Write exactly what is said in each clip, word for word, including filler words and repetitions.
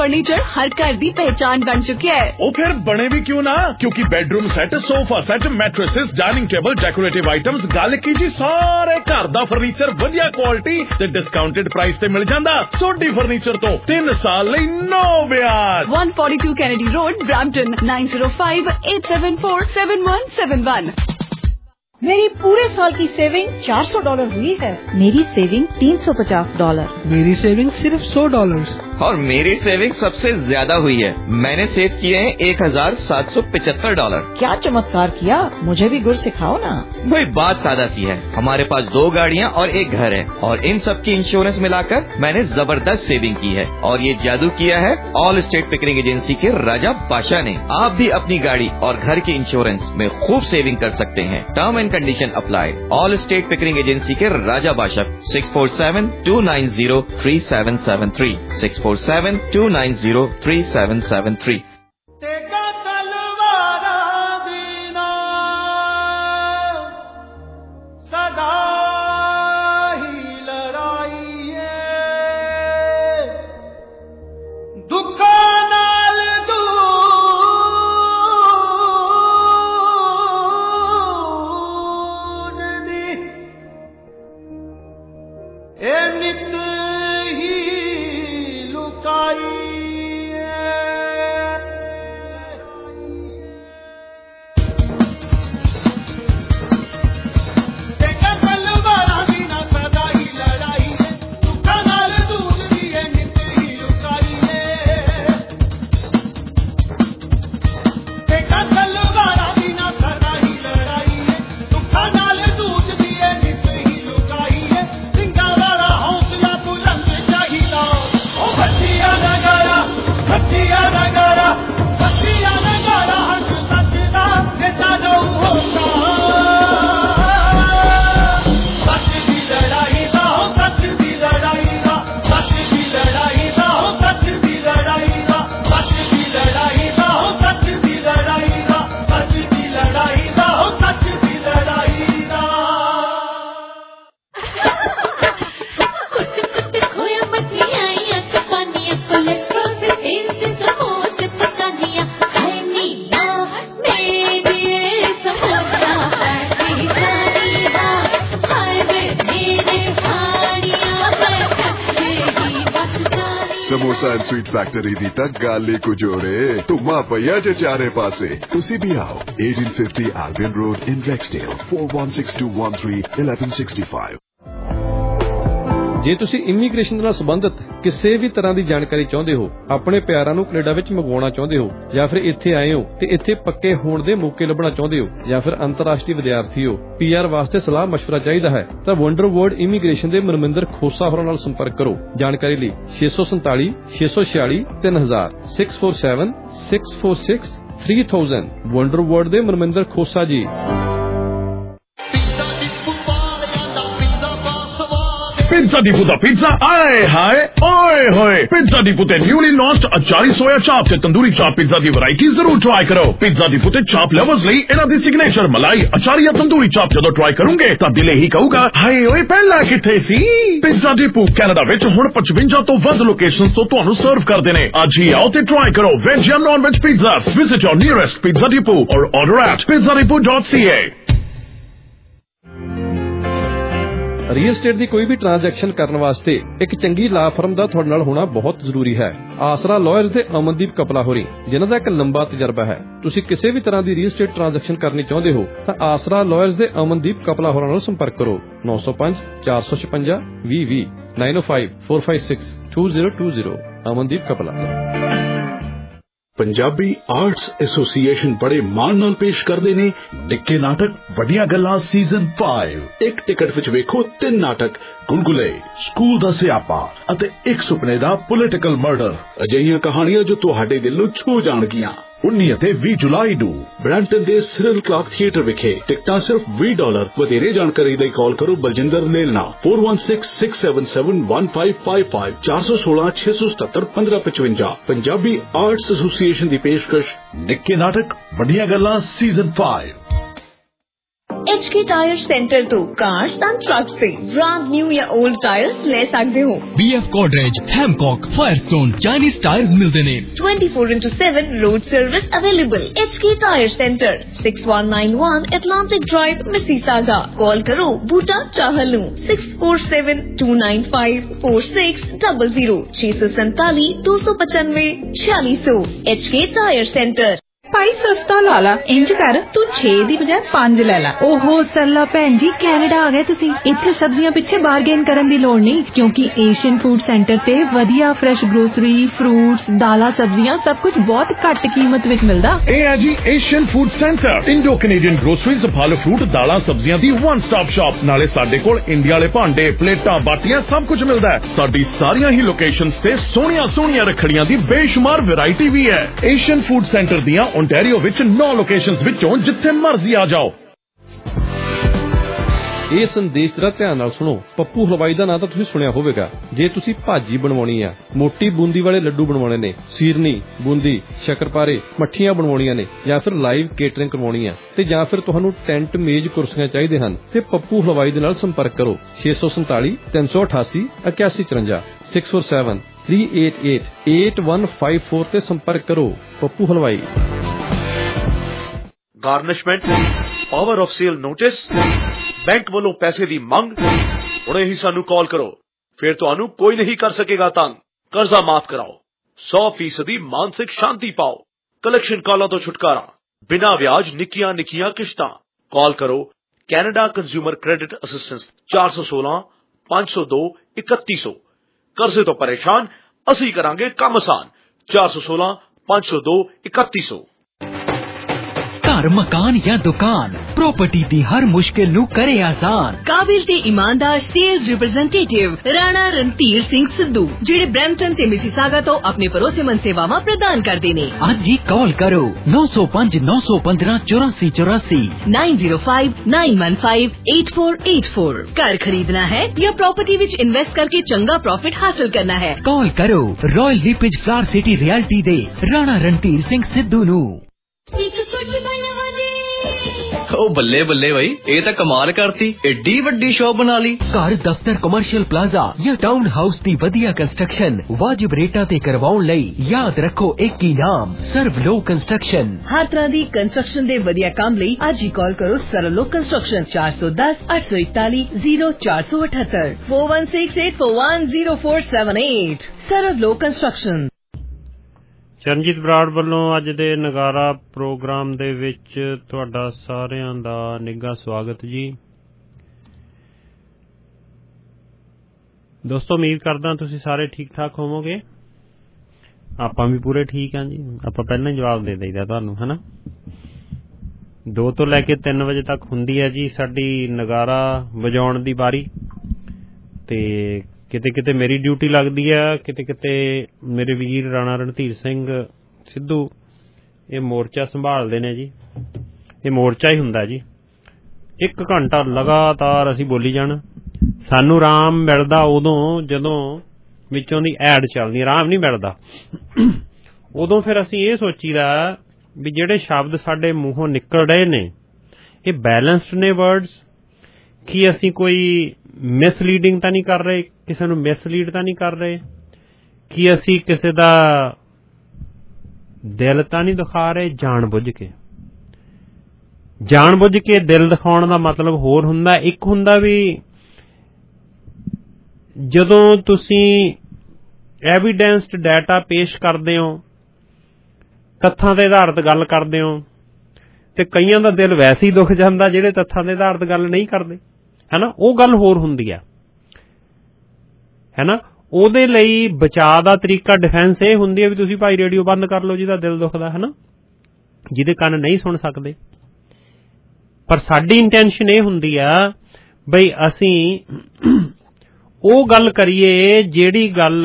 Furniture हर घर दी पहचान बन चुकी है। ओ फिर बने भी क्यों ना, क्योंकि bedroom set, sofa set, mattresses, dining table, decorative items, गल की जी सारे घर दा फर्नीचर वधिया क्वालिटी ते डिस्काउंटेड प्राइस ते मिल जांदा। सोडी फर्नीचर तो तीन साल लई नो ब्याज। one forty-two Kennedy Road, Brampton, nine zero five eight seven four seven one seven one। मेरी पूरे साल की सेविंग चार सौ डॉलर हुई है। मेरी सेविंग तीन सौ पचास डॉलर। मेरी सेविंग सिर्फ सौ डॉलर। और मेरी सेविंग सबसे ज्यादा हुई है। मैंने सेव किए हैं एक हजार सात सौ पिछहत्तर डॉलर। क्या चमत्कार किया, मुझे भी गुर सिखाओ ना। भाई बात सादा सी है, हमारे पास दो गाड़ियाँ और एक घर है और इन सब की इंश्योरेंस मिलाकर मैंने जबरदस्त सेविंग की है। और ये जादू किया है ऑल स्टेट पिकरिंग एजेंसी के राजा बादशाह ने। आप भी अपनी गाड़ी और घर की इंश्योरेंस में खूब सेविंग कर सकते हैं। Term and condition apply. Allstate Pickering agency के Raja Badshah six four seven two nine zero three seven seven three six four seven two nine zero three seven seven three। Samosa and sweet factory दी तक गाले को जोड़े तुम पया जे चारे पासे तुसी भी आओ। eighteen fifty Albion Road in Rexdale four one six two one three one one six five। ਜੇ ਤੁਸੀਂ ਇਮੀਗ੍ਰੇਸ਼ਨ ਨਾਲ ਸੰਬੰਧਿਤ ਕਿਸੇ ਵੀ ਤਰ੍ਹਾਂ ਦੀ ਜਾਣਕਾਰੀ ਚਾਹੁੰਦੇ ਹੋ, ਆਪਣੇ ਪਿਆਰਾਂ ਨੂੰ ਕੈਨੇਡਾ ਵਿੱਚ ਮੰਗਵਾਉਣਾ ਚਾਹੁੰਦੇ ਹੋ, ਜਾਂ ਫਿਰ ਇੱਥੇ ਆਏ ਹੋ ਤੇ ਇੱਥੇ ਪੱਕੇ ਹੋਣ ਦੇ ਮੌਕੇ ਲੱਭਣਾ ਚਾਹੁੰਦੇ ਹੋ, ਜਾਂ ਫਿਰ ਅੰਤਰਰਾਸ਼ਟਰੀ ਵਿਦਿਆਰਥੀ ਹੋ, ਪੀਆਰ ਵਾਸਤੇ ਸਲਾਹ ਮਸ਼ਵਰਾ ਚਾਹੀਦਾ ਹੈ ਤਾਂ ਵੰਡਰ ਵਰਲਡ ਇਮੀਗ੍ਰੇਸ਼ਨ ਦੇ ਮਨਮਿੰਦਰ ਖੋਸਾ ਹੋਰਾਂ ਨਾਲ ਸੰਪਰਕ ਕਰੋ। ਜਾਣਕਾਰੀ ਲਈ ਛੇ ਸੌ ਸੰਤਾਲੀ ਛੇ ਸੌ ਛਿਆਲੀ ਤਿੰਨ ਹਜ਼ਾਰ six four seven six four six three thousand। Wonder world ਦੇ ਮਨਮਿੰਦਰ ਖੋਸਾ ਜੀ। Pizza Depot da pizza, aye hi, oi hoy। Pizza Depot te newly launched achari soya chop te tandoori chop pizza di variety zarur try karo। Pizza Depot te chop lovers ਲਈ ਇਹਨਾਂ ਦੀ signature ਮਲਾਈ achari ਜਾਂ tandoori chop ਜਦੋਂ try ਕਰੋਗੇ ਤਾਂ ਦਿਲ ਹੀ ਕਹੂਗਾ ਹਾਏ ਓਏ ਪਹਿਲਾਂ ਕਿੱਥੇ ਸੀ। Pizza Depot ਕੈਨੇਡਾ ਵਿੱਚ ਹੁਣ ਪਚਵੰਜਾ ਤੋਂ ਵੱਧ ਲੋਕੇਸ਼ਨਸ ਤੋਂ ਤੁਹਾਨੂੰ ਸਰਵ ਕਰਦੇ ਨੇ। ਅੱਜ ਹੀ ਆਓ ਤੇ try ਕਰੋ veg ਜਾਂ non-veg pizzas। Visit your nearest Pizza Depot or order at pizza depot dot c a। Real estate ਦੀ ਕੋਈ ਵੀ ਟ੍ਰਾਂਜੈਕਸ਼ਨ ਕਰਨ ਵਾਸਤੇ ਇੱਕ ਚੰਗੀ ਲਾ ਫਰਮ ਦਾ ਤੁਹਾਡੇ ਨਾਲ ਹੋਣਾ ਬਹੁਤ ਜ਼ਰੂਰੀ ਹੈ। ਆਸਰਾ ਲਾਇਰਸ ਦੇ ਅਮਨਦੀਪ ਕਪਲਾ ਹੋਰੀ, ਜਿਨ੍ਹਾਂ ਦਾ ਇੱਕ ਲੰਬਾ ਤਜਰਬਾ ਹੈ। ਤੁਸੀਂ ਕਿਸੇ ਵੀ ਤਰ੍ਹਾਂ ਦੀ ਰੀਅਲ estate ਟ੍ਰਾਂਜੈਕਸ਼ਨ ਕਰਨੀ ਚਾਹੁੰਦੇ ਹੋ ਤਾਂ ਆਸਰਾ ਲਾਇਰਸ ਦੇ ਅਮਨਦੀਪ ਕਪਲਾ ਹੋਰਾਂ ਨਾਲ ਸੰਪਰਕ ਕਰੋ। ਨੌ ਸੌ ਪੰਜ ਚਾਰ ਸੌ ਛਪੰਜਾ ਵੀਹ ਵੀਹ nine oh five four five six two zero two zero। Amandeep Kapla. Punjabi arts association बड़े मान नाल पेश करते ने निक्के नाटक वड्डियां गल्लां सीजन फाइव। एक टिकट विच वेखो तीन नाटक गुलगुले, स्कूल दा सियापा अते एक सुपने दा पॉलिटिकल मर्डर। अजिहियां कहानियां जो तुहाडे दिल नूं छू जाणगियां। उन्नीस ਅਤੇ ਵੀਹ ਜੁਲਾਈ ਨੂੰ ਬ੍ਰੈਂਟਨ ਦੇ ਸਿਰਲ ਕਲਾਕ ਥੀਏਟਰ ਵਿਖੇ ਟਿਕਟਾਂ ਸਿਰਫ ਵੀਹ ਡਾਲਰ। ਵਧੇਰੇ ਜਾਣਕਾਰੀ ਲਈ ਕਾਲ ਕਰੋ Baljinder ਲੇਲਨਾ four one six six seven seven one five five five ਚਾਰ ਸੌ ਸੋਲਾਂ ਛੇ ਸੌ ਸਤੱਤਰ ਪੰਦਰਾਂ ਪਚਵੰਜਾ। ਪੰਜਾਬੀ ਆਰਟਸ ਐਸੋਸੀਏਸ਼ਨ ਦੀ ਪੇਸ਼ਕਸ਼ ਨਿੱਕੇ ਨਾਟਕ ਵੱਡੀਆਂ ਗੱਲਾਂ season five। H K tyre centre तो कार्स एंड ट्रक से ब्रांड न्यू या ओल्ड टायर ले सकते हो। B F Goodrich, Hankook, Firestone, Chinese tyres मिलते ने। Twenty four into seven road service available. H K tyre centre six one nine one Atlantic drive, Mississauga. Call करो Buta Chahal six four seven two nine five four six double zero छह सौ सैतालीस दो सौ पचानवे छियालीस सौ। H K tyre centre. ਭਾਈ ਸਸਤਾ ਲਾ ਲਾ, ਇੰਜ ਕਰ ਤੂੰ ਛੇ ਦੀ ਬਜਾਏ ਪੰਜ ਲੈ ਲਾ। ਓਹੋ ਸਰਲਾ ਭੈਣ ਜੀ, ਕੈਨੇਡਾ ਆ ਗਏ ਤੁਸੀਂ। ਇੱਥੇ ਸਬਜ਼ੀਆਂ ਪਿੱਛੇ ਬਾਰਗੇਨ ਕਰਨ ਦੀ ਲੋੜ ਨਹੀਂ, ਕਿਉਂਕਿ ਏਸ਼ੀਅਨ ਫੂਡ ਸੈਂਟਰ ਤੇ ਵਧੀਆ ਫਰੈਸ਼ ਗਰੋਸਰੀ, ਫਰੂਟਸ, ਦਾਲਾਂ, ਸਬਜ਼ੀਆਂ ਸਭ ਕੁਝ ਬਹੁਤ ਘੱਟ ਕੀਮਤ ਵਿੱਚ ਮਿਲਦਾ। ਇਹ ਹੈ ਜੀ Asian food centre, Indo Canadian groceries, ਫਲ ਫਰੂਟ, ਦਾਲਾਂ, ਸਬਜ਼ੀਆਂ ਦੀ ਵਨ ਸਟਾਪ ਸ਼ਾਪ। ਨਾਲੇ ਸਾਡੇ ਕੋਲ ਇੰਡੀਆ ਵਾਲੇ ਭਾਂਡੇ, ਪਲੇਟਾਂ, ਬਾਟੀਆਂ ਸਭ ਕੁਝ ਮਿਲਦਾ ਹੈ। ਸਾਡੀ ਸਾਰੀਆਂ ਹੀ ਲੋਕੇਸ਼ਨਸ ਤੇ ਸੋਹਣੀਆਂ ਸੋਹਣੀਆਂ ਰੱਖੜੀਆਂ ਦੀ ਬੇਸ਼ੁਮਾਰ ਵੈਰਾਈਟੀ ਵੀ ਹੈ। ਏਸ਼ੀਅਨ ਫੂਡ ਸੈਂਟਰ ਦੀਆਂ ਓਨਟਾਰੀਓ ਵਿੱਚ ਨੌ ਲੋਕੇਸ਼ਨਸ ਵਿੱਚੋਂ ਜਿੱਥੇ ਮਰਜ਼ੀ ਆ ਜਾਓ। ਇਹ ਸੰਦੇਸ਼ ਜਰਾ ਧਿਆਨ ਨਾਲ ਸੁਣੋ। ਪੱਪੂ ਹਲਵਾਈ ਦਾ ਨਾਂ ਤਾਂ ਤੁਸੀਂ ਸੁਣਿਆ ਹੋਵੇਗਾ। ਜੇ ਤੁਸੀਂ ਭਾਜੀ ਬਣਵਾਉਣੀ ਆ, ਮੋਟੀ ਬੂੰਦੀ ਵਾਲੇ ਲੱਡੂ ਬਣਵਾਉਣੇ ਨੇ, ਸੀਰਨੀ, ਬੂੰਦੀ, ਸ਼ੱਕਰਪਾਰੇ, ਮੱਠੀਆਂ ਬਣਵਾਉਣੀਆਂ ਨੇ, ਜਾਂ ਫਿਰ ਲਾਈਵ ਕੇਟਰਿੰਗ ਕਰਵਾਉਣੀ ਆ, ਤੇ ਜਾਂ ਫਿਰ ਤੁਹਾਨੂੰ ਟੈਂਟ, ਮੇਜ਼, ਕੁਰਸੀਆਂ ਚਾਹੀਦੇ ਹਨ, ਤੇ ਪੱਪੂ ਹਲਵਾਈ ਦੇ ਨਾਲ ਸੰਪਰਕ ਕਰੋ ਛੇ ਸੌ ਸੰਤਾਲੀ ਤਿੰਨ ਸੌ ਅਠਾਸੀ ਇਕਿਆਸੀ ਚੁਰੰਜਾ six four seven three eight eight eight one five four ਤੇ ਸੰਪਰਕ ਕਰੋ। Pappu Halwai. Garnishment, power of sale notice, bank ਵੱਲੋਂ ਪੈਸੇ ਦੀ ਮੰਗ। ਹੁਣੇ ਹੀ ਸਾਨੂੰ ਕਾਲ ਕਰੋ, ਫਿਰ ਤੁਹਾਨੂੰ ਕੋਈ ਨਹੀਂ ਕਰ ਸਕੇਗਾ ਤੰਗ। ਕਰਜ਼ਾ ਮਾਫ ਕਰਾਓ, ਸੌ ਫੀਸਦੀ ਮਾਨਸਿਕ ਸ਼ਾਂਤੀ ਪਾਓ। ਕਲੈਕਸ਼ਨ ਕਾਲਾਂ ਤੋਂ ਛੁਟਕਾਰਾ, ਬਿਨਾਂ ਵਿਆਜ, ਨਿੱਕੀਆਂ ਨਿੱਕੀਆਂ ਕਿਸ਼ਤਾਂ। ਕਾਲ ਕਰੋ ਕੈਨੇਡਾ ਕੰਜ਼ਿਊਮਰ ਕ੍ਰੈਡਿਟ ਅਸਿਸਟੈਂਸ ਚਾਰ ਸੌ ਸੋਲਾਂ ਪੰਜ ਸੌ ਦੋ ਇਕੱਤੀ ਸੌ। ਕਰਜ਼ੇ ਤੋਂ ਪਰੇਸ਼ਾਨ, ਅਸੀਂ ਕਰਾਂਗੇ ਕੰਮ ਆਸਾਨ। ਚਾਰ ਸੌ ਸੋਲਾਂ ਪੰਜ ਸੌ ਦੋ ਇਕੱਤੀ ਸੌ। ਘਰ, ਮਕਾਨ ਜਾਂ ਦੁਕਾਨ, ਪ੍ਰਾਪਰਟੀ ਦੀ ਹਰ ਮੁਸ਼ਕਿਲ ਨੂੰ ਕਰੇ ਆਸਾਨ। ਕਾਬਿਲ ਤੇ ਇਮਾਨਦਾਰ ਸੇਲਜ਼ ਰਿਪਰੈਜ਼ੈਂਟੇਟਿਵ ਰਾਣਾ ਰਣਧੀਰ ਸਿੰਘ ਸਿੱਧੂ, ਜਿਹੜੇ ਬ੍ਰੈਂਪਟਨ ਤੇ ਮਿਸੀਸਾਗਾ ਤੋਂ ਆਪਣੇ ਭਰੋਸੇਮੰਦ ਸੇਵਾਵਾਂ ਪ੍ਰਦਾਨ ਕਰਦੇ ਨੇ। ਅੱਜ ਹੀ ਕਾਲ ਕਰੋ ਨੌ ਸੌ ਪੰਜ ਨੌ ਸੌ ਪੰਦਰਾਂ ਚੌਰਾਸੀ ਚੌਰਾਸੀ nine zero five nine one five eight four eight four. घर खरीदना है या प्रॉपर्टी विच इन्वेस्ट करके चंगा प्रॉफिट हासिल करना है, ਕਾਲ ਕਰੋ Royal LePage flower city realty ਦੇ ਰਾਣਾ ਰਣਧੀਰ ਸਿੰਘ ਸਿੱਧੂ ਨੂੰ। ਓ ਬੱਲੇ ਬੱਲੇ ਬਾਈ, ਇਹ ਤਾਂ ਕਮਾਲ ਕਰਤੀ, ਏਡੀ ਵੱਡੀ ਸ਼ਾਪ ਬਣਾ ਲਈ। ਘਰ, ਦਫ਼ਤਰ, ਕਮਰਸ਼ੀਅਲ ਪਲਾਜ਼ਾ ਜਾਂ ਟਾਊਨ ਹਾਊਸ ਦੀ ਵਧੀਆ ਕੰਸਟਰਕਸ਼ਨ ਵਾਜਿਬ ਰੇਟਾਂ ਤੇ ਕਰਵਾਉਣ ਲਈ ਯਾਦ ਰੱਖੋ ਇੱਕ ਹੀ ਨਾਮ, ਸਰਵ ਲੋ ਕੰਸਟਰਕਸ਼ਨ। ਹਰ ਤਰ੍ਹਾਂ ਦੀ ਕੰਸਟਰਕਸ਼ਨ ਦੇ ਵਧੀਆ ਕੰਮ ਲਈ ਅੱਜ ਹੀ ਕਾਲ ਕਰੋ ਸਰਵ ਕੰਸਟਰਕਸ਼ਨ ਚਾਰ ਸੌ ਦਸ ਅੱਠ ਸੌ ਇਕਤਾਲੀ ਜ਼ੀਰੋ ਚਾਰ ਸੌ ਅਠੱਤਰ four one six eight four one zero four seven eight. Serve low construction. Charanjit Brar ਵੱਲੋਂ ਅੱਜ ਦੇ ਨਗਾਰਾ ਪ੍ਰੋਗਰਾਮ ਦੇ ਵਿੱਚ ਤੁਹਾਡਾ ਸਾਰਿਆਂ ਦਾ ਨਿੱਘਾ ਸਵਾਗਤ ਜੀ। ਦੋਸਤੋ, ਉਮੀਦ ਕਰਦਾ ਤੁਸੀਂ ਸਾਰੇ ਠੀਕ ਠਾਕ ਹੋਵੋਗੇ। ਆਪਾਂ ਵੀ ਪੂਰੇ ਠੀਕ ਹਾਂ ਜੀ। ਆਪਾਂ ਪਹਿਲਾਂ ਹੀ ਜਵਾਬ ਦੇ ਦਈਦਾ ਤੁਹਾਨੂੰ, ਹਨਾ। ਦੋ ਤੋਂ ਲੈ ਕੇ ਤਿੰਨ ਵਜੇ ਤੱਕ ਹੁੰਦੀ ਹੈ ਜੀ ਸਾਡੀ ਨਗਾਰਾ ਵਜਾਉਣ ਦੀ ਵਾਰੀ, ਤੇ ਕਿਤੇ ਕਿਤੇ ਮੇਰੀ ਡਿਊਟੀ ਲੱਗਦੀ ਆ, ਕਿਤੇ ਕਿਤੇ ਮੇਰੇ ਵੀਰ ਰਾਣਾ ਰਣਧੀਰ ਸਿੰਘ ਸਿੱਧੂ ਇਹ ਮੋਰਚਾ ਸੰਭਾਲਦੇ ਨੇ ਜੀ। ਇਹ ਮੋਰਚਾ ਹੀ ਹੁੰਦਾ ਜੀ, ਇੱਕ ਘੰਟਾ ਲਗਾਤਾਰ ਅਸੀਂ ਬੋਲੀ ਜਾਣਾ। ਸਾਨੂੰ ਆਰਾਮ ਮਿਲਦਾ ਉਦੋਂ ਜਦੋਂ ਵਿੱਚੋਂ ਦੀ ਐਡ ਚੱਲਦੀ, ਆਰਾਮ ਨਹੀਂ ਮਿਲਦਾ ਉਦੋਂ। ਫਿਰ ਅਸੀਂ ਇਹ ਸੋਚੀਦਾ ਵੀ ਜਿਹੜੇ ਸ਼ਬਦ ਸਾਡੇ ਮੂੰਹੋਂ ਨਿਕਲ ਰਹੇ ਨੇ ਇਹ ਬੈਲੈਂਸਡ ਨੇ ਵਰਡਸ, ਕਿ ਅਸੀਂ ਕੋਈ ਮਿਸਲੀਡਿੰਗ ਤਾਂ ਨਹੀਂ ਕਰ ਰਹੇ, ਕਿਸੇ ਨੂੰ ਮਿਸਲੀਡ ਤਾਂ ਨਹੀਂ ਕਰ ਰਹੇ, ਕਿ ਅਸੀਂ ਕਿਸੇ ਦਾ ਦਿਲ ਤਾਂ ਨਹੀਂ ਦਿਖਾ ਰਹੇ ਜਾਣ ਬੁੱਝ ਕੇ। ਜਾਣ ਬੁੱਝ ਕੇ ਦਿਲ ਦਿਖਾਉਣ ਦਾ ਮਤਲਬ ਹੋਰ ਹੁੰਦਾ। ਇੱਕ ਹੁੰਦਾ ਵੀ ਜਦੋਂ ਤੁਸੀਂ ਐਵੀਡੈਂਸਡ ਡਾਟਾ ਪੇਸ਼ ਕਰਦੇ ਹੋ, ਤੱਥਾਂ ਦੇ ਆਧਾਰਿਤ ਗੱਲ ਕਰਦੇ ਹੋ, ਤੇ ਕਈਆਂ ਦਾ ਦਿਲ ਵੈਸੇ ਹੀ ਦੁੱਖ ਜਾਂਦਾ ਜਿਹੜੇ ਤੱਥਾਂ ਦੇ ਆਧਾਰਿਤ ਗੱਲ ਨਹੀਂ ਕਰਦੇ, ਹੈ ਨਾ। ਉਹ ਗੱਲ ਹੋਰ ਹੁੰਦੀ ਆ, ਹੈ ਨਾ। ਉਹਦੇ ਲਈ ਬਚਾਅ ਦਾ ਤਰੀਕਾ, ਡਿਫੈਂਸ ਇਹ ਹੁੰਦੀ ਹੈ ਵੀ ਤੁਸੀਂ ਭਾਈ ਰੇਡੀਓ ਬੰਦ ਕਰ ਲਓ ਜਿਹਦਾ ਦਿਲ ਦੁਖਦਾ, ਹੈ ਨਾ, ਜਿਹਦੇ ਕੰਨ ਨਹੀਂ ਸੁਣ ਸਕਦੇ। ਪਰ ਸਾਡੀ ਇੰਟੈਂਸ਼ਨ ਇਹ ਹੁੰਦੀ ਆ ਬਈ ਅਸੀਂ ਉਹ ਗੱਲ ਕਰੀਏ ਜਿਹੜੀ ਗੱਲ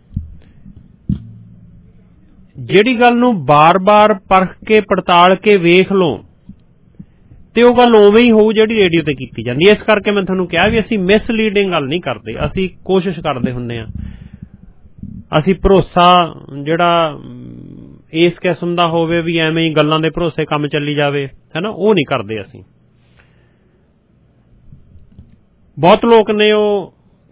ਜਿਹੜੀ ਗੱਲ ਨੂੰ ਬਾਰ-ਬਾਰ ਪਰਖ ਕੇ ਪੜਤਾਲ ਕੇ ਵੇਖ ਲਓ ਤੇ ਉਹ ਗੱਲ ਉਵੇਂ ਹੀ ਹੋਊ ਜਿਹੜੀ ਰੇਡੀਓ ਤੇ ਕੀਤੀ ਜਾਂਦੀ। ਇਸ ਕਰਕੇ ਮੈਂ ਤੁਹਾਨੂੰ ਕਿਹਾ ਵੀ ਅਸੀਂ ਮਿਸਲੀਡਿੰਗ ਗੱਲ ਨਹੀਂ ਕਰਦੇ, ਅਸੀਂ ਕੋਸ਼ਿਸ਼ ਕਰਦੇ ਹੁੰਦੇ ਹਾਂ। ਅਸੀਂ ਭਰੋਸਾ ਜਿਹੜਾ ਇਸ ਕਿਸਮ ਦਾ ਹੋਵੇ ਵੀ ਐਵੇਂ ਹੀ ਗੱਲਾਂ ਦੇ ਭਰੋਸੇ ਕੰਮ ਚੱਲੀ ਜਾਵੇ, ਹੈ ਨਾ, ਉਹ ਨਹੀਂ ਕਰਦੇ ਅਸੀਂ। ਬਹੁਤ ਲੋਕ ਨੇ ਉਹ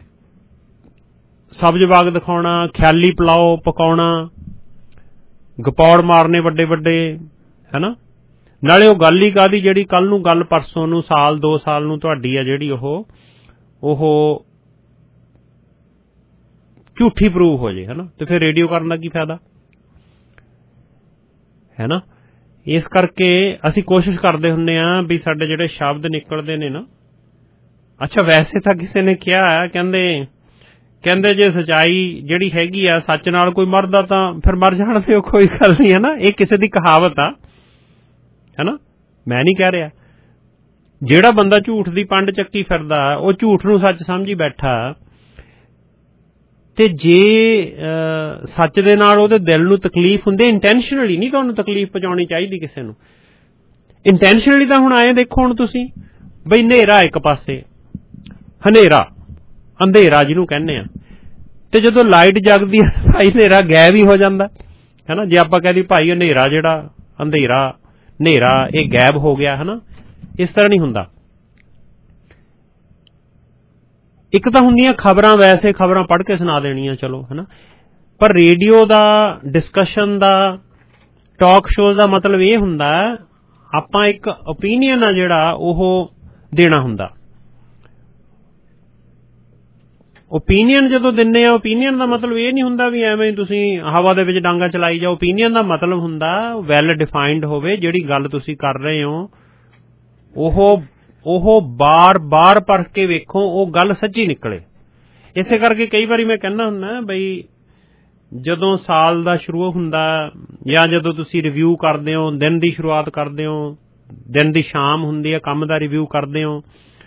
ਸਬਜ਼ ਬਾਗ ਦਿਖਾਉਣਾ, ਖਿਆਲੀ ਪਲਾਓ ਪਕਾਉਣਾ, ਗਪੌੜ ਮਾਰਨੇ ਵੱਡੇ ਵੱਡੇ, ਹੈਨਾ। ਨਾਲੇ ਉਹ ਗੱਲ ਹੀ ਕਾਹਦੀ ਜਿਹੜੀ ਕੱਲ ਨੂੰ ਗੱਲ ਪਰਸੋਂ ਨੂੰ ਸਾਲ ਦੋ ਸਾਲ ਨੂੰ ਤੁਹਾਡੀ ਆ ਜਿਹੜੀ ਉਹ ਉਹ ਝੂਠੀ ਪ੍ਰੂਵ ਹੋ ਜੇ, ਹੈਨਾ। ਤੇ ਫਿਰ ਰੇਡੀਓ ਕਰਨ ਦਾ ਕੀ ਫਾਇਦਾ, ਹੈ ਨਾ। ਇਸ ਕਰਕੇ ਅਸੀਂ ਕੋਸ਼ਿਸ਼ ਕਰਦੇ ਹੁੰਦੇ ਹਾਂ ਵੀ ਸਾਡੇ ਜਿਹੜੇ ਸ਼ਬਦ ਨਿਕਲਦੇ ਨੇ ਨਾ, ਅੱਛਾ ਵੈਸੇ ਤਾਂ ਕਿਸੇ ਨੇ ਕਿਹਾ, ਕਹਿੰਦੇ ਕਹਿੰਦੇ ਜੇ ਸੱਚਾਈ ਜਿਹੜੀ ਹੈਗੀ ਆ ਸੱਚ ਨਾਲ ਕੋਈ ਮਰਦਾ ਤਾਂ ਫਿਰ ਮਰ ਜਾਣ ਦਿਓ, ਕੋਈ ਗੱਲ ਨਹੀਂ, ਹੈ ਨਾ। ਇਹ ਕਿਸੇ ਦੀ ਕਹਾਵਤ ਆ, ਹੈ ਨਾ, ਮੈਂ ਨਹੀਂ ਕਹਿ ਰਿਹਾ। ਜਿਹੜਾ ਬੰਦਾ ਝੂਠ ਦੀ ਪੰਡ ਚੱਕੀ ਫਿਰਦਾ ਉਹ ਝੂਠ ਨੂੰ ਸੱਚ ਸਮਝੀ ਬੈਠਾ, ਤੇ ਜੇ ਸੱਚ ਦੇ ਨਾਲ ਉਹਦੇ ਦਿਲ ਨੂੰ ਤਕਲੀਫ ਹੁੰਦੀ, ਇੰਟੈਂਸ਼ਨਲੀ ਨਹੀਂ ਤੁਹਾਨੂੰ ਤਕਲੀਫ ਪਹੁੰਚਾਉਣੀ ਚਾਹੀਦੀ ਕਿਸੇ ਨੂੰ। ਇੰਟੈਂਸ਼ਨਲੀ ਤਾਂ ਹੁਣ ਆਏ ਦੇਖੋ, ਹੁਣ ਤੁਸੀਂ ਬਈ ਹਨੇਰਾ ਇੱਕ ਪਾਸੇ, ਹਨੇਰਾ ਅੰਧੇਰਾ ਜਿਹਨੂੰ ਕਹਿੰਦੇ ਆ, ਤੇ ਜਦੋਂ ਲਾਈਟ ਜਗਦੀ ਹੈ ਭਾਈ ਹਨੇਰਾ ਗਾਇਬ ਹੀ ਹੋ ਜਾਂਦਾ, ਹੈ ਨਾ। ਜੇ ਆਪਾਂ ਕਹਿ ਦਈਏ ਭਾਈ ਹਨੇਰਾ ਜਿਹੜਾ ਅੰਧੇਰਾ ਹਨੇਰਾ ਇਹ ਗਾਇਬ ਹੋ ਗਿਆ, ਹੈ ਨਾ, ਇਸ ਤਰ੍ਹਾਂ ਨਹੀਂ ਹੁੰਦਾ। ਇੱਕ ਤਾਂ ਹੁੰਦੀਆਂ ਖਬਰਾਂ, ਵੈਸੇ ਖਬਰਾਂ ਪੜ੍ਹ ਕੇ ਸੁਣਾ ਦੇਣੀਆਂ ਚਲੋ, ਹੈ ਨਾ, ਪਰ ਰੇਡੀਓ ਦਾ, ਡਿਸਕਸ਼ਨ ਦਾ, ਟਾਕ ਸ਼ੋਅ ਦਾ ਮਤਲਬ ਇਹ ਹੁੰਦਾ ਆਪਾਂ ਇੱਕ ਓਪੀਨੀਅਨ ਆ ਜਿਹੜਾ ਉਹ ਦੇਣਾ ਹੁੰਦਾ। ਓਪੀਨੀਅਨ ਜਦੋਂ ਦਿੰਦੇ ਆ, ਓਪੀਨੀਅਨ ਦਾ ਮਤਲਬ ਇਹ ਨਹੀਂ ਹੁੰਦਾ ਵੀ ਐਵੇਂ ਤੁਸੀਂ ਹਵਾ ਦੇ ਵਿੱਚ ਡਾਂਗਾ ਚਲਾਈ ਜਾਓ। ਓਪੀਨੀਅਨ ਦਾ ਮਤਲਬ ਹੁੰਦਾ ਵੈਲ ਡਿਫਾਈਨਡ ਹੋਵੇ, ਜਿਹੜੀ ਗੱਲ ਤੁਸੀਂ ਕਰ ਰਹੇ ਹੋ ਉਹ ਉਹ ਬਾਰ ਬਾਰ ਪਰਖ ਕੇ ਵੇਖੋ, ਉਹ ਗੱਲ ਸੱਚੀ ਨਿਕਲੇ। ਇਸੇ ਕਰਕੇ ਕਈ ਵਾਰੀ ਮੈਂ ਕਹਿੰਦਾ ਹੁੰਦਾ ਬਈ ਜਦੋਂ ਸਾਲ ਦਾ ਸ਼ੁਰੂ ਹੁੰਦਾ ਜਾਂ ਜਦੋਂ ਤੁਸੀਂ ਰਿਵਿਊ ਕਰਦੇ ਹੋ, ਦਿਨ ਦੀ ਸ਼ੁਰੂਆਤ ਕਰਦੇ ਹੋ, ਦਿਨ ਦੀ ਸ਼ਾਮ ਹੁੰਦੀ ਹੈ, ਕੰਮ ਦਾ ਰਿਵਿਊ ਕਰਦੇ ਹੋ,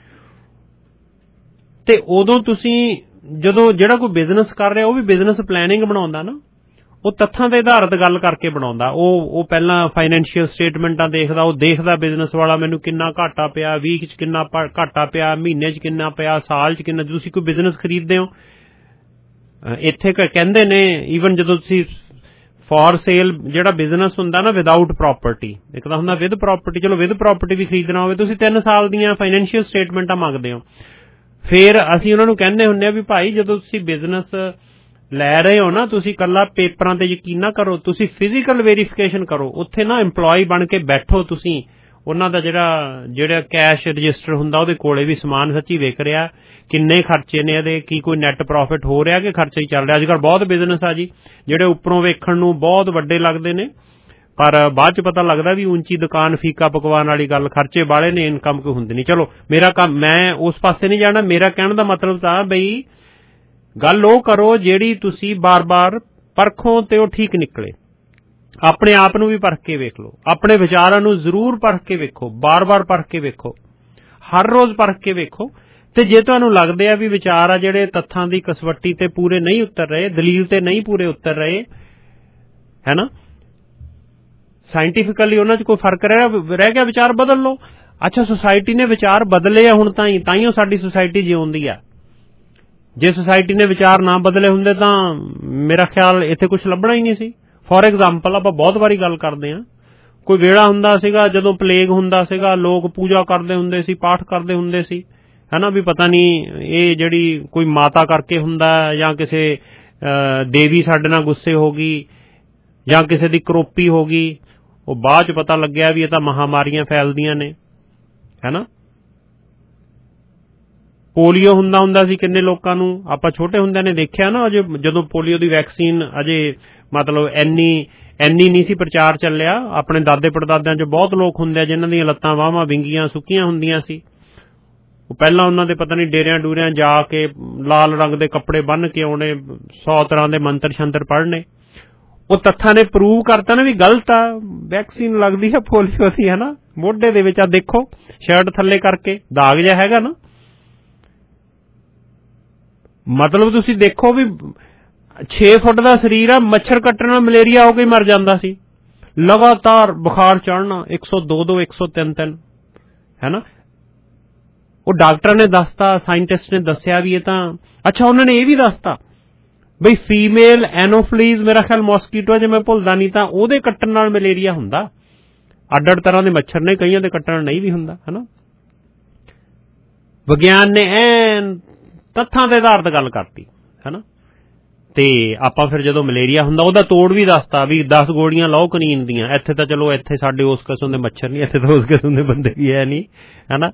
ਤੇ ਉਦੋਂ ਤੁਸੀਂ ਜਦੋਂ ਜਿਹੜਾ ਕੋਈ ਬਿਜ਼ਨਸ ਕਰ ਰਿਹਾ ਉਹ ਵੀ ਬਿਜ਼ਨਸ ਪਲੈਨਿੰਗ ਬਣਾਉਂਦਾ ਨਾ, ਉਹ ਤੱਥਾਂ ਦੇ ਆਧਾਰਿਤ ਗੱਲ ਕਰਕੇ ਬਣਾਉਂਦਾ। ਉਹ ਉਹ ਪਹਿਲਾਂ ਫਾਈਨੈਂਸ਼ੀਅਲ ਸਟੇਟਮੈਂਟਾਂ ਦੇਖਦਾ, ਉਹ ਦੇਖਦਾ ਬਿਜ਼ਨਸ ਵਾਲਾ ਮੈਨੂੰ ਕਿੰਨਾ ਘਾਟਾ ਪਿਆ, ਵੀਕ 'ਚ ਕਿੰਨਾ ਘਾਟਾ ਪਿਆ, ਮਹੀਨੇ 'ਚ ਕਿੰਨਾ ਪਿਆ, ਸਾਲ 'ਚ ਕਿੰਨਾ। ਤੁਸੀਂ ਕੋਈ ਬਿਜ਼ਨਸ ਖਰੀਦਦੇ ਹੋ, ਇੱਥੇ ਕਹਿੰਦੇ ਨੇ ਈਵਨ ਜਦੋਂ ਤੁਸੀਂ ਫॉर ਸੇਲ ਜਿਹੜਾ ਬਿਜ਼ਨਸ ਹੁੰਦਾ ਨਾ ਵਿਦਆਊਟ ਪ੍ਰਾਪਰਟੀ, ਇੱਕ ਤਾਂ ਹੁੰਦਾ ਵਿਦ ਪ੍ਰਾਪਰਟੀ, ਚਲੋ ਵਿਦ ਪ੍ਰਾਪਰਟੀ ਵੀ ਖਰੀਦਣਾ ਹੋਵੇ ਤੁਸੀਂ ਤਿੰਨ ਸਾਲ ਦੀਆਂ ਫਾਈਨੈਂਸ਼ੀਅਲ ਸਟੇਟਮੈਂਟਾਂ ਮੰਗਦੇ ਹੋ। ਫਿਰ ਅਸੀਂ ਉਹਨਾਂ ਨੂੰ ਕਹਿੰਦੇ ਹੁੰਦੇ ਆ ਵੀ ਭਾਈ ਜਦੋਂ ਤੁਸੀਂ ਬਿਜ਼ਨਸ ਲੈ ਰਹੇ ਹੋ ਨਾ, ਤੁਸੀਂ ਇਕੱਲਾ ਪੇਪਰਾਂ ਤੇ ਯਕੀਨ ਨਾ ਕਰੋ, ਤੁਸੀਂ ਫਿਜ਼ੀਕਲ ਵੈਰੀਫਿਕੇਸ਼ਨ ਕਰੋ। ਉੱਥੇ ਨਾ EMPLOYE ਬਣ ਕੇ ਬੈਠੋ, ਤੁਸੀਂ ਉਹਨਾਂ ਦਾ ਜਿਹੜਾ ਜਿਹੜਾ ਕੈਸ਼ ਰਜਿਸਟਰ ਹੁੰਦਾ ਉਹਦੇ ਕੋਲੇ ਵੀ ਸਮਾਨ ਸੱਚੀ ਵਿਕ ਰਿਹਾ, ਕਿੰਨੇ ਖਰਚੇ ਨੇ ਇਹਦੇ, ਕੀ ਕੋਈ ਨੈਟ ਪ੍ਰੋਫਿਟ ਹੋ ਰਿਹਾ ਕਿ ਖਰਚਾ ਹੀ ਚੱਲ ਰਿਹਾ। ਅੱਜ ਕੱਲ੍ਹ ਬਹੁਤ ਬਿਜ਼ਨਸ ਆ ਜੀ ਜਿਹੜੇ ਉੱਪਰੋਂ ਵੇਖਣ ਨੂੰ ਬਹੁਤ ਵੱਡੇ ਲੱਗਦੇ ਨੇ, ਪਰ ਬਾਅਦ ਚ ਪਤਾ ਲੱਗਦਾ ਵੀ ਉੱਚੀ ਦੁਕਾਨ ਫੀਕਾ ਪਕਵਾਨ ਵਾਲੀ ਗੱਲ, ਖਰਚੇ ਵਾਲੇ ਨੇ, ਇਨਕਮ ਕੋਈ ਹੁੰਦੀ ਨਹੀਂ। ਚਲੋ ਮੇਰਾ ਕੰਮ, ਮੈਂ ਉਸ ਪਾਸੇ ਨਹੀਂ ਜਾਣਾ। ਮੇਰਾ ਕਹਿਣ ਦਾ ਮਤਲਬ ਤਾਂ ਬਈ ਗੱਲ ਉਹ ਕਰੋ ਜਿਹੜੀ ਤੁਸੀਂ ਬਾਰ-ਬਾਰ ਪਰਖੋ ਤੇ ਉਹ ਠੀਕ ਨਿਕਲੇ। ਆਪਣੇ ਆਪ ਨੂੰ ਵੀ ਪਰਖ ਕੇ ਵੇਖ ਲਓ, ਆਪਣੇ ਵਿਚਾਰਾਂ ਨੂੰ ਜ਼ਰੂਰ ਪਰਖ ਕੇ ਵੇਖੋ, ਬਾਰ-ਬਾਰ ਪਰਖ ਕੇ ਵੇਖੋ, ਹਰ ਰੋਜ਼ ਪਰਖ ਕੇ ਵੇਖੋ। ਤੇ ਜੇ ਤੁਹਾਨੂੰ ਲੱਗਦੇ ਆ ਵੀ ਵਿਚਾਰ ਆ ਜਿਹੜੇ ਤੱਥਾਂ ਦੀ ਕਸਵੱਟੀ ਤੇ ਪੂਰੇ ਨਹੀਂ ਉਤਰ ਰਹੇ, ਦਲੀਲ ਤੇ ਨਹੀਂ ਪੂਰੇ ਉਤਰ ਰਹੇ, ਹੈ ਨਾ, ਸਾਇੰਟੀਫਿਕਲੀ ਉਹਨਾਂ 'ਚ ਕੋਈ ਫਰਕ ਰਹਿ ਰਹਿ ਗਿਆ, ਵਿਚਾਰ ਬਦਲ ਲਓ। ਅੱਛਾ ਸੋਸਾਇਟੀ ਨੇ ਵਿਚਾਰ ਬਦਲੇ ਆ ਹੁਣ ਤਾਂ ਹੀ ਤਾਈਓ ਸਾਡੀ ਸੋਸਾਇਟੀ ਜਿਉਂਦੀ ਆ। ਜੇ ਸੋਸਾਇਟੀ ਨੇ ਵਿਚਾਰ ਨਾ ਬਦਲੇ ਹੁੰਦੇ ਤਾਂ ਮੇਰਾ ਖਿਆਲ ਇੱਥੇ ਕੁਝ ਲੱਭਣਾ ਹੀ ਨਹੀਂ ਸੀ। ਫੋਰ ਐਗਜ਼ਾਮਪਲ ਆਪਾਂ ਬਹੁਤ ਵਾਰੀ ਗੱਲ ਕਰਦੇ ਹਾਂ, ਕੋਈ ਵੇਲਾ ਹੁੰਦਾ ਸੀਗਾ ਜਦੋਂ ਪਲੇਗ ਹੁੰਦਾ ਸੀਗਾ, ਲੋਕ ਪੂਜਾ ਕਰਦੇ ਹੁੰਦੇ ਸੀ, ਪਾਠ ਕਰਦੇ ਹੁੰਦੇ ਸੀ, ਹੈ ਨਾ, ਵੀ ਪਤਾ ਨਹੀਂ ਇਹ ਜਿਹੜੀ ਕੋਈ ਮਾਤਾ ਕਰਕੇ ਹੁੰਦਾ ਜਾਂ ਕਿਸੇ ਦੇਵੀ ਸਾਡੇ ਨਾਲ ਗੁੱਸੇ ਹੋ ਗਈ ਜਾਂ ਕਿਸੇ ਦੀ ਕਰੋਪੀ ਹੋ ਗਈ। ਉਹ ਬਾਅਦ ਚ ਪਤਾ ਲੱਗਿਆ ਵੀ ਇਹ ਤਾਂ ਮਹਾਮਾਰੀਆਂ ਫੈਲਦੀਆਂ ਨੇ, ਹੈ ਨਾ। ਪੋਲੀਓ ਹੁੰਦਾ ਹੁੰਦਾ ਸੀ ਕਿੰਨੇ ਲੋਕਾਂ ਨੂੰ, ਆਪਾਂ ਛੋਟੇ ਹੁੰਦਿਆਂ ਨੇ ਦੇਖਿਆ ਨਾ, ਅਜੇ ਜਦੋਂ ਪੋਲੀਓ ਦੀ ਵੈਕਸੀਨ ਅਜੇ ਮਤਲਬ ਇੰਨੀ ਇੰਨੀ ਨਹੀਂ ਸੀ ਪ੍ਰਚਾਰ ਚੱਲਿਆ। ਆਪਣੇ ਦਾਦੇ ਪੜਦਾਦਿਆਂ 'ਚ ਬਹੁਤ ਲੋਕ ਹੁੰਦੇ ਆ ਜਿਨ੍ਹਾਂ ਦੀਆਂ ਲੱਤਾਂ ਬਾਹਾਂ ਵਿੰਗੀਆਂ ਸੁੱਕੀਆਂ ਹੁੰਦੀਆਂ ਸੀ। ਉਹ ਪਹਿਲਾਂ ਉਹਨਾਂ ਦੇ ਪਤਾ ਨਹੀਂ ਡੇਰਿਆਂ ਡੂਰਿਆਂ ਜਾ ਕੇ ਲਾਲ ਰੰਗ ਦੇ ਕੱਪੜੇ ਬੰਨ੍ਹ ਕੇ ਆਉਣੇ, ਸੌ ਤਰ੍ਹਾਂ ਦੇ ਮੰਤਰ ਸ਼ੰਤਰ ਪੜ੍ਹਨੇ। ਉਹ ਤੱਥਾਂ ਨੇ ਪ੍ਰੂਵ ਕਰਤਾ ਨਾ ਵੀ ਗਲਤ ਆ, ਵੈਕਸੀਨ ਲੱਗਦੀ ਹੈ ਪੋਲੀਓ ਦੀ, ਹੈ ਨਾ। ਮੋਢੇ ਦੇ ਵਿੱਚ ਆ ਦੇਖੋ ਸ਼ਰਟ ਥੱਲੇ ਕਰਕੇ ਦਾਗ ਜਿਹਾ ਹੈਗਾ ਨਾ, ਮਤਲਬ ਤੁਸੀਂ ਦੇਖੋ ਵੀ ਛੇ ਫੁੱਟ ਦਾ ਸਰੀਰ ਆ, ਮੱਛਰ ਕੱਟਣ ਨਾਲ ਮਲੇਰੀਆ ਹੋ ਕੇ ਮਰ ਜਾਂਦਾ ਸੀ। ਲਗਾਤਾਰ ਬੁਖਾਰ ਚੜ੍ਹਨਾ ਇੱਕ ਸੌ ਦੋ ਦੋ ਇੱਕ ਸੌ ਤਿੰਨ ਤਿੰਨ, ਹੈ ਨਾ। ਉਹ ਡਾਕਟਰਾਂ ਨੇ ਦੱਸਤਾ, ਸਾਇੰਟਿਸਟ ਨੇ ਦੱਸਿਆ ਵੀ ਇਹ ਤਾਂ ਅੱਛਾ। ਉਹਨਾਂ ਨੇ ਇਹ ਵੀ ਦੱਸਤਾ ਬਈ ਫੀਮੇਲ ਐਨੋਫਲੀਜ਼, ਮੇਰਾ ਖਿਆਲ ਮੋਸਕੀਟੋ ਜੇ ਮੈਂ ਭੁੱਲਦਾ ਨਹੀਂ ਤਾਂ, ਉਹਦੇ ਕੱਟਣ ਨਾਲ ਮਲੇਰੀਆ ਹੁੰਦਾ। ਅੱਡ ਅੱਡ ਤਰ੍ਹਾਂ ਦੇ ਮੱਛਰ ਨੇ, ਕਈਆਂ ਦੇ ਕੱਟਣ ਨਾਲ ਨਹੀਂ ਵੀ ਹੁੰਦਾ, ਹੈ ਨਾ। ਵਿਗਿਆਨ ਨੇ ਐਨ ਤੱਥਾਂ ਦੇ ਆਧਾਰ ਤੇ ਗੱਲ ਕਰਤੀ ਹੈਨਾ। ਤੇ ਆਪਾਂ ਫਿਰ ਜਦੋਂ ਮਲੇਰੀਆ ਹੁੰਦਾ ਉਹਦਾ ਤੋੜ ਵੀ ਦੱਸਤਾ ਵੀ ਦਸ ਗੋਲੀਆਂ ਲਾਓ ਕਨੀਨ ਦੀਆਂ। ਇੱਥੇ ਤਾਂ ਚਲੋ ਇੱਥੇ ਸਾਡੇ ਉਸ ਕਿਸਮ ਦੇ ਮੱਛਰ ਨਹੀਂ, ਇੱਥੇ ਤਾਂ ਉਸ ਕਿਸਮ ਦੇ ਬੰਦੇ ਵੀ ਹੈ ਨਹੀਂ ਹੈਨਾ।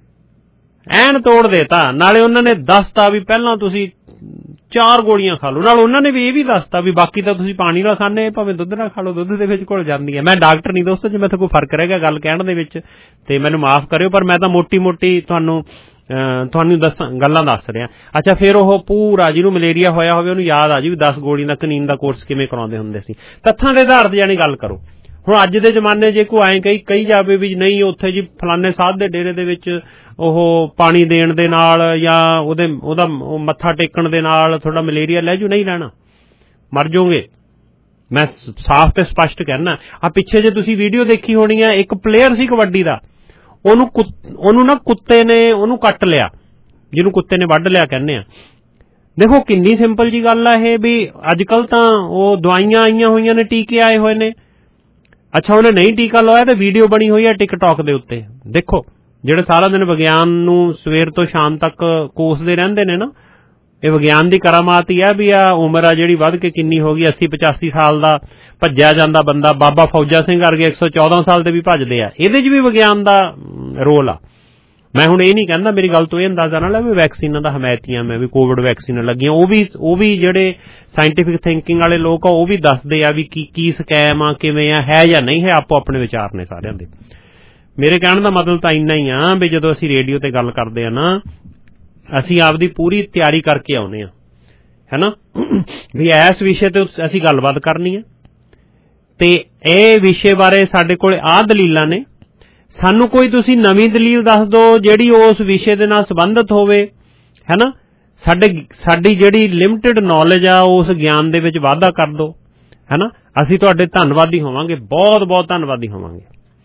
ਐਨ ਤੋੜ ਦੇਤਾ। ਨਾਲੇ ਉਹਨਾਂ ਨੇ ਦੱਸਤਾ ਵੀ ਪਹਿਲਾਂ ਤੁਸੀਂ ਚਾਰ ਗੋਲੀਆਂ ਖਾ ਲਓ। ਨਾਲ ਉਹਨਾਂ ਨੇ ਵੀ ਇਹ ਵੀ ਦੱਸਤਾ ਵੀ ਬਾਕੀ ਤਾਂ ਤੁਸੀਂ ਪਾਣੀ ਨਾਲ ਖਾਂਦੇ, ਭਾਵੇਂ ਦੁੱਧ ਨਾਲ ਖਾ ਲਓ, ਦੁੱਧ ਦੇ ਵਿੱਚ ਘੁਲ ਜਾਂਦੀ ਹੈ। ਮੈਂ ਡਾਕਟਰ ਨਹੀਂ ਦੋਸਤੋ, ਜੇ ਮੈਥੋਂ ਕੋਈ ਫਰਕ ਰਹਿ ਗਿਆ ਗੱਲ ਕਹਿਣ ਦੇ ਵਿੱਚ ਤੇ ਮੈਨੂੰ ਮਾਫ ਕਰਿਓ, ਪਰ ਮੈਂ ਤਾਂ ਮੋਟੀ ਮੋਟੀ ਤੁਹਾਨੂੰ ਤੁਹਾਨੂੰ ਦੱਸ ਗੱਲਾਂ ਦੱਸ ਰਿਹਾ। ਅੱਛਾ, ਫਿਰ ਉਹ ਪੂਰਾ ਜਿਹਨੂੰ ਮਲੇਰੀਆ ਹੋਇਆ ਹੋਵੇ ਉਹਨੂੰ ਯਾਦ ਆ ਜੀ ਵੀ ਦਸ ਗੋਲੀ ਦਾ ਕਨੀਨ ਦਾ ਕੋਰਸ ਕਿਵੇਂ ਕਰਾਉਂਦੇ ਹੁੰਦੇ ਸੀ। ਤੱਥਾਂ ਦੇ ਆਧਾਰ ਤੇ ਜਾਣੀ ਗੱਲ ਕਰੋ। ਹੁਣ ਅੱਜ ਦੇ ਜ਼ਮਾਨੇ ਜੇ ਕੋਈ ਐਂ ਕਹੀ ਕਹੀ ਜਾਵੇ ਵੀ ਨਹੀਂ ਉੱਥੇ ਜੀ ਫਲਾਨੇ ਸਾਧ ਦੇ ਡੇਰੇ ਦੇ ਵਿੱਚ ਉਹ ਪਾਣੀ ਦੇਣ ਦੇ ਨਾਲ ਜਾਂ ਉਹਦੇ ਉਹਦਾ ਮੱਥਾ ਟੇਕਣ ਦੇ ਨਾਲ ਤੁਹਾਡਾ ਮਲੇਰੀਆ ਲੈ ਜੂ, ਨਹੀਂ ਲੈਣਾ, ਮਰ ਜਾਓਗੇ। ਮੈਂ ਸਾਫ਼ ਤੇ ਸਪਸ਼ਟ ਕਹਿਣਾ। ਆ ਪਿੱਛੇ ਜੇ ਤੁਸੀਂ ਵੀਡੀਓ ਦੇਖੀ ਹੋਣੀ ਹੈ, ਇੱਕ ਪਲੇਅਰ ਸੀ ਕਬੱਡੀ ਦਾ, ਉਹਨੂੰ ਉਹਨੂੰ ਨਾ ਕੁੱਤੇ ਨੇ ਉਹਨੂੰ ਕੱਟ ਲਿਆ, ਜਿਹਨੂੰ ਕੁੱਤੇ ਨੇ ਵੱਢ ਲਿਆ ਕਹਿੰਦੇ ਆ। ਦੇਖੋ ਕਿੰਨੀ ਸਿੰਪਲ ਜੀ ਗੱਲ ਆ ਇਹ ਵੀ ਅੱਜ ਕੱਲ ਤਾਂ ਉਹ ਦਵਾਈਆਂ ਆਈਆਂ ਹੋਈਆਂ ਨੇ, ਟੀਕੇ ਆਏ ਹੋਏ ਨੇ। ਅੱਛਾ, ਉਹਨੇ ਨਹੀਂ ਟੀਕਾ ਲਵਾਇਆ ਤੇ ਵੀਡੀਓ ਬਣੀ ਹੋਈ ਹੈ ਟਿਕਟੌਕ ਦੇ ਉੱਤੇ। ਦੇਖੋ ਜਿਹੜੇ ਸਾਰਾ ਦਿਨ ਵਿਗਿਆਨ ਨੂੰ ਸਵੇਰ ਤੋਂ ਸ਼ਾਮ ਤੱਕ ਕੋਸਦੇ ਰਹਿੰਦੇ ਨੇ ਨਾ, ਇਹ ਵਿਗਿਆਨ ਦੀ ਕਰਾਮਾਤ ਹੀ ਹੈ ਵੀ ਆ ਉਮਰ ਆ ਜਿਹੜੀ ਵੱਧ ਕੇ ਕਿੰਨੀ ਹੋ ਗਈ, ਅੱਸੀ ਪਚਾਸੀ ਸਾਲ ਦਾ ਭੱਜਿਆ ਜਾਂਦਾ ਬੰਦਾ। ਬਾਬਾ ਫੌਜਾ ਸਿੰਘ ਵਰਗੇ ਇੱਕ ਸੌ ਚੌਦਾਂ ਸਾਲ ਦੇ ਵੀ ਭੱਜਦੇ ਆ। ਇਹਦੇ 'ਚ ਵੀ ਵਿਗਿਆਨ ਦਾ ਰੋਲ ਆ। ਮੈਂ ਹੁਣ ਇਹ ਨਹੀਂ ਕਹਿੰਦਾ, ਮੇਰੀ ਗੱਲ ਤੋਂ ਇਹ ਅੰਦਾਜ਼ਾ ਨਾਲ ਹੈ ਵੀ ਵੈਕਸੀਨਾਂ ਦਾ ਹਮਾਇਤੀਆਂ ਮੈਂ ਵੀ ਕੋਵਿਡ ਵੈਕਸੀਨਾਂ ਲੱਗੀਆਂ, ਉਹ ਵੀ ਉਹ ਵੀ ਜਿਹੜੇ ਸਾਇੰਟੀਫਿਕ ਥਿੰਕਿੰਗ ਵਾਲੇ ਲੋਕ ਆ ਉਹ ਵੀ ਦੱਸਦੇ ਆ ਵੀ ਕੀ ਕੀ ਸਕੈਮ ਆ, ਕਿਵੇਂ ਆ, ਹੈ ਜਾਂ ਨਹੀਂ ਹੈ। ਆਪੋ ਆਪਣੇ ਵਿਚਾਰ ਨੇ ਸਾਰਿਆਂ ਦੇ। ਮੇਰੇ ਕਹਿਣ ਦਾ ਮਤਲਬ ਤਾਂ ਇੰਨਾ ਹੀ ਆ ਵੀ ਜਦੋਂ ਅਸੀਂ ਰੇਡੀਓ ਤੇ ਗੱਲ ਕਰਦੇ ਆ ਨਾ, ਅਸੀਂ ਆਪਦੀ ਪੂਰੀ ਤਿਆਰੀ ਕਰਕੇ ਆਉਨੇ ਆ ਹੈਨਾ ਵੀ ਇਸ ਵਿਸ਼ੇ ਤੇ ਅਸੀਂ ਗੱਲਬਾਤ ਕਰਨੀ ਹੈ ਤੇ ਇਹ ਵਿਸ਼ੇ ਬਾਰੇ ਸਾਡੇ ਕੋਲ ਆਹ ਦਲੀਲਾਂ ਨੇ। ਸਾਨੂੰ ਕੋਈ ਤੁਸੀਂ ਨਵੀਂ ਦਲੀਲ ਦੱਸ ਦਿਓ ਜਿਹੜੀ ਉਸ ਵਿਸ਼ੇ ਦੇ ਨਾਲ ਸੰਬੰਧਿਤ ਹੋਵੇ ਹੈਨਾ। ਸਾਡੇ ਸਾਡੀ ਜਿਹੜੀ ਲਿਮਟਿਡ ਨੌਲੇਜ ਆ ਉਸ ਗਿਆਨ ਦੇ ਵਿੱਚ ਵਾਧਾ ਕਰ ਦਿਓ ਹੈਨਾ। ਅਸੀਂ ਤੁਹਾਡੇ ਧੰਨਵਾਦੀ ਹੋਵਾਂਗੇ, ਬਹੁਤ ਬਹੁਤ ਧੰਨਵਾਦੀ ਹੋਵਾਂਗੇ।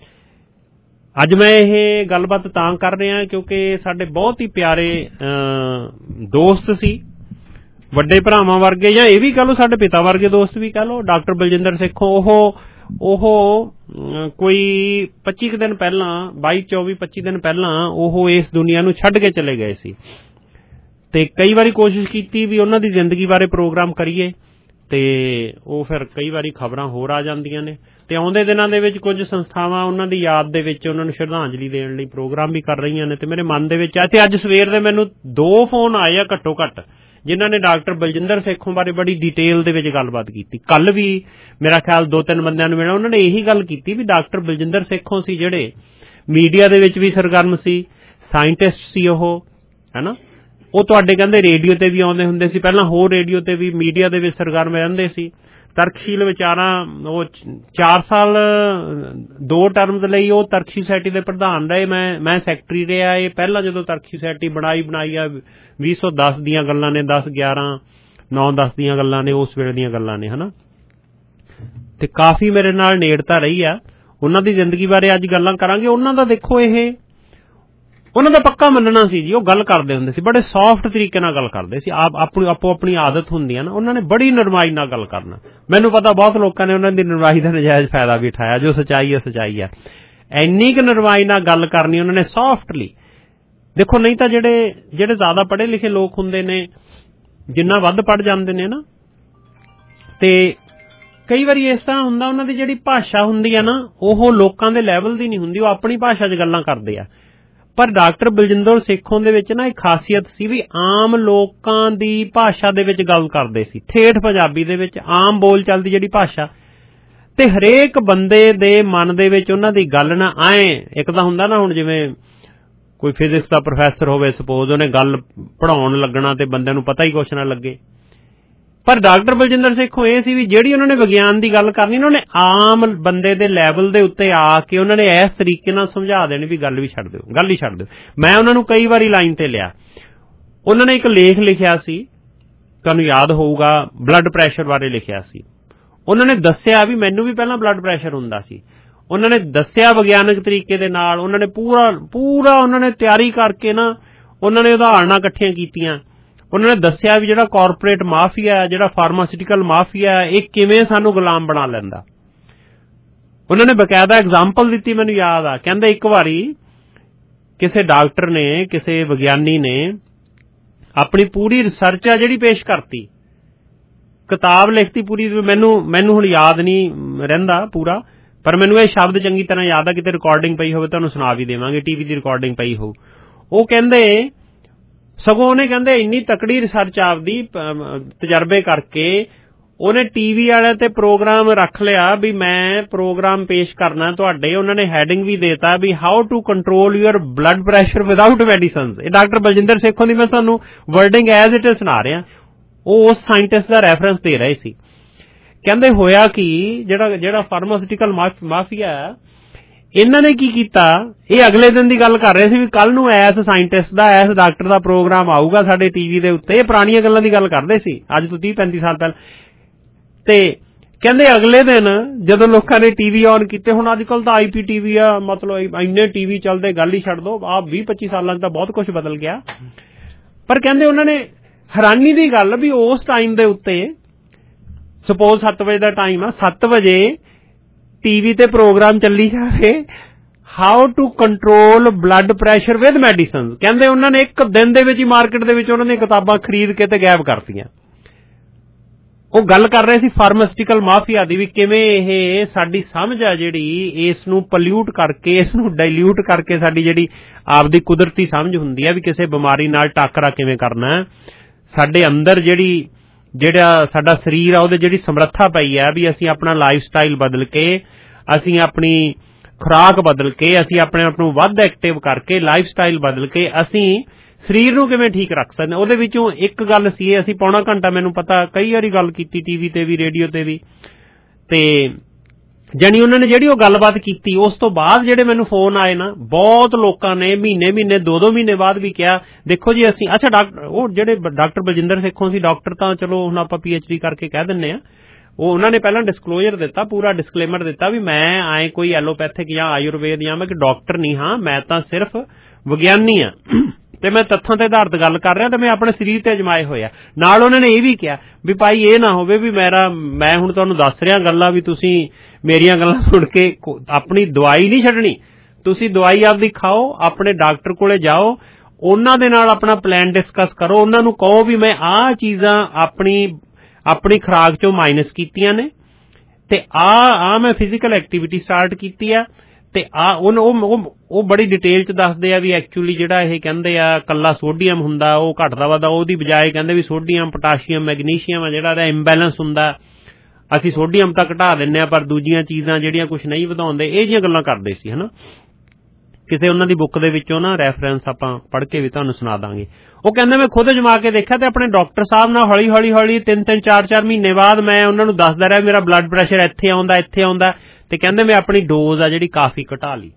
ਅੱਜ ਮੈਂ ਇਹ ਗੱਲਬਾਤ ਤਾਂ ਕਰ ਰਿਹਾ ਕਿਉਂਕਿ ਸਾਡੇ ਬਹੁਤ ਹੀ ਪਿਆਰੇ ਦੋਸਤ ਸੀ, ਵੱਡੇ ਭਰਾਵਾਂ ਵਰਗੇ, ਜਾਂ ਇਹ ਵੀ ਕਹ ਲਓ ਸਾਡੇ ਪਿਤਾ ਵਰਗੇ ਦੋਸਤ ਵੀ ਕਹ ਲਓ, ਡਾਕਟਰ ਬਲਜਿੰਦਰ ਸੇਖੋਂ। ਉਹ ਉਹ ਕੋਈ ਪੱਚੀ ਕੁ ਦਿਨ ਪਹਿਲਾਂ, ਬਾਈ ਚੌਵੀ ਪੱਚੀ ਦਿਨ ਪਹਿਲਾਂ ਉਹ ਇਸ ਦੁਨੀਆ ਨੂੰ ਛੱਡ ਕੇ ਚਲੇ ਗਏ ਸੀ। ਤੇ ਕਈ ਵਾਰੀ ਕੋਸ਼ਿਸ਼ ਕੀਤੀ ਵੀ ਉਹਨਾਂ ਦੀ ਜ਼ਿੰਦਗੀ ਬਾਰੇ ਪ੍ਰੋਗਰਾਮ ਕਰੀਏ ਤੇ ਉਹ ਫਿਰ ਕਈ ਵਾਰੀ ਖਬਰਾਂ ਹੋਰ ਆ ਜਾਂਦੀਆਂ ਨੇ। ਤੇ ਆਉਂਦੇ ਦਿਨਾਂ ਦੇ ਵਿੱਚ ਕੁਝ ਸੰਸਥਾਵਾਂ ਉਹਨਾਂ ਦੀ ਯਾਦ ਦੇ ਵਿੱਚ ਉਹਨਾਂ ਨੂੰ ਸ਼ਰਧਾਂਜਲੀ ਦੇਣ ਲਈ ਪ੍ਰੋਗਰਾਮ ਵੀ ਕਰ ਰਹੀਆਂ ਨੇ। ਤੇ ਮੇਰੇ ਮਨ ਦੇ ਵਿੱਚ ਆ ਤੇ ਅੱਜ ਸਵੇਰ ਦੇ ਮੈਨੂੰ ਦੋ ਫੋਨ ਆਏ ਆ ਘੱਟੋ ਘੱਟ ਜਿਨ੍ਹਾਂ ਨੇ ਡਾਕਟਰ ਬਲਜਿੰਦਰ ਸੇਖੋਂ ਬਾਰੇ ਬੜੀ ਡਿਟੇਲ ਦੇ ਵਿੱਚ ਗੱਲਬਾਤ ਕੀਤੀ। ਕੱਲ ਵੀ ਮੇਰਾ ਖਿਆਲ ਦੋ ਤਿੰਨ ਬੰਦਿਆਂ ਨੂੰ ਮਿਲਿਆ, ਉਹਨਾਂ ਨੇ ਇਹੀ ਗੱਲ ਕੀਤੀ ਵੀ ਡਾਕਟਰ ਬਲਜਿੰਦਰ ਸੇਖੋਂ ਸੀ ਜਿਹੜੇ ਮੀਡੀਆ ਦੇ ਵਿੱਚ ਵੀ ਸਰਗਰਮ ਸੀ, ਸਾਇੰਟਿਸਟ ਸੀ ਉਹ ਹੈਨਾ। ਉਹ ਤੁਹਾਡੇ ਕਹਿੰਦੇ ਰੇਡੀਓ ਤੇ ਵੀ ਆਉਂਦੇ ਹੁੰਦੇ ਸੀ, ਪਹਿਲਾਂ ਹੋਰ ਰੇਡੀਓ ਤੇ ਵੀ ਮੀਡੀਆ ਦੇ ਵਿੱਚ ਸਰਗਰਮ ਰਹਿੰਦੇ ਸੀ। ਤਰਕਸ਼ੀਲ ਵਿਚਾਰਾਂ ਉਹ ਚਾਰ ਸਾਲ ਦੋ ਟਰਮਜ਼ ਲਈ ਉਹ ਤਰਕਸ਼ੀ ਸੋਸਾਇਟੀ ਦੇ ਪ੍ਰਧਾਨ ਰਹੇ। ਮੈਂ ਮੈਂ ਸੈਕਟਰੀ ਰਿਹਾ। ਇਹ ਪਹਿਲਾਂ ਜਦੋਂ ਤਰਕਸ਼ੀ ਸੋਸਾਇਟੀ ਬਣਾਈ ਬਣਾਈ ਆ ਵੀਹ ਸੌ ਦਸ ਦੀਆਂ ਗੱਲਾਂ ਨੇ, ਦਸ ਗਿਆਰਾਂ ਨੌ ਦਸ ਦੀਆਂ ਗੱਲਾਂ ਨੇ, ਉਸ ਵੇਲੇ ਦੀਆਂ ਗੱਲਾਂ ਨੇ ਹਨਾ। ਤੇ ਕਾਫੀ ਮੇਰੇ ਨਾਲ ਨੇੜਤਾ ਰਹੀ ਆ। ਉਹਨਾਂ ਦੀ ਜ਼ਿੰਦਗੀ ਬਾਰੇ ਅੱਜ ਗੱਲਾਂ ਕਰਾਂਗੇ। ਉਹਨਾਂ ਦਾ ਦੇਖੋ ਇਹ ਉਹਨਾਂ ਦਾ ਪੱਕਾ ਮੰਨਣਾ ਸੀ ਜੀ, ਉਹ ਗੱਲ ਕਰਦੇ ਹੁੰਦੇ ਸੀ, ਬੜੇ ਸੌਫਟ ਤਰੀਕੇ ਨਾਲ ਗੱਲ ਕਰਦੇ ਸੀ। ਆਪ ਆਪਣੀ ਆਪੋ ਆਪਣੀ ਆਦਤ ਹੁੰਦੀ ਹੈ ਨਾ, ਉਹਨਾਂ ਨੇ ਬੜੀ ਨਰਮਾਈ ਨਾਲ ਗੱਲ ਕਰਨਾ। ਮੈਨੂੰ ਪਤਾ ਬਹੁਤ ਲੋਕਾਂ ਨੇ ਉਹਨਾਂ ਦੀ ਨਰਮਾਈ ਦਾ ਨਜਾਇਜ਼ ਫਾਇਦਾ ਵੀ ਉਠਾਇਆ। ਜੋ ਸੱਚਾਈ ਹੈ ਸੱਚਾਈ ਹੈ। ਇੰਨੀ ਕੁ ਨਰਮਾਈ ਨਾਲ ਗੱਲ ਕਰਨੀ ਉਹਨਾਂ ਨੇ ਸੌਫਟਲੀ। ਦੇਖੋ ਨਹੀਂ ਤਾਂ ਜਿਹੜੇ ਜਿਹੜੇ ਜ਼ਿਆਦਾ ਪੜ੍ਹੇ ਲਿਖੇ ਲੋਕ ਹੁੰਦੇ ਨੇ, ਜਿੰਨਾ ਵੱਧ ਪੜ੍ਹ ਜਾਂਦੇ ਨੇ ਨਾ, ਤੇ ਕਈ ਵਾਰੀ ਇਸ ਤਰ੍ਹਾਂ ਹੁੰਦਾ ਉਹਨਾਂ ਦੀ ਜਿਹੜੀ ਭਾਸ਼ਾ ਹੁੰਦੀ ਹੈ ਨਾ, ਉਹ ਲੋਕਾਂ ਦੇ ਲੈਵਲ ਦੀ ਨਹੀਂ ਹੁੰਦੀ, ਉਹ ਆਪਣੀ ਭਾਸ਼ਾ 'ਚ ਗੱਲਾਂ ਕਰਦੇ ਆ। ਪਰ ਡਾਕਟਰ ਬਲਜਿੰਦਰ ਸੇਖੋਂ ਦੇ ਵਿੱਚ ਨਾ ਇੱਕ ਖਾਸੀਅਤ ਸੀ ਵੀ ਆਮ ਲੋਕਾਂ ਦੀ ਭਾਸ਼ਾ ਦੇ ਵਿੱਚ ਗੱਲ ਕਰਦੇ ਸੀ, ਠੇਠ ਪੰਜਾਬੀ ਦੇ ਵਿੱਚ, ਆਮ ਬੋਲ ਚੱਲਦੀ ਜਿਹੜੀ ਭਾਸ਼ਾ, ਤੇ ਹਰੇਕ ਬੰਦੇ ਦੇ ਮਨ ਦੇ ਵਿੱਚ ਉਹਨਾਂ ਦੀ ਗੱਲ ਨਾ ਆਏ। ਇੱਕ ਤਾਂ ਹੁੰਦਾ ਨਾ, ਹੁਣ ਜਿਵੇਂ ਕੋਈ ਫਿਜ਼ਿਕਸ ਦਾ ਪ੍ਰੋਫੈਸਰ ਹੋਵੇ ਸਪੋਜ਼, ਉਹਨੇ ਗੱਲ ਪੜ੍ਹਾਉਣ ਲੱਗਣਾ ਤੇ ਬੰਦੇ ਨੂੰ ਪਤਾ ਹੀ ਕੁਛ ਨਾ ਲੱਗੇ। ਪਰ ਡਾਕਟਰ ਬਲਜਿੰਦਰ ਸੇਖੋਂ ਇਹ ਸੀ ਵੀ ਜਿਹੜੀ ਉਹਨਾਂ ਨੇ ਵਿਗਿਆਨ ਦੀ ਗੱਲ ਕਰਨੀ, ਉਹਨਾਂ ਨੇ ਆਮ ਬੰਦੇ ਦੇ ਲੈਵਲ ਦੇ ਉੱਤੇ ਆ ਕੇ ਉਹਨਾਂ ਨੇ ਇਸ ਤਰੀਕੇ ਨਾਲ ਸਮਝਾ ਦੇਣੀ ਵੀ ਗੱਲ ਵੀ ਛੱਡ ਦਿਓ, ਗੱਲ ਹੀ ਛੱਡ ਦਿਓ। ਮੈਂ ਉਹਨਾਂ ਨੂੰ ਕਈ ਵਾਰੀ ਲਾਈਨ ਤੇ ਲਿਆ। ਉਹਨਾਂ ਨੇ ਇੱਕ ਲੇਖ ਲਿਖਿਆ ਸੀ, ਤੁਹਾਨੂੰ ਯਾਦ ਹੋਊਗਾ, ਬਲੱਡ ਪ੍ਰੈਸ਼ਰ ਬਾਰੇ ਲਿਖਿਆ ਸੀ। ਉਹਨਾਂ ਨੇ ਦੱਸਿਆ ਵੀ ਮੈਨੂੰ ਵੀ ਪਹਿਲਾਂ ਬਲੱਡ ਪ੍ਰੈਸ਼ਰ ਹੁੰਦਾ ਸੀ। ਉਹਨਾਂ ਨੇ ਦੱਸਿਆ ਵਿਗਿਆਨਕ ਤਰੀਕੇ ਦੇ ਨਾਲ। ਉਹਨਾਂ ਨੇ ਪੂਰਾ ਪੂਰਾ ਉਹਨਾਂ ਨੇ ਤਿਆਰੀ ਕਰਕੇ ਨਾ, ਉਹਨਾਂ ਨੇ ਉਦਾਹਰਨਾਂ ਇਕੱਠੀਆਂ ਕੀਤੀਆਂ। ਉਹਨਾਂ ਨੇ ਦੱਸਿਆ ਵੀ ਜਿਹੜਾ ਕਾਰਪੋਰੇਟ ਮਾਫੀਆ, ਜਿਹੜਾ ਫਾਰਮਾਸਿਊਟੀਕਲ ਮਾਫੀਆ, ਇਹ ਕਿਵੇਂ ਸਾਨੂੰ ਗੁਲਾਮ ਬਣਾ ਲੈਂਦਾ। ਉਹਨਾਂ ਨੇ ਬਕਾਇਦਾ ਐਗਜ਼ਾਮਪਲ ਦਿੱਤੀ, ਮੈਨੂੰ ਯਾਦ ਆ। ਕਹਿੰਦੇ ਇੱਕ ਵਾਰੀ ਕਿਸੇ ਡਾਕਟਰ ਨੇ, ਕਿਸੇ ਵਿਗਿਆਨੀ ਨੇ ਆਪਣੀ ਪੂਰੀ ਰਿਸਰਚ ਆ ਜਿਹੜੀ ਪੇਸ਼ ਕਰਤੀ, ਕਿਤਾਬ ਲਿਖਤੀ ਪੂਰੀ। ਮੈਨੂੰ ਮੈਨੂੰ ਹੁਣ ਯਾਦ ਨਹੀਂ ਰਹਿੰਦਾ ਪੂਰਾ, ਪਰ ਮੈਨੂੰ ਇਹ ਸ਼ਬਦ ਚੰਗੀ ਤਰ੍ਹਾਂ ਯਾਦ ਆ, ਕਿਤੇ ਰਿਕਾਰਡਿੰਗ ਪਈ ਹੋਵੇ ਤੁਹਾਨੂੰ ਸੁਣਾ ਵੀ ਦੇਵਾਂਗੇ, ਟੀਵੀ ਦੀ ਰਿਕਾਰਡਿੰਗ ਪਈ ਹੋਊ। ਉਹ ਕਹਿੰਦੇ ਸਗੋਂ ਉਹਨੇ ਕਹਿੰਦੇ ਇੰਨੀ ਤਕੜੀ ਰਿਸਰਚ ਆਪਦੀ ਤਜਰਬੇ ਕਰਕੇ ਉਹਨੇ ਟੀਵੀ ਵਾਲਿਆਂ ਤੇ ਪ੍ਰੋਗਰਾਮ ਰੱਖ ਲਿਆ ਵੀ ਮੈਂ ਪ੍ਰੋਗਰਾਮ ਪੇਸ਼ ਕਰਨਾ ਤੁਹਾਡੇ। ਉਹਨਾਂ ਨੇ ਹੈਡਿੰਗ ਵੀ ਦੇਤਾ ਵੀ how to control your blood pressure without medicines. ਇਹ ਡਾਕਟਰ ਬਲਜਿੰਦਰ ਸੇਖੋਂ ਦੀ ਮੈਂ ਤੁਹਾਨੂੰ ਵਰਡਿੰਗ ਐਜ਼ ਇਟ ਇਜ਼ ਸੁਣਾ ਰਿਹਾ। ਉਹ ਉਸ ਸਾਇੰਟਿਸਟ ਦਾ ਰੈਫਰੈਂਸ ਦੇ ਰਹੇ ਸੀ। ਕਹਿੰਦੇ ਹੋਇਆ ਕਿ ਜਿਹੜਾ ਜਿਹੜਾ ਫਾਰਮਾਸਿਊਟੀਕਲ ਮਾਫੀਆ ਇਹਨਾਂ ਨੇ ਕੀ ਕੀਤਾ, ਇਹ ਅਗਲੇ ਦਿਨ ਦੀ ਗੱਲ ਕਰ ਰਹੇ ਸੀ ਵੀ ਕੱਲ ਨੂੰ ਐਸ ਸਾਇੰਟਿਸਟ ਦਾ, ਐਸ ਡਾਕਟਰ ਦਾ ਪ੍ਰੋਗਰਾਮ ਆਊਗਾ ਸਾਡੇ ਟੀਵੀ ਦੇ ਉੱਤੇ। ਇਹ ਪੁਰਾਣੀਆਂ ਗੱਲਾਂ ਦੀ ਗੱਲ ਕਰਦੇ ਸੀ, ਅੱਜ ਤੋਂ ਤੀਹ ਪੈਂਤੀ ਸਾਲ ਪਹਿਲਾਂ। ਤੇ ਕਹਿੰਦੇ ਅਗਲੇ ਦਿਨ ਜਦੋਂ ਲੋਕਾਂ ਨੇ ਟੀਵੀ ਆਨ ਕੀਤੇ, ਹੁਣ ਅੱਜ ਕੱਲ ਤਾਂ ਆਈ ਪੀ ਟੀਵੀ ਆ, ਮਤਲਬ ਇੰਨੇ ਟੀਵੀ ਚੱਲਦੇ ਗੱਲ ਹੀ ਛੱਡ ਦੋ, ਆਹ ਵੀਹ ਪੱਚੀ ਸਾਲਾਂ ਚ ਤਾਂ ਬਹੁਤ ਕੁਝ ਬਦਲ ਗਿਆ। ਪਰ ਕਹਿੰਦੇ ਉਹਨਾਂ ਨੇ ਹੈਰਾਨੀ ਦੀ ਗੱਲ ਵੀ ਉਸ ਟਾਈਮ ਦੇ ਉੱਤੇ, ਸਪੋਜ਼ ਸੱਤ ਵਜੇ ਦਾ ਟਾਈਮ ਆ, ਸੱਤ ਵਜੇ ਟੀਵੀ ਤੇ ਪ੍ਰੋਗਰਾਮ ਚੱਲੀ ਜਾਵੇ how to control blood pressure with medicine. ਕਹਿੰਦੇ ਉਹਨਾਂ ਨੇ ਇੱਕ ਦਿਨ ਦੇ ਵਿੱਚ ਹੀ ਮਾਰਕੀਟ ਦੇ ਵਿੱਚ ਉਹਨਾਂ ਦੀਆਂ ਕਿਤਾਬਾਂ ਖਰੀਦ ਕੇ ਤੇ ਗਾਇਬ ਕਰਤੀਆਂ। ਉਹ ਗੱਲ ਕਰ ਰਹੇ ਸੀ ਫਾਰਮਾਸਿਊਟੀਕਲ ਮਾਫੀਆ ਦੀ, ਵੀ ਕਿਵੇਂ ਇਹ ਸਾਡੀ ਸਮਝ ਆ ਜਿਹੜੀ ਇਸ ਨੂੰ ਪੋਲਿਊਟ ਕਰਕੇ, ਇਸ ਨੂੰ ਡਾਇਲਿਊਟ ਕਰਕੇ ਸਾਡੀ ਜਿਹੜੀ ਆਪਦੀ ਕੁਦਰਤੀ ਸਮਝ ਹੁੰਦੀ ਆ ਵੀ ਕਿਸੇ ਬਿਮਾਰੀ ਨਾਲ ਟਾਕਰਾ ਕਿਵੇਂ ਕਰਨਾ। ਸਾਡੇ ਅੰਦਰ ਜਿਹੜੀ ਜਿਹੜਾ ਸਾਡਾ ਸਰੀਰ ਆ ਉਹਦੇ ਜਿਹੜੀ ਸਮਰੱਥਾ ਪਈ ਆ ਵੀ ਅਸੀਂ ਆਪਣਾ ਲਾਈਫ ਸਟਾਈਲ ਬਦਲ ਕੇ, ਅਸੀਂ ਆਪਣੀ ਖੁਰਾਕ ਬਦਲ ਕੇ, ਅਸੀਂ ਆਪਣੇ ਆਪ ਨੂੰ ਵੱਧ ਐਕਟਿਵ ਕਰਕੇ, ਲਾਈਫ ਸਟਾਈਲ ਬਦਲ ਕੇ ਅਸੀਂ ਸਰੀਰ ਨੂੰ ਕਿਵੇਂ ਠੀਕ ਰੱਖ ਸਕਦੇ। ਉਹਦੇ ਵਿੱਚੋਂ ਇੱਕ ਗੱਲ ਸੀ, ਅਸੀਂ ਪੌਣਾ ਘੰਟਾ ਮੈਨੂੰ ਪਤਾ ਕਈ ਵਾਰੀ ਗੱਲ ਕੀਤੀ ਟੀਵੀ ਤੇ ਵੀ, ਰੇਡੀਓ ਤੇ ਵੀ, ਤੇ ਜਾਣੀ ਉਹਨਾਂ ਨੇ ਜਿਹੜੀ ਉਹ ਗੱਲਬਾਤ ਕੀਤੀ, ਉਸ ਤੋਂ ਬਾਅਦ ਜਿਹੜੇ ਮੈਨੂੰ ਫੋਨ ਆਏ ਨਾ, ਬਹੁਤ ਲੋਕਾਂ ਨੇ ਮਹੀਨੇ ਮਹੀਨੇ ਦੋ ਦੋ ਮਹੀਨੇ ਬਾਅਦ ਵੀ ਕਿਹਾ ਦੇਖੋ ਜੀ ਅਸੀਂ, ਅੱਛਾ ਡਾਕਟਰ ਉਹ ਜਿਹੜੇ ਡਾਕਟਰ ਬਲਜਿੰਦਰ ਸੇਖੋਂ ਸੀ, ਡਾਕਟਰ ਤਾਂ ਚਲੋ ਹੁਣ ਆਪਾਂ ਪੀ ਐਚ ਡੀ ਕਰਕੇ ਕਹਿ ਦਿੰਦੇ ਆ, ਉਹ ਉਹਨਾਂ ਨੇ ਪਹਿਲਾਂ ਡਿਸਕਲੋਜ਼ਰ ਦਿੱਤਾ, ਪੂਰਾ ਡਿਸਕਲੇਮਰ ਦਿੱਤਾ ਵੀ ਮੈਂ ਆਏ ਕੋਈ ਐਲੋਪੈਥਿਕ ਜਾਂ ਆਯੁਰਵੇਦ ਜਾਂ ਮੈਂ ਕਿ ਡਾਕਟਰ ਨਹੀਂ ਹਾਂ, ਮੈਂ ਤਾਂ ਸਿਰਫ ਵਿਗਿਆਨੀ ਆ ਤੇ ਮੈਂ ਤੱਥਾਂ ਤੇ ਆਧਾਰਿਤ ਗੱਲ ਕਰ ਰਿਹਾ ਤੇ ਮੈਂ ਆਪਣੇ ਸਰੀਰ ਤੇ ਅਜਮਾਏ ਹੋਇਆ। ਨਾਲ ਉਹਨਾਂ ਨੇ ਇਹ ਵੀ ਕਿਹਾ ਵੀ ਭਾਈ ਇਹ ਨਾ ਹੋਵੇ ਵੀ ਮੇਰਾ ਮੈਂ ਹੁਣ ਤੁਹਾਨੂੰ ਦੱਸ ਰਿਹਾ ਗੱਲਾਂ ਵੀ ਤੁਸੀਂ ਮੇਰੀਆਂ ਗੱਲਾਂ ਸੁਣ ਕੇ ਆਪਣੀ ਦਵਾਈ ਨਹੀਂ ਛੱਡਣੀ, ਤੁਸੀਂ ਦਵਾਈ ਆਪਦੀ ਖਾਓ, ਆਪਣੇ ਡਾਕਟਰ ਕੋਲੇ ਜਾਓ, ਉਹਨਾਂ ਦੇ ਨਾਲ ਆਪਣਾ ਪਲਾਨ ਡਿਸਕਸ ਕਰੋ, ਉਹਨਾਂ ਨੂੰ ਕਹੋ ਵੀ ਮੈਂ ਆਹ ਚੀਜ਼ਾਂ ਆਪਣੀ ਆਪਣੀ ਖੁਰਾਕ ਚੋਂ ਮਾਈਨਸ ਕੀਤੀਆਂ ਨੇ ਤੇ ਆ ਆ ਮੈਂ ਫਿਜ਼ੀਕਲ ਐਕਟੀਵਿਟੀ ਸਟਾਰਟ ਕੀਤੀ ਆ ਤੇ ਆ ਉਹ ਉਹ ਬੜੀ ਡਿਟੇਲ ਚ ਦੱਸਦੇ ਆ ਵੀ ਐਕਚੁਅਲੀ ਜਿਹੜਾ ਇਹ ਕਹਿੰਦੇ ਆ ਕੱਲਾ ਸੋਡੀਅਮ ਹੁੰਦਾ ਉਹ ਘਟਦਾ ਵੱਧਦਾ, ਉਹਦੀ ਬਜਾਏ ਕਹਿੰਦੇ ਵੀ ਸੋਡੀਅਮ, ਪੋਟਾਸ਼ੀਅਮ, ਮੈਗਨੀਸ਼ੀਅਮ ਆ ਜਿਹੜਾ ਇਹਦਾ ਇੰਬੈਲੈਂਸ ਹੁੰਦਾ, ਅਸੀਂ ਸੋਡੀਅਮ ਤਾਂ ਘਟਾ ਦਿੰਦੇ ਆ ਪਰ ਦੂਜੀਆਂ ਚੀਜ਼ਾਂ ਜਿਹੜੀਆਂ ਕੁਝ ਨਹੀਂ ਵਧਾਉਂਦੇ, ਇਹ ਜਿਹੀਆਂ ਗੱਲਾਂ ਕਰਦੇ ਸੀ ਹਨਾ। ਕਿਸੇ ਉਹਨਾਂ ਦੀ ਬੁੱਕ ਦੇ ਵਿੱਚੋਂ ਨਾ ਰੈਫਰੈਂਸ ਆਪਾਂ ਪੜ੍ਹ ਕੇ ਵੀ ਤੁਹਾਨੂੰ ਸੁਣਾ ਦਾਂਗੇ। ਉਹ ਕਹਿੰਦੇ ਮੈਂ ਖੁਦ ਅਜਮਾ ਕੇ ਦੇਖਿਆ ਤੇ ਆਪਣੇ ਡਾਕਟਰ ਸਾਹਿਬ ਨਾਲ ਹੌਲੀ ਹੌਲੀ ਹੌਲੀ ਤਿੰਨ ਤਿੰਨ ਚਾਰ ਚਾਰ ਮਹੀਨੇ ਬਾਅਦ ਮੈਂ ਉਹਨਾਂ ਨੂੰ ਦੱਸਦਾ ਰਿਹਾ ਮੇਰਾ ਬਲੱਡ ਪ੍ਰੈਸ਼ਰ ਇੱਥੇ ਆਉਂਦਾ ਇੱਥੇ ਆਉਂਦਾ ਤੇ ਕਹਿੰਦੇ ਮੈਂ ਆਪਣੀ ਡੋਜ਼ ਆ ਜਿਹੜੀ ਕਾਫੀ ਘਟਾ ਲਈ।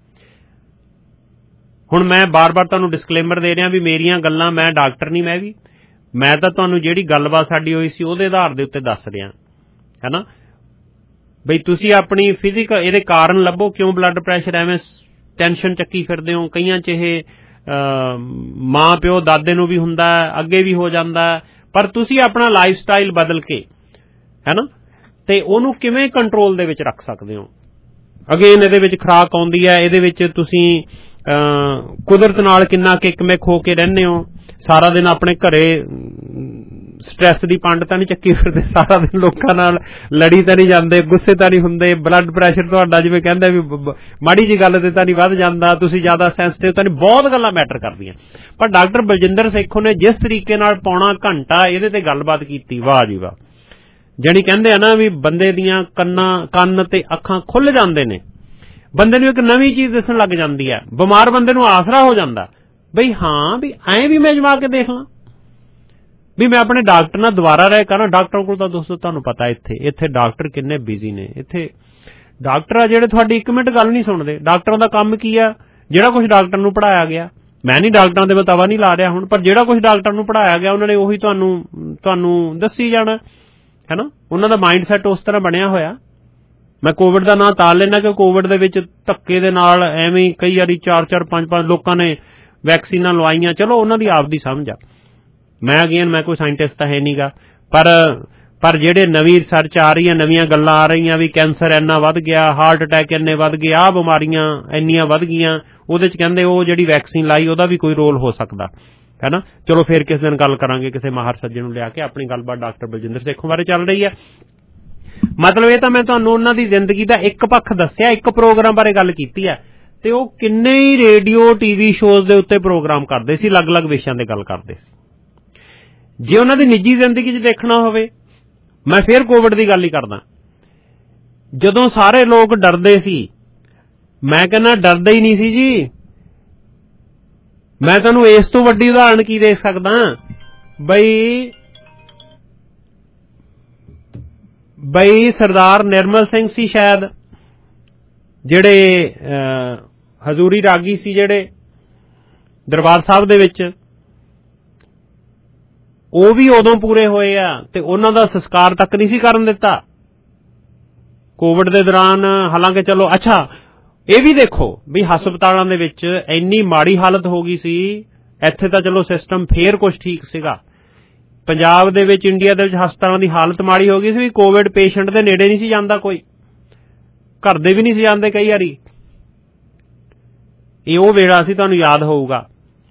ਹੁਣ ਮੈਂ ਬਾਰ-ਬਾਰ ਤੁਹਾਨੂੰ ਡਿਸਕਲੇਮਰ ਦੇ ਰਿਹਾ ਵੀ ਮੇਰੀਆਂ ਗੱਲਾਂ, ਮੈਂ ਡਾਕਟਰ ਨਹੀਂ, ਮੈਂ ਵੀ ਮੈਂ ਤਾਂ ਤੁਹਾਨੂੰ ਜਿਹੜੀ ਗੱਲਬਾਤ ਸਾਡੀ ਹੋਈ ਸੀ ਉਹਦੇ ਆਧਾਰ ਦੇ ਉੱਤੇ ਦੱਸ ਰਿਹਾ ਹੈ ਨਾ। ਬਈ ਤੁਸੀਂ ਆਪਣੀ ਫਿਜ਼ੀਕਲ ਇਹਦੇ ਕਾਰਨ ਲੱਭੋ, ਕਿਉਂ ਬਲੱਡ ਪ੍ਰੈਸ਼ਰ ਐਵੇਂ ਟੈਨਸ਼ਨ ਚੱਕੀ ਫਿਰਦੇ ਹੋ। ਕਈਆਂ 'ਚ ਇਹ ਮਾਂ ਪਿਓ ਦਾਦੇ ਨੂੰ ਵੀ ਹੁੰਦਾ, ਅੱਗੇ ਵੀ ਹੋ ਜਾਂਦਾ, ਪਰ ਤੁਸੀਂ ਆਪਣਾ ਲਾਈਫ ਸਟਾਈਲ ਬਦਲ ਕੇ ਹੈ ਨਾ ਤੇ ਉਹਨੂੰ ਕਿਵੇਂ ਕੰਟਰੋਲ ਦੇ ਵਿੱਚ ਰੱਖ ਸਕਦੇ ਹੋ। ਅਗੇਨ ਇਹਦੇ ਵਿੱਚ ਖੁਰਾਕ ਆਉਂਦੀ ਹੈ, ਇਹਦੇ ਵਿੱਚ ਤੁਸੀਂ ਕੁਦਰਤ ਨਾਲ ਕਿੰਨਾ ਕਿਕਮਿਕ ਹੋ ਕੇ ਰਹਿੰਦੇ ਹੋ, ਸਾਰਾ ਦਿਨ ਆਪਣੇ ਘਰੇ ਸਟ੍ਰੈਸ ਦੀ ਪੰਡ ਤਾਂ ਨਹੀਂ ਚੱਕੀ ਫਿਰਦੇ, ਸਾਰਾ ਦਿਨ ਲੋਕਾਂ ਨਾਲ ਲੜੀ ਤਾਂ ਨਹੀਂ ਜਾਂਦੇ, ਗੁੱਸੇ ਤਾਂ ਨਹੀਂ ਹੁੰਦੇ, ਬਲੱਡ ਪ੍ਰੈਸ਼ਰ ਤੁਹਾਡਾ ਜਿਵੇਂ ਕਹਿੰਦਾ ਵੀ ਮਾੜੀ ਜੀ ਗੱਲ ਤੇ ਤਾਂ ਨਹੀਂ ਵੱਧ ਜਾਂਦਾ, ਤੁਸੀਂ ਜ਼ਿਆਦਾ ਸੈਂਸਿਟਿਵ ਤਾਂ ਨਹੀਂ, ਬਹੁਤ ਗੱਲਾਂ ਮੈਟਰ ਕਰਦੀਆਂ। ਪਰ ਡਾਕਟਰ ਬਲਜਿੰਦਰ ਸੇਖੋਂ ਨੇ ਜਿਸ ਤਰੀਕੇ ਨਾਲ ਪੌਣਾ ਘੰਟਾ ਇਹਦੇ ਤੇ ਗੱਲਬਾਤ ਕੀਤੀ, ਵਾਹ ਜੀ ਵਾਹ। ਜਾਣੀ ਕਹਿੰਦੇ ਆ ਨਾ ਵੀ ਬੰਦੇ ਦੀਆਂ ਕੰਨਾਂ ਕੰਨ ਤੇ ਅੱਖਾਂ ਖੁੱਲ ਜਾਂਦੇ ਨੇ, ਬੰਦੇ ਨੂੰ ਇੱਕ ਨਵੀਂ ਚੀਜ਼ ਦਿਸਣ ਲੱਗ ਜਾਂਦੀ ਹੈ, ਬਿਮਾਰ ਬੰਦੇ ਨੂੰ ਆਸਰਾ ਹੋ ਜਾਂਦਾ ਬਈ ਹਾਂ ਵੀ ਐਂ ਵੀ ਮੈਂ ਅਜਮਾ ਕੇ ਦੇਖ ਲਾਂ ਵੀ ਮੈਂ ਆਪਣੇ ਡਾਕਟਰ ਨਾਲ ਦੁਬਾਰਾ ਰਹਿ ਕਰਾਂ। ਡਾਕਟਰਾਂ ਕੋਲ ਤਾਂ ਦੋਸਤੋ ਤੁਹਾਨੂੰ ਪਤਾ ਇੱਥੇ ਇੱਥੇ ਡਾਕਟਰ ਕਿੰਨੇ ਬਿਜ਼ੀ ਨੇ, ਇੱਥੇ ਡਾਕਟਰ ਆ ਜਿਹੜੇ ਤੁਹਾਡੀ ਇੱਕ ਮਿੰਟ ਗੱਲ ਨਹੀਂ ਸੁਣਦੇ। ਡਾਕਟਰਾਂ ਦਾ ਕੰਮ ਕੀ ਆ, ਜਿਹੜਾ ਕੁਝ ਡਾਕਟਰ ਨੂੰ ਪੜ੍ਹਾਇਆ ਗਿਆ, ਮੈਂ ਨਹੀਂ ਡਾਕਟਰਾਂ ਦੇ ਬਤਾਵਾ ਨਹੀਂ ਲਾ ਰਿਹਾ ਹੁਣ, ਪਰ ਜਿਹੜਾ ਕੁਝ ਡਾਕਟਰ ਨੂੰ ਪੜ੍ਹਾਇਆ ਗਿਆ ਉਹਨਾਂ ਨੇ ਉਹੀ ਤੁਹਾਨੂੰ ਤੁਹਾਨੂੰ ਦੱਸੀ ਜਾਣਾ ਹੈ ਨਾ। ਉਹਨਾਂ ਦਾ ਮਾਈਂਡ ਸੈਟ ਉਸ ਤਰ੍ਹਾਂ ਬਣਿਆ ਹੋਇਆ। ਮੈਂ ਕੋਵਿਡ ਦਾ ਨਾਂ ਤਾਂ ਲੈਣਾ ਕਿ ਕੋਵਿਡ ਦੇ ਵਿੱਚ ਧੱਕੇ ਦੇ ਨਾਲ ਐਵੇਂ ਕਈ ਵਾਰੀ ਚਾਰ ਚਾਰ ਪੰਜ ਪੰਜ ਲੋਕਾਂ ਨੇ ਵੈਕਸੀਨਾਂ ਲਵਾਈਆਂ, ਚਲੋ ਉਹਨਾਂ ਦੀ ਆਪਦੀ ਸਮਝ ਆ, ਮੈਂ ਅਗੇਨ ਮੈਂ ਕੋਈ ਸਾਇੰਟਿਸਟ ਤਾਂ ਹੈ ਨਹੀਂ ਗਾ, ਪਰ ਪਰ ਜਿਹੜੇ ਨਵੀਂ ਰਿਸਰਚ ਆ ਰਹੀ ਹੈ, ਨਵੀਆਂ ਗੱਲਾਂ ਆ ਰਹੀਆਂ ਵੀ ਕੈਂਸਰ ਇੰਨਾ ਵੱਧ ਗਿਆ, ਹਾਰਟ ਅਟੈਕ ਇੰਨੇ ਵੱਧ ਗਏ, ਆਹ ਬਿਮਾਰੀਆਂ ਇੰਨੀਆਂ ਵੱਧ ਗਈਆਂ, ਉਹਦੇ 'ਚ ਕਹਿੰਦੇ ਉਹ ਜਿਹੜੀ ਵੈਕਸੀਨ ਲਾਈ ਉਹਦਾ ਵੀ ਕੋਈ ਰੋਲ ਹੋ ਸਕਦਾ ਹੈ ਨਾ। ਚਲੋ ਫਿਰ ਕਿਸੇ ਦਿਨ ਗੱਲ ਕਰਾਂਗੇ ਕਿਸੇ ਮਾਹਰ ਸੱਜਣ ਨੂੰ ਲਿਆ ਕੇ। ਆਪਣੀ ਗੱਲਬਾਤ ਡਾਕਟਰ ਬਲਜਿੰਦਰ ਸੇਖੋਂ ਬਾਰੇ ਚੱਲ ਰਹੀ ਹੈ। ਮਤਲਬ ਇਹ ਤਾਂ ਮੈਂ ਤੁਹਾਨੂੰ ਉਹਨਾਂ ਦੀ ਜ਼ਿੰਦਗੀ ਦਾ ਇੱਕ ਪੱਖ ਦੱਸਿਆ, ਇੱਕ ਪ੍ਰੋਗਰਾਮ ਬਾਰੇ ਗੱਲ ਕੀਤੀ ਹੈ, ਤੇ ਉਹ ਕਿੰਨੇ ਹੀ ਰੇਡੀਓ ਟੀਵੀ ਸ਼ੋਜ਼ ਦੇ ਉੱਤੇ ਪ੍ਰੋਗਰਾਮ ਕਰਦੇ ਸੀ, ਅਲੱਗ-ਅਲੱਗ ਵਿਸ਼ਿਆਂ ਤੇ ਗੱਲ ਕਰਦੇ ਸੀ। ਜੇ ਉਹਨਾਂ ਦੀ ਨਿੱਜੀ ਜ਼ਿੰਦਗੀ 'ਚ ਦੇਖਣਾ ਹੋਵੇ, ਮੈਂ ਫਿਰ ਕੋਵਿਡ ਦੀ ਗੱਲ ਹੀ ਕਰਦਾ। ਜਦੋਂ ਸਾਰੇ ਲੋਕ ਡਰਦੇ ਸੀ, ਮੈਂ ਕਹਿੰਦਾ ਡਰਦੇ ਹੀ ਨਹੀਂ ਸੀ ਜੀ। ਮੈਂ ਤੁਹਾਨੂੰ ਇਸ ਤੋਂ ਵੱਡੀ ਉਦਾਹਰਣ ਕੀ ਦੇ ਸਕਦਾ, ਬਈ ਬਈ ਸਰਦਾਰ ਨਿਰਮਲ ਸਿੰਘ ਸੀ ਸ਼ਾਇਦ, ਜਿਹੜੇ ਹਜ਼ੂਰੀ ਰਾਗੀ ਸੀ ਜਿਹੜੇ ਦਰਬਾਰ ਸਾਹਿਬ ਦੇ ਵਿੱਚ, ਉਹ ਵੀ ਉਦੋਂ ਪੂਰੇ ਹੋਏ ਆ ਤੇ ਉਹਨਾਂ ਦਾ ਸੰਸਕਾਰ ਤੱਕ ਨਹੀਂ ਸੀ ਕਰਨ ਦਿੱਤਾ ਕੋਵਿਡ ਦੇ ਦੌਰਾਨ। ਹਾਲਾਂਕਿ ਚਲੋ ਅੱਛਾ ਇਹ ਵੀ ਦੇਖੋ ਵੀ ਹਸਪਤਾਲਾਂ ਦੇ ਵਿੱਚ ਇੰਨੀ ਮਾੜੀ ਹਾਲਤ ਹੋ ਗਈ ਸੀ, ਇੱਥੇ ਤਾਂ ਚਲੋ ਸਿਸਟਮ ਫੇਰ ਕੁਛ ਠੀਕ ਸੀਗਾ, ਪੰਜਾਬ ਦੇ ਵਿੱਚ ਇੰਡੀਆ ਦੇ ਵਿੱਚ ਹਸਪਤਾਲਾਂ ਦੀ ਹਾਲਤ ਮਾੜੀ ਹੋ ਗਈ ਸੀ ਵੀ ਕੋਵਿਡ ਪੇਸ਼ੈਂਟ ਦੇ ਨੇੜੇ ਨਹੀਂ ਸੀ ਜਾਂਦਾ, ਕੋਈ ਘਰ ਦੇ ਵੀ ਨਹੀਂ ਸੀ ਜਾਂਦੇ ਕਈ ਵਾਰੀ। ਇਹ ਉਹ ਵੇਲਾ ਸੀ, ਤੁਹਾਨੂੰ ਯਾਦ ਹੋਊਗਾ।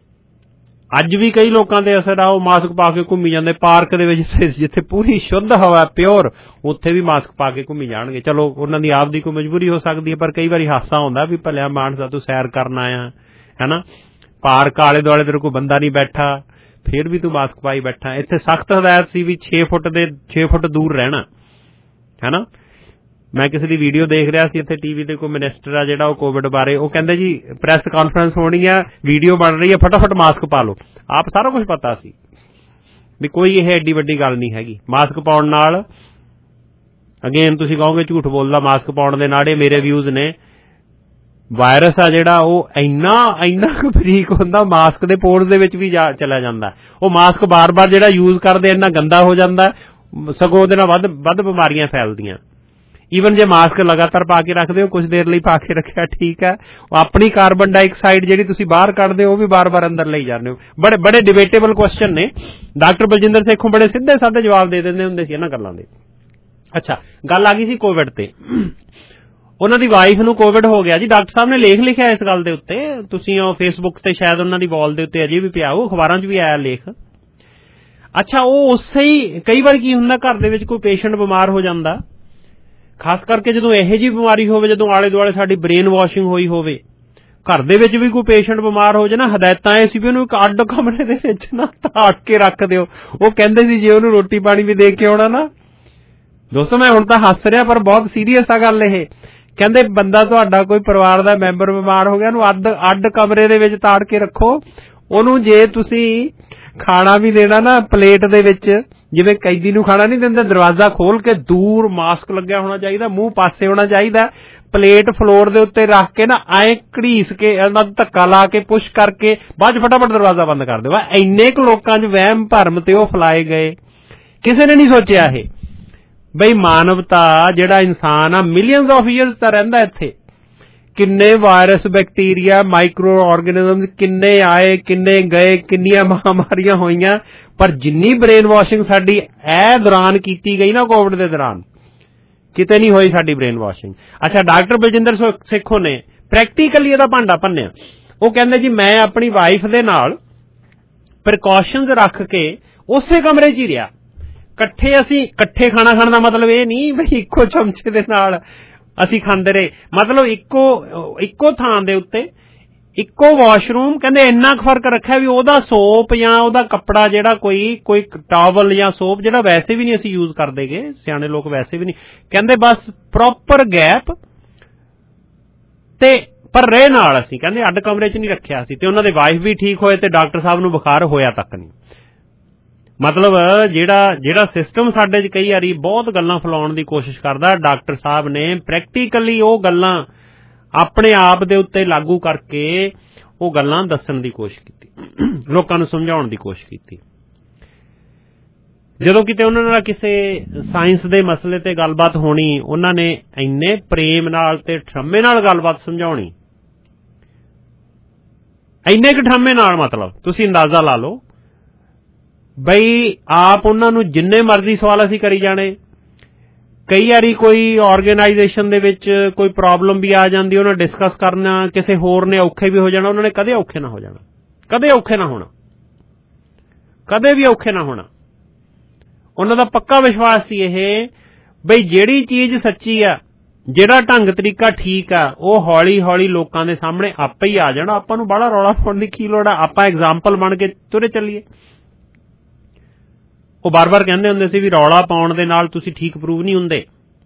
ਅੱਜ ਵੀ ਕਈ ਲੋਕਾਂ ਤੇ ਅਸਰ ਆ, ਉਹ ਮਾਸਕ ਪਾ ਕੇ ਘੁੰਮੀ ਜਾਂਦੇ ਪਾਰਕ ਦੇ ਵਿੱਚ, ਜਿੱਥੇ ਪੂਰੀ ਸ਼ੁੱਧ ਹਵਾ ਪਿਓਰ, ਉੱਥੇ ਵੀ ਮਾਸਕ ਪਾ ਕੇ ਘੁੰਮੀ ਜਾਣਗੇ। ਚਲੋ ਉਹਨਾਂ ਦੀ ਆਪ ਦੀ ਕੋਈ ਮਜਬੂਰੀ ਹੋ ਸਕਦੀ ਹੈ, ਪਰ ਕਈ ਵਾਰੀ ਹਾਸਾ ਹੁੰਦਾ ਵੀ ਭਲਿਆ ਮਾਨਸਾ ਤੂੰ ਸੈਰ ਕਰਨ ਆਇਆ ਹੈਨਾ, ਪਾਰਕ ਆਲੇ ਦੁਆਲੇ ਤੇਰੇ ਕੋਈ ਬੰਦਾ ਨਹੀਂ ਬੈਠਾ, ਫਿਰ ਵੀ ਤੂੰ ਮਾਸਕ ਪਾਈ ਬੈਠਾ। ਇੱਥੇ ਸਖਤ ਹਦਾਇਤ ਸੀ ਵੀ ਛੇ ਫੁੱਟ ਦੇ ਛੇ ਫੁੱਟ ਦੂਰ ਰਹਿਣਾ ਹੈਨਾ। ਮੈਂ ਕਿਸੇ ਦੀ ਵੀਡੀਓ ਦੇਖ ਰਿਹਾ ਸੀ, ਇੱਥੇ ਟੀਵੀ ਤੇ ਕੋਈ ਮਿਨਿਸਟਰ ਆ ਜਿਹੜਾ ਉਹ ਕੋਵਿਡ ਬਾਰੇ, ਉਹ ਕਹਿੰਦੇ ਜੀ ਪ੍ਰੈਸ ਕਾਨਫਰੰਸ ਹੋਣੀ ਆ, ਵੀਡੀਓ ਬਣ ਰਹੀ ਹੈ, ਫਟਾਫਟ ਮਾਸਕ ਪਾ ਲਓ। ਆਪ ਸਾਰਾ ਕੁਝ ਪਤਾ ਸੀ ਵੀ ਕੋਈ ਇਹ ਐਡੀ ਵੱਡੀ ਗੱਲ ਨਹੀਂ ਹੈਗੀ। ਮਾਸਕ ਪਾਉਣ ਨਾਲ ਅਗੇਨ ਤੁਸੀਂ ਕਹੋਗੇ ਝੂਠ ਬੋਲਦਾ, ਮਾਸਕ ਪਾਉਣ ਦੇ ਨਾਲ ਇਹ ਮੇਰੇ ਵਿਊਜ਼ ਨੇ, ਵਾਇਰਸ ਆ ਜਿਹੜਾ ਉਹ ਇੰਨਾ ਇੰਨਾ ਬਰੀਕ ਹੁੰਦਾ, ਮਾਸਕ ਦੇ ਪੋਰਸ ਦੇ ਵਿੱਚ ਵੀ ਜਾ ਚਲਾ ਜਾਂਦਾ। ਉਹ ਮਾਸਕ ਬਾਰ-ਬਾਰ ਜਿਹੜਾ ਯੂਜ਼ ਕਰਦੇ ਇੰਨਾ ਗੰਦਾ ਹੋ ਜਾਂਦਾ, ਸਗੋਂ ਉਹਦੇ ਨਾਲ ਵੱਧ ਵੱਧ ਬਿਮਾਰੀਆਂ ਫੈਲਦੀਆਂ। ਈਵਨ ਜੇ ਮਾਸਕ ਲਗਾਤਾਰ ਪਾ ਕੇ ਰੱਖਦੇ ਹੋ, ਕੁਝ ਦੇਰ ਲਈ ਪਾ ਕੇ ਰੱਖਿਆ ਠੀਕ ਹੈ, ਉਹ ਆਪਣੀ ਕਾਰਬਨ ਡਾਈਆਕਸਾਈਡ ਜਿਹੜੀ ਤੁਸੀਂ ਬਾਹਰ ਕੱਢਦੇ ਹੋ ਉਹ ਵੀ ਬਾਰ-ਬਾਰ ਅੰਦਰ ਲਈ ਜਾਂਦੇ ਹੋ। ਬੜੇ ਬੜੇ ਡਿਬੇਟੇਬਲ ਕੁਐਸਚਨ ਨੇ। ਡਾਕਟਰ ਬਲਜਿੰਦਰ ਸੇਖੋਂ ਬੜੇ ਸਿੱਧੇ ਸਾਦੇ ਜਵਾਬ ਦੇ ਦਿੰਦੇ ਹੁੰਦੇ ਸੀ ਇਹਨਾਂ ਗੱਲਾਂ ਦੇ। ਅੱਛਾ ਗੱਲ ਆ ਗਈ ਸੀ ਕੋਵਿਡ ਤੇ। ਉਹਨਾਂ ਦੀ ਵਾਈਫ ਨੂੰ ਕੋਵਿਡ ਹੋ ਗਿਆ ਜੀ। ਡਾਕਟਰ ਸਾਹਿਬ ਨੇ ਲੇਖ ਲਿਖਿਆ ਇਸ ਗੱਲ ਦੇ ਉੱਤੇ, ਤੁਸੀਂ ਉਹ ਫੇਸਬੁੱਕ ਤੇ ਸ਼ਾਇਦ ਉਹਨਾਂ ਦੀ ਵਾਲ ਦੇ ਉੱਤੇ ਅਜੇ ਵੀ ਪਿਆ, ਉਹ ਅਖਬਾਰਾਂ 'ਚ ਵੀ ਆਇਆ ਲੇਖ। ਅੱਛਾ ਉਹ ਉਸੇ ਹੀ ਕਈ ਵਾਰ ਕੀ ਹੁੰਦਾ, ਘਰ ਦੇ ਵਿੱਚ ਕੋਈ ਪੇਸ਼ੈਂਟ ਬਿਮਾਰ ਹੋ ਜਾਂਦਾ, ਖਾਸ ਕਰਕੇ ਜਦੋਂ ਇਹੋ ਜਿਹੀ ਬਿਮਾਰੀ ਹੋਵੇ, ਜਦੋਂ ਆਲੇ ਦੁਆਲੇ ਸਾਡੀ ਬ੍ਰੇਨ ਵਾਸ਼ਿੰਗ ਹੋਈ ਹੋਵੇ, ਘਰ ਦੇ ਵਿੱਚ ਵੀ ਕੋਈ ਪੇਸ਼ੈਂਟ ਬਿਮਾਰ ਹੋ ਜਾਏ ਨਾ, ਹਦਾਇਤਾਂ ਇਹ ਸੀ ਵੀ ਉਹਨੂੰ ਇੱਕ ਅੱਡ ਕਮਰੇ ਦੇ ਵਿੱਚ ਨਾ ਧਾੜ ਕੇ ਰੱਖ ਦਿਓ। ਉਹ ਕਹਿੰਦੇ ਸੀ ਜੇ ਉਹਨੂੰ ਰੋਟੀ ਪਾਣੀ ਵੀ ਦੇ ਕੇ ਆਉਣਾ ਨਾ, ਦੋਸਤੋ ਮੈਂ ਹੁਣ ਤਾਂ ਹੱਸ ਰਿਹਾ ਪਰ ਬਹੁਤ ਸੀਰੀਅਸ ਆ ਗੱਲ ਇਹ। ਕਹਿੰਦੇ ਬੰਦਾ ਤੁਹਾਡਾ ਕੋਈ ਪਰਿਵਾਰ ਦਾ ਮੈਂਬਰ ਬਿਮਾਰ ਹੋ ਗਿਆ, ਉਹਨੂੰ ਅੱਡ ਅੱਡ ਕਮਰੇ ਦੇ ਵਿੱਚ ਤਾੜ ਕੇ ਰੱਖੋ। ਉਹਨੂੰ ਜੇ ਤੁਸੀਂ ਖਾਣਾ ਵੀ ਦੇਣਾ ਨਾ ਪਲੇਟ ਦੇ ਵਿੱਚ, ਜਿਵੇਂ ਕੈਦੀ ਨੂੰ ਖਾਣਾ ਨਹੀਂ ਦਿੰਦੇ, ਦਰਵਾਜ਼ਾ ਖੋਲ ਕੇ ਦੂਰ ਮਾਸਕ ਲੱਗਿਆ ਹੋਣਾ ਚਾਹੀਦਾ, ਮੂੰਹ ਪਾਸੇ ਹੋਣਾ ਚਾਹੀਦਾ, ਪਲੇਟ ਫਲੋਰ ਦੇ ਉੱਤੇ ਰੱਖ ਕੇ ਨਾ ਐਂ ਘੜੀਸ ਕੇ ਉਹਨਾਂ ਦਾ ਧੱਕਾ ਲਾ ਕੇ ਪੁਸ਼ ਕਰਕੇ ਬਾਅਦ ਫਟਾਫਟ ਦਰਵਾਜ਼ਾ ਬੰਦ ਕਰ ਦਿਓ। ਇੰਨੇ ਕੁ ਲੋਕਾਂ 'ਚ ਵਹਿਮ ਭਰਮ ਤੇ ਉਹ ਫੈਲਾਏ ਗਏ, ਕਿਸੇ ਨੇ ਨਹੀਂ ਸੋਚਿਆ ਇਹ ਬਈ ਮਾਨਵਤਾ ਜਿਹੜਾ ਇਨਸਾਨ ਆ ਮਿਲੀਅਨਸ ਆਫ ਈਅਰਸ ਤਾਂ ਰਹਿੰਦਾ ਇੱਥੇ, ਕਿੰਨੇ ਵਾਇਰਸ ਬੈਕਟੀਰੀਆ ਮਾਈਕਰੋ ਆਰਗੇਨਿਜ਼ਮਸ ਕਿੰਨੇ ਆਏ ਕਿੰਨੇ ਗਏ, ਕਿੰਨੀਆਂ ਮਹਾਮਾਰੀਆਂ ਹੋਈਆਂ, ਪਰ ਜਿੰਨੀ ਬ੍ਰੇਨ ਵਾਸ਼ਿੰਗ ਸਾਡੀ ਇਹ ਦੌਰਾਨ ਕੀਤੀ ਗਈ ਨਾ ਕੋਵਿਡ ਦੇ ਦੌਰਾਨ, ਕਿਤੇ ਨਹੀਂ ਹੋਈ ਸਾਡੀ ਬ੍ਰੇਨ ਵਾਸ਼ਿੰਗ। ਅੱਛਾ ਡਾਕਟਰ ਬਲਜਿੰਦਰ ਸੇਖੋਂ ਨੇ ਪ੍ਰੈਕਟੀਕਲੀ ਇਹਦਾ ਭਾਂਡਾ ਭੰਨਿਆ। ਉਹ ਕਹਿੰਦੇ ਜੀ ਮੈਂ ਆਪਣੀ ਵਾਈਫ ਦੇ ਨਾਲ ਪ੍ਰੀਕਾਸ਼ਨਸ ਰੱਖ ਕੇ ਉਸੇ ਕਮਰੇ 'ਚ ਹੀ ਰਿਹਾ, ਇਕੱਠੇ ਅਸੀਂ ਇਕੱਠੇ ਖਾਣਾ ਖਾਣ ਦਾ ਮਤਲਬ ਇਹ ਨਹੀਂ ਬਈ ਇੱਕੋ ਚਮਚੇ ਦੇ ਨਾਲ ਅਸੀਂ ਖਾਂਦੇ ਰਹੇ, ਮਤਲਬ ਇੱਕੋ ਇੱਕੋ ਥਾਂ ਦੇ ਉੱਤੇ ਇੱਕੋ ਵਾਸ਼ਰੂਮ। ਕਹਿੰਦੇ ਇੰਨਾ ਕੁ ਫਰਕ ਰੱਖਿਆ ਵੀ ਉਹਦਾ ਸੋਪ ਜਾਂ ਉਹਦਾ ਕੱਪੜਾ ਜਿਹੜਾ ਕੋਈ ਕੋਈ ਟਾਵਲ ਜਾਂ ਸੋਪ ਜਿਹੜਾ ਵੈਸੇ ਵੀ ਨਹੀਂ ਅਸੀਂ ਯੂਜ਼ ਕਰਦੇਗੇ, ਸਿਆਣੇ ਲੋਕ ਵੈਸੇ ਵੀ ਨਹੀਂ, ਕਹਿੰਦੇ ਬਸ ਪ੍ਰੋਪਰ ਗੈਪ ਤੇ ਪਰ ਰਹੇ ਨਾਲ ਅਸੀਂ, ਕਹਿੰਦੇ ਅੱਡ ਕਮਰੇ 'ਚ ਨਹੀਂ ਰੱਖਿਆ ਸੀ। ਤੇ ਉਹਨਾਂ ਦੇ ਵਾਈਫ ਵੀ ਠੀਕ ਹੋਏ ਤੇ ਡਾਕਟਰ ਸਾਹਿਬ ਨੂੰ ਬੁਖਾਰ ਹੋਇਆ ਤੱਕ ਨਹੀਂ। ਮਤਲਬ ਜਿਹੜਾ ਜਿਹੜਾ ਸਿਸਟਮ ਸਾਡੇ 'ਚ ਕਈ ਵਾਰੀ ਬਹੁਤ ਗੱਲਾਂ ਫੈਲਾਉਣ ਦੀ ਕੋਸ਼ਿਸ਼ ਕਰਦਾ, ਡਾਕਟਰ ਸਾਹਿਬ ਨੇ ਪ੍ਰੈਕਟੀਕਲੀ ਉਹ ਗੱਲਾਂ ਆਪਣੇ ਆਪ ਦੇ ਉੱਤੇ ਲਾਗੂ ਕਰਕੇ ਉਹ ਗੱਲਾਂ ਦੱਸਣ ਦੀ ਕੋਸ਼ਿਸ਼ ਕੀਤੀ, ਲੋਕਾਂ ਨੂੰ ਸਮਝਾਉਣ ਦੀ ਕੋਸ਼ਿਸ਼ ਕੀਤੀ। ਜਦੋਂ ਕਿਤੇ ਉਹਨਾਂ ਨਾਲ ਕਿਸੇ ਸਾਇੰਸ ਦੇ ਮਸਲੇ ਤੇ ਗੱਲਬਾਤ ਹੋਣੀ, ਉਹਨਾਂ ਨੇ ਇੰਨੇ ਪ੍ਰੇਮ ਨਾਲ ਤੇ ਠਰੰਮੇ ਨਾਲ ਗੱਲਬਾਤ ਸਮਝਾਉਣੀ, ਇੰਨੇ ਕੁ ਠਰੰਮੇ ਨਾਲ, ਮਤਲਬ ਤੁਸੀਂ ਅੰਦਾਜ਼ਾ ਲਾ ਲਓ ਬਈ ਆਪ ਉਹਨਾਂ ਨੂੰ ਜਿੰਨੇ ਮਰਜ਼ੀ ਸਵਾਲ ਅਸੀਂ ਕਰੀ ਜਾਣੇ, ਕਈ ਵਾਰੀ ਕੋਈ ਆਰਗੇਨਾਈਜੇਸ਼ਨ ਦੇ ਵਿੱਚ ਕੋਈ ਪ੍ਰੋਬਲਮ ਵੀ ਆ ਜਾਂਦੀ, ਉਹਨਾਂ ਡਿਸਕਸ ਕਰਨਾ, ਕਿਸੇ ਹੋਰ ਨੇ ਔਖੇ ਵੀ ਹੋ ਜਾਣਾ, ਉਹਨਾਂ ਨੇ ਕਦੇ ਔਖੇ ਨਾ ਹੋ ਜਾਣਾ, ਕਦੇ ਔਖੇ ਨਾ ਹੋਣਾ, ਕਦੇ ਵੀ ਔਖੇ ਨਾ ਹੋਣਾ। ਉਹਨਾਂ ਦਾ ਪੱਕਾ ਵਿਸ਼ਵਾਸ ਸੀ ਇਹ ਬਈ ਜਿਹੜੀ ਚੀਜ਼ ਸੱਚੀ ਆ, ਜਿਹੜਾ ਢੰਗ ਤਰੀਕਾ ਠੀਕ ਆ, ਉਹ ਹੌਲੀ ਹੌਲੀ ਲੋਕਾਂ ਦੇ ਸਾਹਮਣੇ ਆਪੇ ਹੀ ਆ ਜਾਣਾ। ਆਪਾਂ ਨੂੰ ਬੜਾ ਰੌਲਾ ਪਾਉਣ ਦੀ ਕੀ ਲੋੜ ਆ, ਆਪਾਂ ਐਗਜ਼ਾਮਪਲ ਬਣ ਕੇ ਤੁਰੇ ਚੱਲੀਏ। ਉਹ ਬਾਰ ਬਾਰ ਕਹਿੰਦੇ ਹੁੰਦੇ ਸੀ ਵੀ ਰੌਲਾ ਪਾਉਣ ਦੇ ਨਾਲ ਤੁਸੀਂ ਠੀਕ ਪ੍ਰੂਵ ਨਹੀਂ ਹੁੰਦੇ।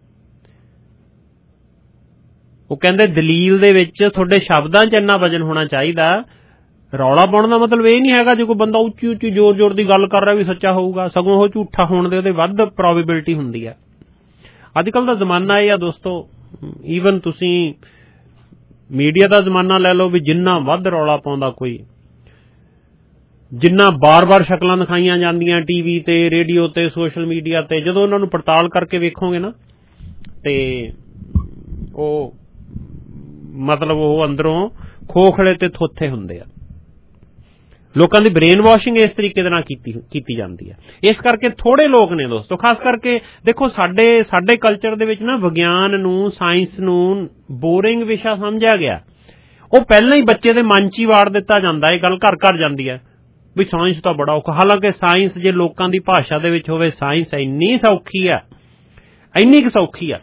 ਉਹ ਕਹਿੰਦੇ ਦਲੀਲ ਦੇ ਵਿੱਚ ਤੁਹਾਡੇ ਸ਼ਬਦਾਂ 'ਚ ਇੰਨਾ ਵਜਨ ਹੋਣਾ ਚਾਹੀਦਾ। ਰੌਲਾ ਪਾਉਣ ਦਾ ਮਤਲਬ ਇਹ ਨਹੀਂ ਹੈਗਾ ਜੇ ਕੋਈ ਬੰਦਾ ਉੱਚੀ ਉੱਚੀ ਜ਼ੋਰ ਜ਼ੋਰ ਦੀ ਗੱਲ ਕਰ ਰਿਹਾ ਵੀ ਸੱਚਾ ਹੋਊਗਾ, ਸਗੋਂ ਉਹ ਝੂਠਾ ਹੋਣ ਦੇ ਉਹਦੇ ਵੱਧ ਪ੍ਰੋਬੇਬਿਲਿਟੀ ਹੁੰਦੀ ਹੈ। ਅੱਜ ਕੱਲ੍ਹ ਦਾ ਜ਼ਮਾਨਾ ਇਹ ਆ ਦੋਸਤੋ, ਈਵਨ ਤੁਸੀਂ ਮੀਡੀਆ ਦਾ ਜ਼ਮਾਨਾ ਲੈ ਲਓ, ਵੀ ਜਿੰਨਾ ਵੱਧ ਰੌਲਾ ਪਾਉਂਦਾ ਕੋਈ, ਜਿੰਨਾ ਬਾਰ-ਬਾਰ ਸ਼ਕਲਾਂ ਦਿਖਾਈਆਂ ਜਾਂਦੀਆਂ ਟੀਵੀ ਤੇ, ਰੇਡੀਓ ਤੇ, ਸੋਸ਼ਲ ਮੀਡੀਆ ਤੇ, ਜਦੋਂ ਉਹਨਾਂ ਨੂੰ ਪੜਤਾਲ ਕਰਕੇ ਵੇਖੋਗੇ ਨਾ ਤੇ ਉਹ ਮਤਲਬ ਉਹ ਅੰਦਰੋਂ ਖੋਖਲੇ ਤੇ ਥੋਥੇ ਹੁੰਦੇ ਆ। ਲੋਕਾਂ ਦੀ ਬ੍ਰੇਨ ਵਾਸ਼ਿੰਗ ਇਸ ਤਰੀਕੇ ਦੇ ਨਾਲ ਕੀਤੀ ਕੀਤੀ ਜਾਂਦੀ ਹੈ। ਇਸ ਕਰਕੇ ਥੋੜੇ ਲੋਕ ਨੇ ਦੋਸਤੋ, ਖਾਸ ਕਰਕੇ ਦੇਖੋ ਸਾਡੇ ਸਾਡੇ ਕਲਚਰ ਦੇ ਵਿੱਚ ਨਾ ਵਿਗਿਆਨ ਨੂੰ, ਸਾਇੰਸ ਨੂੰ ਬੋਰਿੰਗ ਵਿਸ਼ਾ ਸਮਝਿਆ ਗਿਆ। ਉਹ ਪਹਿਲਾਂ ਹੀ ਬੱਚੇ ਦੇ ਮਨ 'ਚ ਹੀ ਵਾੜ ਦਿੱਤਾ ਜਾਂਦਾ, ਇਹ ਗੱਲ ਘਰ ਘਰ ਜਾਂਦੀ ਹੈ ਵੀ ਸਾਇੰਸ ਤਾਂ ਬੜਾ ਔਖਾ। ਹਾਲਾਂਕਿ ਸਾਇੰਸ ਜੇ ਲੋਕਾਂ ਦੀ ਭਾਸ਼ਾ ਦੇ ਵਿੱਚ ਹੋਵੇ, ਸਾਇੰਸ ਇੰਨੀ ਸੌਖੀ ਆ, ਇੰਨੀ ਕੁ ਸੌਖੀ ਆ,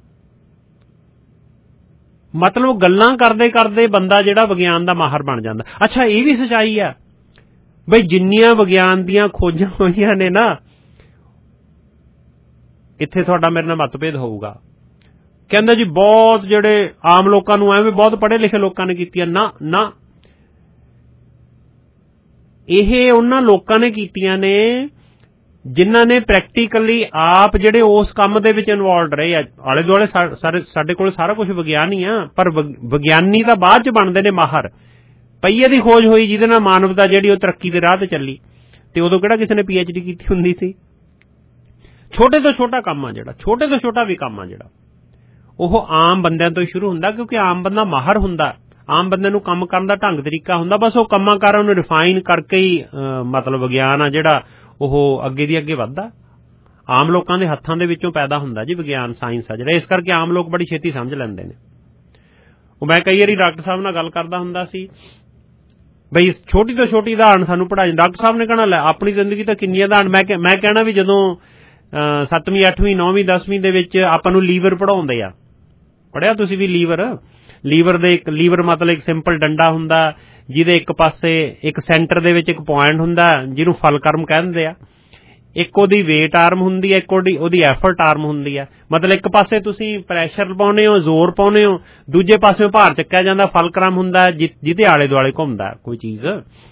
ਮਤਲਬ ਗੱਲਾਂ ਕਰਦੇ ਕਰਦੇ ਬੰਦਾ ਜਿਹੜਾ ਵਿਗਿਆਨ ਦਾ ਮਾਹਰ ਬਣ ਜਾਂਦਾ। ਅੱਛਾ, ਇਹ ਵੀ ਸੱਚਾਈ ਆ ਬਈ ਜਿੰਨੀਆਂ ਵਿਗਿਆਨ ਦੀਆਂ ਖੋਜਾਂ ਹੋਈਆਂ ਨੇ ਨਾ, ਇੱਥੇ ਤੁਹਾਡਾ ਮੇਰੇ ਨਾਲ ਮਤਭੇਦ ਹੋਊਗਾ, ਕਹਿੰਦਾ ਜੀ ਬਹੁਤ ਜਿਹੜੇ ਆਮ ਲੋਕਾਂ ਨੂੰ ਐਵੇਂ ਬਹੁਤ ਪੜ੍ਹੇ ਲਿਖੇ ਲੋਕਾਂ ਨੇ ਕੀਤੀਆਂ। ਨਾ ਨਾ, ਇਹ ਉਹਨਾਂ ਲੋਕਾਂ ਨੇ ਕੀਤੀਆਂ ਨੇ ਜਿਨ੍ਹਾਂ ਨੇ ਪ੍ਰੈਕਟੀਕਲੀ ਆਪ ਜਿਹੜੇ ਉਸ ਕੰਮ ਦੇ ਵਿੱਚ ਇਨਵੋਲਵਡ ਰਹੇ ਆ। ਆਲੇ ਦੁਆਲੇ ਸਾਡੇ ਕੋਲ ਸਾਰਾ ਕੁਝ ਵਿਗਿਆਨ ਹੀ ਆ, ਪਰ ਵਿਗਿਆਨੀ ਤਾਂ ਬਾਅਦ ਚ ਬਣਦੇ ਨੇ ਮਾਹਰ। ਪਹੀਏ ਦੀ ਖੋਜ ਹੋਈ ਜਿਹਦੇ ਨਾਲ ਮਾਨਵਤਾ ਜਿਹੜੀ ਉਹ ਤਰੱਕੀ ਦੇ ਰਾਹ ਤੇ ਚੱਲੀ, ਤੇ ਉਦੋਂ ਕਿਹੜਾ ਕਿਸੇ ਨੇ ਪੀ ਐਚ ਡੀ ਕੀਤੀ ਹੁੰਦੀ ਸੀ। ਛੋਟੇ ਤੋਂ ਛੋਟਾ ਕੰਮ ਆ ਜਿਹੜਾ, ਛੋਟੇ ਤੋਂ ਛੋਟਾ ਵੀ ਕੰਮ ਆ ਜਿਹੜਾ, ਉਹ ਆਮ ਬੰਦਿਆਂ ਤੋਂ ਹੀ ਸ਼ੁਰੂ ਹੁੰਦਾ, ਕਿਉਂਕਿ ਆਮ ਬੰਦਾ ਮਾਹਰ ਹੁੰਦਾ, ਆਮ ਬੰਦੇ ਨੂੰ ਕੰਮ ਕਰਨ ਦਾ ਢੰਗ ਤਰੀਕਾ ਹੁੰਦਾ। ਬਸ ਉਹ ਕੰਮਾਂ ਕਾਰਾਂ ਨੂੰ ਰਿਫਾਈਨ ਕਰਕੇ ਹੀ ਮਤਲਬ ਵਿਗਿਆਨ ਆ ਜਿਹੜਾ ਉਹ ਅੱਗੇ ਦੀ ਅੱਗੇ ਵੱਧਦਾ। ਆਮ ਲੋਕਾਂ ਦੇ ਹੱਥਾਂ ਦੇ ਵਿੱਚੋਂ ਪੈਦਾ ਹੁੰਦਾ ਜੀ ਵਿਗਿਆਨ, ਸਾਇੰਸ ਆ ਜਿਹੜਾ। ਇਸ ਕਰਕੇ ਆਮ ਲੋਕ ਬੜੀ ਛੇਤੀ ਸਮਝ ਲੈਂਦੇ ਨੇ। ਉਹ ਮੈਂ ਕਈ ਵਾਰੀ ਡਾਕਟਰ ਸਾਹਿਬ ਨਾਲ ਗੱਲ ਕਰਦਾ ਹੁੰਦਾ ਸੀ ਬਈ ਛੋਟੀ ਤੋਂ ਛੋਟੀ ਉਦਾਹਰਨ ਸਾਨੂੰ ਪੜ੍ਹਾਈ, ਡਾਕਟਰ ਸਾਹਿਬ ਨੇ ਕਹਿਣਾ ਲੈ ਆਪਣੀ ਜ਼ਿੰਦਗੀ ਤਾਂ ਕਿੰਨੀ ਉਦਾਹਰਨ। ਮੈਂ ਮੈਂ ਕਹਿਣਾ ਵੀ ਜਦੋਂ ਸੱਤਵੀਂ ਅੱਠਵੀਂ ਨੌਵੀਂ ਦਸਵੀਂ ਦੇ ਵਿੱਚ ਆਪਾਂ ਨੂੰ ਲੀਵਰ ਪੜ੍ਹਾਉਂਦੇ ਆ, ਪੜ੍ਹਿਆ ਤੁਸੀਂ ਵੀ ਲੀਵਰ? ਲੀਵਰ ਦੇ ਇੱਕ ਲੀਵਰ ਮਤਲਬ ਇੱਕ ਸਿੰਪਲ ਡੰਡਾ ਹੁੰਦਾ ਜਿਹਦੇ ਇੱਕ ਪਾਸੇ ਇੱਕ ਸੈਂਟਰ ਦੇ ਵਿੱਚ ਇੱਕ ਪੁਆਇੰਟ ਹੁੰਦਾ ਜਿਹਨੂੰ ਫਲਕਰਮ ਕਹਿੰਦੇ ਆ। ਇੱਕ ਉਹਦੀ ਵੇਟ ਆਰਮ ਹੁੰਦੀ ਹੈ, ਇੱਕ ਉਹਦੀ ਉਹਦੀ ਐਫਰਟ ਆਰਮ ਹੁੰਦੀ ਹੈ। ਮਤਲਬ ਇੱਕ ਪਾਸੇ ਤੁਸੀਂ ਪ੍ਰੈਸ਼ਰ ਪਾਉਂਦੇ ਹੋ, ਜ਼ੋਰ ਪਾਉਂਦੇ ਹੋ, ਦੂਜੇ ਪਾਸੇ ਭਾਰ ਚੱਕਿਆ ਜਾਂਦਾ, ਫਲਕਰਮ ਹੁੰਦਾ ਜਿਹਦੇ ਆਲੇ ਦੁਆਲੇ ਘੁੰਮਦਾ ਕੋਈ ਚੀਜ਼।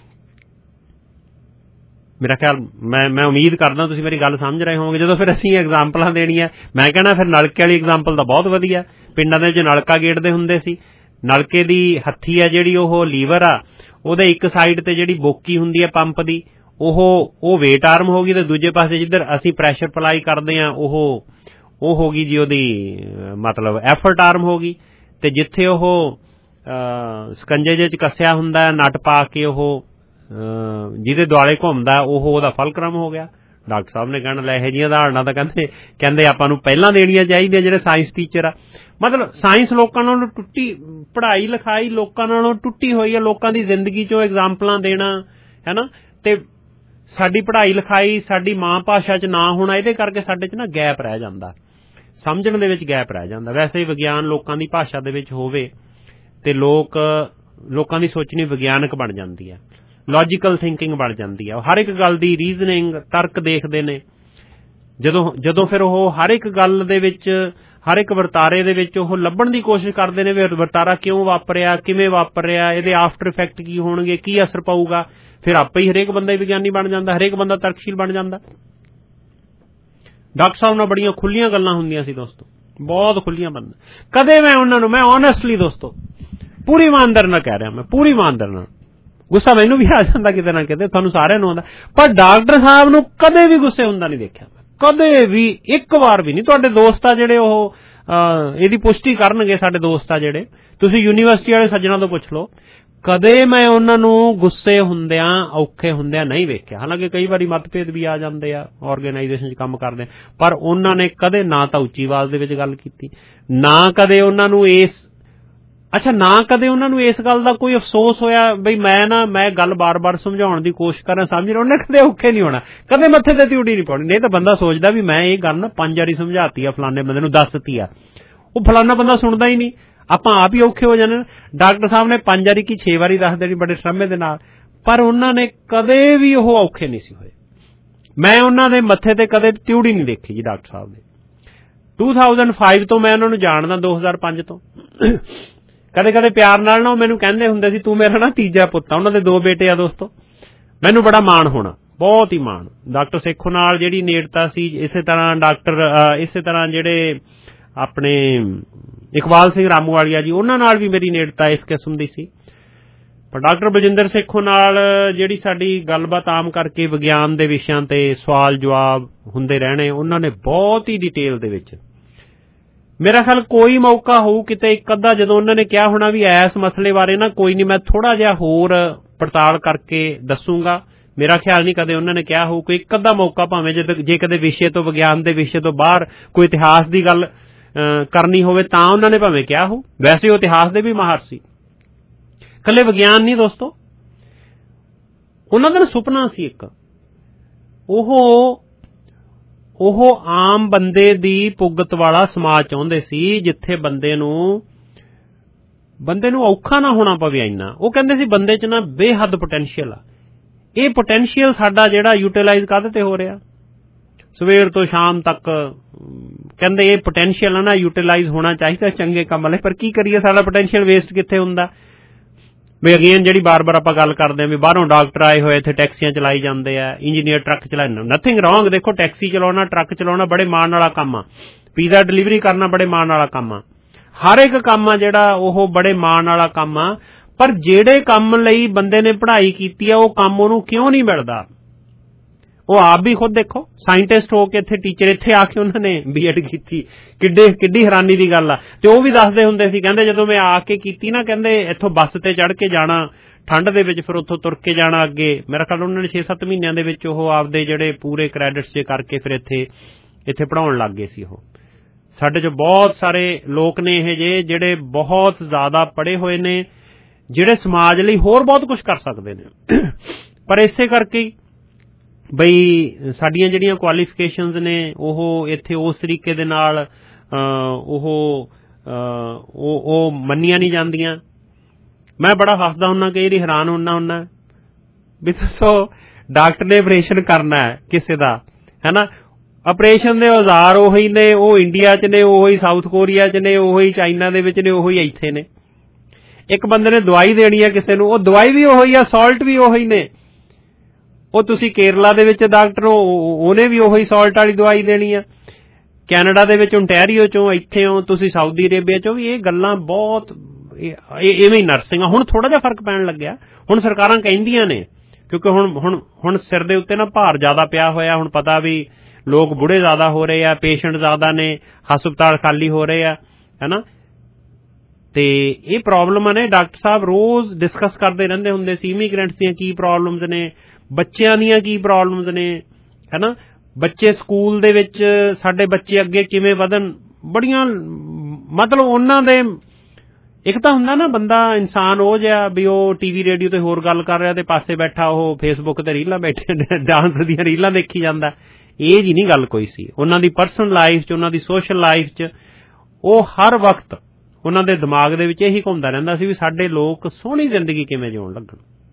ਮੇਰਾ ਖਿਆਲ ਮੈਂ ਮੈਂ ਉਮੀਦ ਕਰਦਾ ਤੁਸੀਂ ਮੇਰੀ ਗੱਲ ਸਮਝ ਰਹੇ ਹੋਵੋਗੇ। ਜਦੋਂ ਫਿਰ ਅਸੀਂ ਐਗਜ਼ਾਮਪਲਾਂ ਦੇਣੀਆਂ, ਮੈਂ ਕਹਿਣਾ ਫਿਰ ਨਲਕੇ ਵਾਲੀ ਐਗਜ਼ਾਮਪਲ ਤਾਂ ਬਹੁਤ ਵਧੀਆ। ਪਿੰਡਾਂ ਦੇ ਵਿੱਚ ਨਲਕਾ ਗੇੜਦੇ ਹੁੰਦੇ ਸੀ, ਨਲਕੇ ਦੀ ਹੱਥੀ ਆ ਜਿਹੜੀ ਉਹ ਲੀਵਰ ਆ, ਉਹਦੇ ਇੱਕ ਸਾਈਡ ਤੇ ਜਿਹੜੀ ਬੋਕੀ ਹੁੰਦੀ ਹੈ ਪੰਪ ਦੀ, ਉਹ ਉਹ ਵੇਟ ਆਰਮ ਹੋ ਗਈ, ਤੇ ਦੂਜੇ ਪਾਸੇ ਜਿੱਧਰ ਅਸੀਂ ਪ੍ਰੈਸ਼ਰ ਅਪਲਾਈ ਕਰਦੇ ਹਾਂ ਉਹ ਉਹ ਹੋ ਗਈ ਜੀ ਉਹਦੀ ਮਤਲਬ ਐਫਰਟ ਆਰਮ ਹੋ ਗਈ। ਤੇ ਜਿੱਥੇ ਉਹ ਸਕੰਜੇ ਜਿਹੇ ਚ ਕੱਸਿਆ ਹੁੰਦਾ ਨਟ ਪਾ ਕੇ ਉਹ ਜਿਹਦੇ ਦੁਆਲੇ ਘੁੰਮਦਾ ਉਹ ਉਹਦਾ ਫਲਕਰਮ ਹੋ ਗਿਆ। ਡਾਕਟਰ ਸਾਹਿਬ ਨੇ ਕਹਿਣਾ ਲੈ ਇਹੋ ਜਿਹੀਆਂ ਉਦਾਹਰਨਾਂ ਤਾਂ ਕਹਿੰਦੇ ਕਹਿੰਦੇ ਆਪਾਂ ਨੂੰ ਪਹਿਲਾਂ ਦੇਣੀਆਂ ਚਾਹੀਦੀਆਂ ਜਿਹੜੇ ਸਾਇੰਸ ਟੀਚਰ ਆ। ਮਤਲਬ ਸਾਇੰਸ ਲੋਕਾਂ ਨਾਲੋਂ ਟੁੱਟੀ, ਪੜ੍ਹਾਈ ਲਿਖਾਈ ਲੋਕਾਂ ਨਾਲੋਂ ਟੁੱਟੀ ਹੋਈ ਹੈ। ਲੋਕਾਂ ਦੀ ਜ਼ਿੰਦਗੀ ਚੋਂ ਐਗਜ਼ਾਮਪਲਾਂ ਦੇਣਾ ਹੈ ਨਾ, ਤੇ ਸਾਡੀ ਪੜ੍ਹਾਈ ਲਿਖਾਈ ਸਾਡੀ ਮਾਂ ਭਾਸ਼ਾ 'ਚ ਨਾ ਹੋਣਾ, ਇਹਦੇ ਕਰਕੇ ਸਾਡੇ 'ਚ ਨਾ ਗੈਪ ਰਹਿ ਜਾਂਦਾ, ਸਮਝਣ ਦੇ ਵਿੱਚ ਗੈਪ ਰਹਿ ਜਾਂਦਾ। ਵੈਸੇ ਵਿਗਿਆਨ ਲੋਕਾਂ ਦੀ ਭਾਸ਼ਾ ਦੇ ਵਿੱਚ ਹੋਵੇ ਤੇ ਲੋਕ ਲੋਕਾਂ ਦੀ ਸੋਚਣੀ ਵਿਗਿਆਨਕ ਬਣ ਜਾਂਦੀ ਹੈ, ਲੌਜੀਕਲ ਥਿੰਕਿੰਗ ਬਣ ਜਾਂਦੀ ਹੈ। ਹਰ ਇੱਕ ਗੱਲ ਦੀ ਰੀਜ਼ਨਿੰਗ, ਤਰਕ ਦੇਖਦੇ ਨੇ। ਜਦੋਂ ਜਦੋਂ ਫਿਰ ਉਹ ਹਰ ਇੱਕ ਗੱਲ ਦੇ ਵਿੱਚ, ਹਰ ਇੱਕ ਵਰਤਾਰੇ ਦੇ ਵਿੱਚ ਉਹ ਲੱਭਣ ਦੀ ਕੋਸ਼ਿਸ਼ ਕਰਦੇ ਨੇ ਵੀ ਵਰਤਾਰਾ ਕਿਉਂ ਵਾਪਰਿਆ, ਕਿਵੇਂ ਵਾਪਰਿਆ, ਇਹਦੇ ਆਫਟਰ ਇਫੈਕਟ ਕੀ ਹੋਣਗੇ, ਕੀ ਅਸਰ ਪਊਗਾ। ਫਿਰ ਆਪੇ ਹੀ ਹਰੇਕ ਬੰਦਾ ਹੀ ਵਿਗਿਆਨੀ ਬਣ ਜਾਂਦਾ, ਹਰੇਕ ਬੰਦਾ ਤਰਕਸ਼ੀਲ ਬਣ ਜਾਂਦਾ। ਡਾਕਟਰ ਸਾਹਿਬ ਨਾਲ ਬੜੀਆਂ ਖੁੱਲੀਆਂ ਗੱਲਾਂ ਹੁੰਦੀਆਂ ਸੀ ਦੋਸਤੋ, ਬਹੁਤ ਖੁੱਲੀਆਂ ਬੰਦਾ। ਕਦੇ ਮੈਂ ਉਹਨਾਂ ਨੂੰ, ਮੈਂ ਓਨੈਸਟਲੀ ਦੋਸਤੋ ਪੂਰੀ ਇਮਾਨਦਾਰ ਨਾਲ ਕਹਿ ਰਿਹਾ, ਮੈਂ ਪੂਰੀ ਇਮਾਨਦਾਰ ਨਾਲ, ਗੁੱਸਾ ਮੈਨੂੰ ਵੀ ਆ ਜਾਂਦਾ ਕਿਤੇ ਨਾ ਕਿਤੇ, ਤੁਹਾਨੂੰ ਸਾਰਿਆਂ ਨੂੰ ਆਉਂਦਾ, ਪਰ ਡਾਕਟਰ ਸਾਹਿਬ ਨੂੰ ਕਦੇ ਵੀ ਗੁੱਸੇ ਹੁੰਦਾ ਨਹੀਂ ਦੇਖਿਆ, ਕਦੇ ਵੀ, ਇੱਕ ਵਾਰ ਵੀ ਨਹੀਂ। ਤੁਹਾਡੇ ਦੋਸਤ ਆ ਜਿਹੜੇ ਉਹ ਇਹਦੀ ਪੁਸ਼ਟੀ ਕਰਨਗੇ, ਸਾਡੇ ਦੋਸਤ ਆ ਜਿਹੜੇ, ਤੁਸੀਂ ਯੂਨੀਵਰਸਿਟੀ ਵਾਲੇ ਸੱਜਣਾ ਤੋਂ ਪੁੱਛ ਲਓ, ਕਦੇ ਮੈਂ ਉਹਨਾਂ ਨੂੰ ਗੁੱਸੇ ਹੁੰਦਿਆਂ ਔਖੇ ਹੁੰਦਿਆਂ ਨਹੀਂ ਵੇਖਿਆ। ਹਾਲਾਂਕਿ ਕਈ ਵਾਰੀ ਮਤਭੇਦ ਵੀ ਆ ਜਾਂਦੇ ਆ ਆਰਗੇਨਾਈਜੇਸ਼ਨ 'ਚ ਕੰਮ ਕਰਦੇ, ਪਰ ਉਹਨਾਂ ਨੇ ਕਦੇ ਨਾ ਤਾਂ ਉੱਚੀ ਆਵਾਜ਼ ਦੇ ਵਿੱਚ ਗੱਲ ਕੀਤੀ, ਨਾ ਕਦੇ ਉਹਨਾਂ ਨੂੰ ਇਸ ਅੱਛਾ ਨਾ ਕਦੇ ਉਹਨਾਂ ਨੂੰ ਇਸ ਗੱਲ ਦਾ ਕੋਈ ਅਫਸੋਸ ਹੋਇਆ ਬਈ ਮੈਂ ਨਾ ਮੈਂ ਗੱਲ ਬਾਰ-ਬਾਰ ਸਮਝਾਉਣ ਦੀ ਕੋਸ਼ਿਸ਼ ਕਰਾਂ, ਸਮਝ ਰਿਹਾ, ਉਹਨੇ ਕਦੇ ਔਖੇ ਨਹੀਂ ਹੋਣਾ, ਕਦੇ ਮੱਥੇ ਤੇ ਤਿਉੜੀ ਨਹੀਂ ਪਾਉਣੀ। ਨਹੀਂ ਤਾਂ ਬੰਦਾ ਸੋਚਦਾ ਵੀ ਮੈਂ ਇਹ ਗੱਲ ਨਾ ਪੰਜ ਵਾਰੀ ਸਮਝਾਤੀ ਆ, ਫਲਾਣੇ ਬੰਦੇ ਨੂੰ ਦੱਸਤੀ ਆ, ਉਹ ਫਲਾਣਾ ਬੰਦਾ ਸੁਣਦਾ ਹੀ ਨਹੀਂ, ਆਪਾਂ ਆਪ ਹੀ ਔਖੇ ਹੋ ਜਾਂਦੇ। ਡਾਕਟਰ ਸਾਹਿਬ ਨੇ ਪੰਜ ਵਾਰੀ ਕੀ ਛੇ ਵਾਰੀ ਦੱਸ ਦੇਣੀ ਬੜੇ ਸ਼ਰਮੇ ਦੇ ਨਾਲ, ਪਰ ਉਹਨਾਂ ਨੇ ਕਦੇ ਵੀ ਉਹ ਔਖੇ ਨਹੀਂ ਸੀ ਹੋਏ। ਮੈਂ ਉਹਨਾਂ ਦੇ ਮੱਥੇ ਤੇ ਕਦੇ ਤਿਉੜੀ ਨਹੀਂ ਦੇਖੀ ਜੀ ਡਾਕਟਰ ਸਾਹਿਬ ਦੇ। ਦੋ ਹਜ਼ਾਰ ਪੰਜ ਤੋਂ ਮੈਂ ਉਹਨਾਂ ਨੂੰ ਜਾਣਦਾ, ਦੋ ਹਜ਼ਾਰ ਪੰਜ ਤੋਂ। ਕਦੇ ਕਦੇ ਪਿਆਰ ਨਾਲ ਨਾ ਉਹ ਮੈਨੂੰ ਕਹਿੰਦੇ ਹੁੰਦੇ ਸੀ ਤੂੰ ਮੇਰਾ ਨਾ ਤੀਜਾ ਪੁੱਤ ਆ। ਉਹਨਾਂ ਦੇ ਦੋ ਬੇਟੇ ਆ ਦੋਸਤੋ। ਮੈਨੂੰ ਬੜਾ ਮਾਣ ਹੋਣਾ, ਬਹੁਤ ਹੀ ਮਾਣ। ਡਾਕਟਰ ਸੇਖੋਂ ਨਾਲ ਜਿਹੜੀ ਨੇੜਤਾ ਸੀ, ਇਸੇ ਤਰ੍ਹਾਂ ਡਾਕਟਰ ਇਸੇ ਤਰ੍ਹਾਂ ਜਿਹੜੇ ਆਪਣੇ ਇਕਬਾਲ ਸਿੰਘ ਰਾਮੂਵਾਲੀਆ ਜੀ, ਉਹਨਾਂ ਨਾਲ ਵੀ ਮੇਰੀ ਨੇੜਤਾ ਇਸ ਕਿਸਮ ਦੀ ਸੀ। ਪਰ ਡਾਕਟਰ ਬਲਜਿੰਦਰ ਸੇਖੋਂ ਨਾਲ ਜਿਹੜੀ ਸਾਡੀ ਗੱਲਬਾਤ ਆਮ ਕਰਕੇ ਵਿਗਿਆਨ ਦੇ ਵਿਸ਼ਿਆਂ ਤੇ ਸਵਾਲ ਜਵਾਬ ਹੁੰਦੇ ਰਹਿਣੇ, ਉਹਨਾਂ ਨੇ ਬਹੁਤ ਹੀ ਡਿਟੇਲ ਦੇ ਵਿੱਚ, ਮੇਰਾ ਖਿਆਲ ਕੋਈ ਮੌਕਾ ਹੋਊ ਕਿਤੇ ਇੱਕ ਅੱਧਾ ਜਦੋਂ ਉਹਨਾਂ ਨੇ ਕਿਹਾ ਹੋਣਾ ਵੀ ਇਸ ਮਸਲੇ ਬਾਰੇ ਨਾ ਕੋਈ ਨਹੀਂ ਮੈਂ ਥੋੜਾ ਜਿਹਾ ਹੋਰ ਪੜਤਾਲ ਕਰਕੇ ਦੱਸੂਗਾ, ਮੇਰਾ ਖਿਆਲ ਨਹੀਂ ਕਦੇ ਉਹਨਾਂ ਨੇ ਕਿਹਾ ਹੋਊ। ਕੋਈ ਇੱਕ ਅੱਧਾ ਮੌਕਾ ਭਾਵੇਂ ਜੇ ਕਦੇ ਵਿਸ਼ੇ ਤੋਂ ਵਿਗਿਆਨ ਦੇ ਵਿਸ਼ੇ ਤੋਂ ਬਾਹਰ ਕੋਈ ਇਤਿਹਾਸ ਦੀ ਗੱਲ ਕਰਨੀ ਹੋਵੇ ਤਾਂ ਉਹਨਾਂ ਨੇ ਭਾਵੇਂ ਕਿਹਾ ਹੋ। ਵੈਸੇ ਉਹ ਇਤਿਹਾਸ ਦੇ ਵੀ ਮਾਹਰ ਸੀ, ਇਕੱਲੇ ਵਿਗਿਆਨ ਨਹੀਂ ਦੋਸਤੋ। ਉਹਨਾਂ ਦਾ ਸੁਪਨਾ ਸੀ ਇੱਕ, ਉਹ ਉਹ ਆਮ ਬੰਦੇ ਦੀ ਪੁੱਗਤ ਵਾਲਾ ਸਮਾਜ ਚਾਹੁੰਦੇ ਸੀ ਜਿੱਥੇ ਬੰਦੇ ਨੂੰ ਬੰਦੇ ਨੂੰ ਔਖਾ ਨਾ ਹੋਣਾ ਪਵੇ ਇੰਨਾ। ਉਹ ਕਹਿੰਦੇ ਸੀ ਬੰਦੇ 'ਚ ਨਾ ਬੇਹੱਦ ਪੋਟੈਂਸ਼ੀਅਲ ਆ, ਇਹ ਪੋਟੈਂਸ਼ੀਅਲ ਸਾਡਾ ਜਿਹੜਾ ਯੂਟੀਲਾਈਜ਼ ਕਾਹਦੇ ਤੇ ਹੋ ਰਿਹਾ ਸਵੇਰ ਤੋਂ ਸ਼ਾਮ ਤੱਕ, ਕਹਿੰਦੇ ਇਹ ਪੋਟੈਂਸ਼ੀਅਲ ਆ ਨਾ ਯੂਟੀਲਾਈਜ਼ ਹੋਣਾ ਚਾਹੀਦਾ ਚੰਗੇ ਕੰਮ ਲਈ, ਪਰ ਕੀ ਕਰੀਏ ਸਾਡਾ ਪੋਟੈਂਸ਼ੀਅਲ ਵੇਸਟ ਕਿੱਥੇ ਹੁੰਦਾ। ਵੀ ਅਗੇਨ ਜਿਹੜੀ ਬਾਰ ਬਾਰ ਆਪਾਂ ਗੱਲ ਕਰਦੇ ਹਾਂ ਵੀ ਬਾਹਰੋਂ ਡਾਕਟਰ ਆਏ ਹੋਏ ਇੱਥੇ ਟੈਕਸੀਆਂ ਚਲਾਈ ਜਾਂਦੇ ਆ, ਇੰਜੀਨੀਅਰ ਟਰੱਕ ਚਲਾਏ, ਨਥਿੰਗ ਰੌਂਗ। ਦੇਖੋ ਟੈਕਸੀ ਚਲਾਉਣਾ, ਟਰੱਕ ਚਲਾਉਣਾ ਬੜੇ ਮਾਣ ਵਾਲਾ ਕੰਮ ਆ, ਪੀਜ਼ਾ ਡਿਲੀਵਰੀ ਕਰਨਾ ਬੜੇ ਮਾਣ ਵਾਲਾ ਕੰਮ ਆ, ਹਰ ਇੱਕ ਕੰਮ ਆ ਜਿਹੜਾ ਉਹ ਬੜੇ ਮਾਣ ਵਾਲਾ ਕੰਮ ਆ। ਪਰ ਜਿਹੜੇ ਕੰਮ ਲਈ ਬੰਦੇ ਨੇ ਪੜ੍ਹਾਈ ਕੀਤੀ ਆ ਉਹ ਕੰਮ ਉਹਨੂੰ ਕਿਉਂ ਨਹੀਂ ਮਿਲਦਾ? ਉਹ ਆਪ ਵੀ ਖੁਦ ਦੇਖੋ, ਸਾਇੰਟਿਸਟ ਹੋ ਕੇ ਇੱਥੇ ਟੀਚਰ, ਇੱਥੇ ਆ ਕੇ ਉਹਨਾਂ ਨੇ ਬੀਐਡ ਕੀਤੀ, ਕਿੱਡੇ ਕਿੱਡੀ ਹੈਰਾਨੀ ਦੀ ਗੱਲ ਆ। ਤੇ ਉਹ ਵੀ ਦੱਸਦੇ ਹੁੰਦੇ ਸੀ, ਕਹਿੰਦੇ ਜਦੋਂ ਮੈਂ ਆ ਕੇ ਕੀਤੀ ਨਾ, ਕਹਿੰਦੇ ਇੱਥੋਂ ਬੱਸ ਤੇ ਚੜ੍ਹ ਕੇ ਜਾਣਾ ਠੰਡ ਦੇ ਵਿੱਚ, ਫਿਰ ਉੱਥੋਂ ਤੁਰ ਕੇ ਜਾਣਾ ਅੱਗੇ। ਮੇਰਾ ਖਿਆਲ ਉਹਨਾਂ ਨੇ ਛੇ ਸੱਤ ਮਹੀਨਿਆਂ ਦੇ ਵਿੱਚ ਉਹ ਆਪਦੇ ਜਿਹੜੇ ਪੂਰੇ ਕ੍ਰੈਡਿਟਸ ਜੇ ਕਰਕੇ ਫਿਰ ਇੱਥੇ ਇੱਥੇ ਪੜ੍ਹਾਉਣ ਲੱਗ ਗਏ ਸੀ। ਉਹ ਸਾਡੇ 'ਚ ਬਹੁਤ ਸਾਰੇ ਲੋਕ ਨੇ ਇਹ ਜੇ ਜਿਹੜੇ ਬਹੁਤ ਜ਼ਿਆਦਾ ਪੜ੍ਹੇ ਹੋਏ ਨੇ, ਜਿਹੜੇ ਸਮਾਜ ਲਈ ਹੋਰ ਬਹੁਤ ਕੁਝ ਕਰ ਸਕਦੇ ਨੇ, ਪਰ ਇਸੇ ਕਰਕੇ ਬਈ ਸਾਡੀਆਂ ਜਿਹੜੀਆਂ ਕੁਆਲੀਫਿਕੇਸ਼ਨਸ ਨੇ ਉਹ ਇੱਥੇ ਉਸ ਤਰੀਕੇ ਦੇ ਨਾਲ ਉਹ ਉਹ ਮੰਨੀਆਂ ਨਹੀਂ ਜਾਂਦੀਆਂ। ਮੈਂ ਬੜਾ ਹੱਸਦਾ ਹੁੰਦਾ, ਕਈ ਵਾਰੀ ਹੈਰਾਨ ਹੁੰਦਾ ਹੁੰਦਾ ਵੀ ਦੱਸੋ ਡਾਕਟਰ ਨੇ ਆਪਰੇਸ਼ਨ ਕਰਨਾ ਹੈ ਕਿਸੇ ਦਾ, ਹੈ ਨਾ, ਆਪਰੇਸ਼ਨ ਦੇ ਔਜ਼ਾਰ ਉਹੀ ਨੇ, ਉਹ ਇੰਡੀਆ 'ਚ ਨੇ, ਉਹੀ ਸਾਊਥ ਕੋਰੀਆ 'ਚ ਨੇ, ਉਹੀ ਚਾਈਨਾ ਦੇ ਵਿੱਚ ਨੇ, ਉਹੀ ਇੱਥੇ ਨੇ। ਇੱਕ ਬੰਦੇ ਨੇ ਦਵਾਈ ਦੇਣੀ ਹੈ ਕਿਸੇ ਨੂੰ, ਉਹ ਦਵਾਈ ਵੀ ਉਹੀ ਆ, ਸਾਲਟ ਵੀ ਉਹੀ ਨੇ। ਉਹ ਤੁਸੀਂ ਕੇਰਲਾ ਦੇ ਵਿੱਚ ਡਾਕਟਰ ਹੋ, ਉਹਨੇ ਵੀ ਉਹੀ ਸਾਲਟ ਵਾਲੀ ਦਵਾਈ ਦੇਣੀ ਆ। ਕੈਨੇਡਾ ਦੇ ਵਿੱਚ ਓਨਟੈਰੀਓ ਚੋਂ ਇੱਥੇ ਹੋ, ਤੁਸੀਂ ਸਾਊਦੀ ਅਰੇਬੀਆ ਚੋਂ ਵੀ, ਇਹ ਗੱਲਾਂ ਬਹੁਤ ਇਵੇਂ ਹੀ ਨਰਸਿੰਗ ਆ। ਹੁਣ ਥੋੜਾ ਜਿਹਾ ਫਰਕ ਪੈਣ ਲੱਗਿਆ, ਹੁਣ ਸਰਕਾਰਾਂ ਕਹਿੰਦੀਆਂ ਨੇ, ਕਿਉਂਕਿ ਹੁਣ ਹੁਣ ਹੁਣ ਸਿਰ ਦੇ ਉੱਤੇ ਨਾ ਭਾਰ ਜ਼ਿਆਦਾ ਪਿਆ ਹੋਇਆ, ਹੁਣ ਪਤਾ ਵੀ ਲੋਕ ਬੁੜੇ ਜ਼ਿਆਦਾ ਹੋ ਰਹੇ ਆ, ਪੇਸ਼ੈਂਟ ਜ਼ਿਆਦਾ ਨੇ, ਹਸਪਤਾਲ ਖਾਲੀ ਹੋ ਰਹੇ ਆ, ਹੈ ਨਾ। ਤੇ ਇਹ ਪ੍ਰੋਬਲਮਾਂ ਨੇ, ਡਾਕਟਰ ਸਾਹਿਬ ਰੋਜ਼ ਡਿਸਕਸ ਕਰਦੇ ਰਹਿੰਦੇ ਹੁੰਦੇ ਸੀ, ਇਮੀਗ੍ਰੈਂਟਸ ਦੀਆਂ ਕੀ ਪ੍ਰੋਬਲਮਸ ਨੇ, ਬੱਚਿਆਂ ਦੀਆਂ ਕੀ ਪ੍ਰੋਬਲਮਸ ਨੇ, ਹੈ ਨਾ। ਬੱਚੇ ਸਕੂਲ ਦੇ ਵਿੱਚ, ਸਾਡੇ ਬੱਚੇ ਅੱਗੇ ਕਿਵੇਂ ਵਧਣ, ਬੜੀਆਂ ਮਤਲਬ ਉਹਨਾਂ ਦੇ, ਇੱਕ ਤਾਂ ਹੁੰਦਾ ਨਾ ਬੰਦਾ ਇਨਸਾਨ ਉਹ ਜਿਹਾ ਵੀ ਉਹ ਟੀਵੀ ਰੇਡੀਓ ਤੇ ਹੋਰ ਗੱਲ ਕਰ ਰਿਹਾ ਤੇ ਪਾਸੇ ਬੈਠਾ ਉਹ ਫੇਸਬੁੱਕ ਤੇ ਰੀਲਾਂ ਬੈਠੇ ਡਾਂਸ ਦੀਆਂ ਰੀਲਾਂ ਦੇਖੀ ਜਾਂਦਾ। ਇਹ ਜੀ ਨਹੀਂ ਗੱਲ ਕੋਈ ਸੀ। ਉਹਨਾਂ ਦੀ ਪਰਸਨਲ ਲਾਈਫ 'ਚ, ਉਹਨਾਂ ਦੀ ਸੋਸ਼ਲ ਲਾਈਫ 'ਚ ਉਹ ਹਰ ਵਕਤ ਉਹਨਾਂ ਦੇ ਦਿਮਾਗ ਦੇ ਵਿੱਚ ਇਹੀ ਘੁੰਮਦਾ ਰਹਿੰਦਾ ਸੀ ਵੀ ਸਾਡੇ ਲੋਕ ਸੋਹਣੀ ਜ਼ਿੰਦਗੀ ਕਿਵੇਂ ਜਿਉਣ ਲੱਗਣ।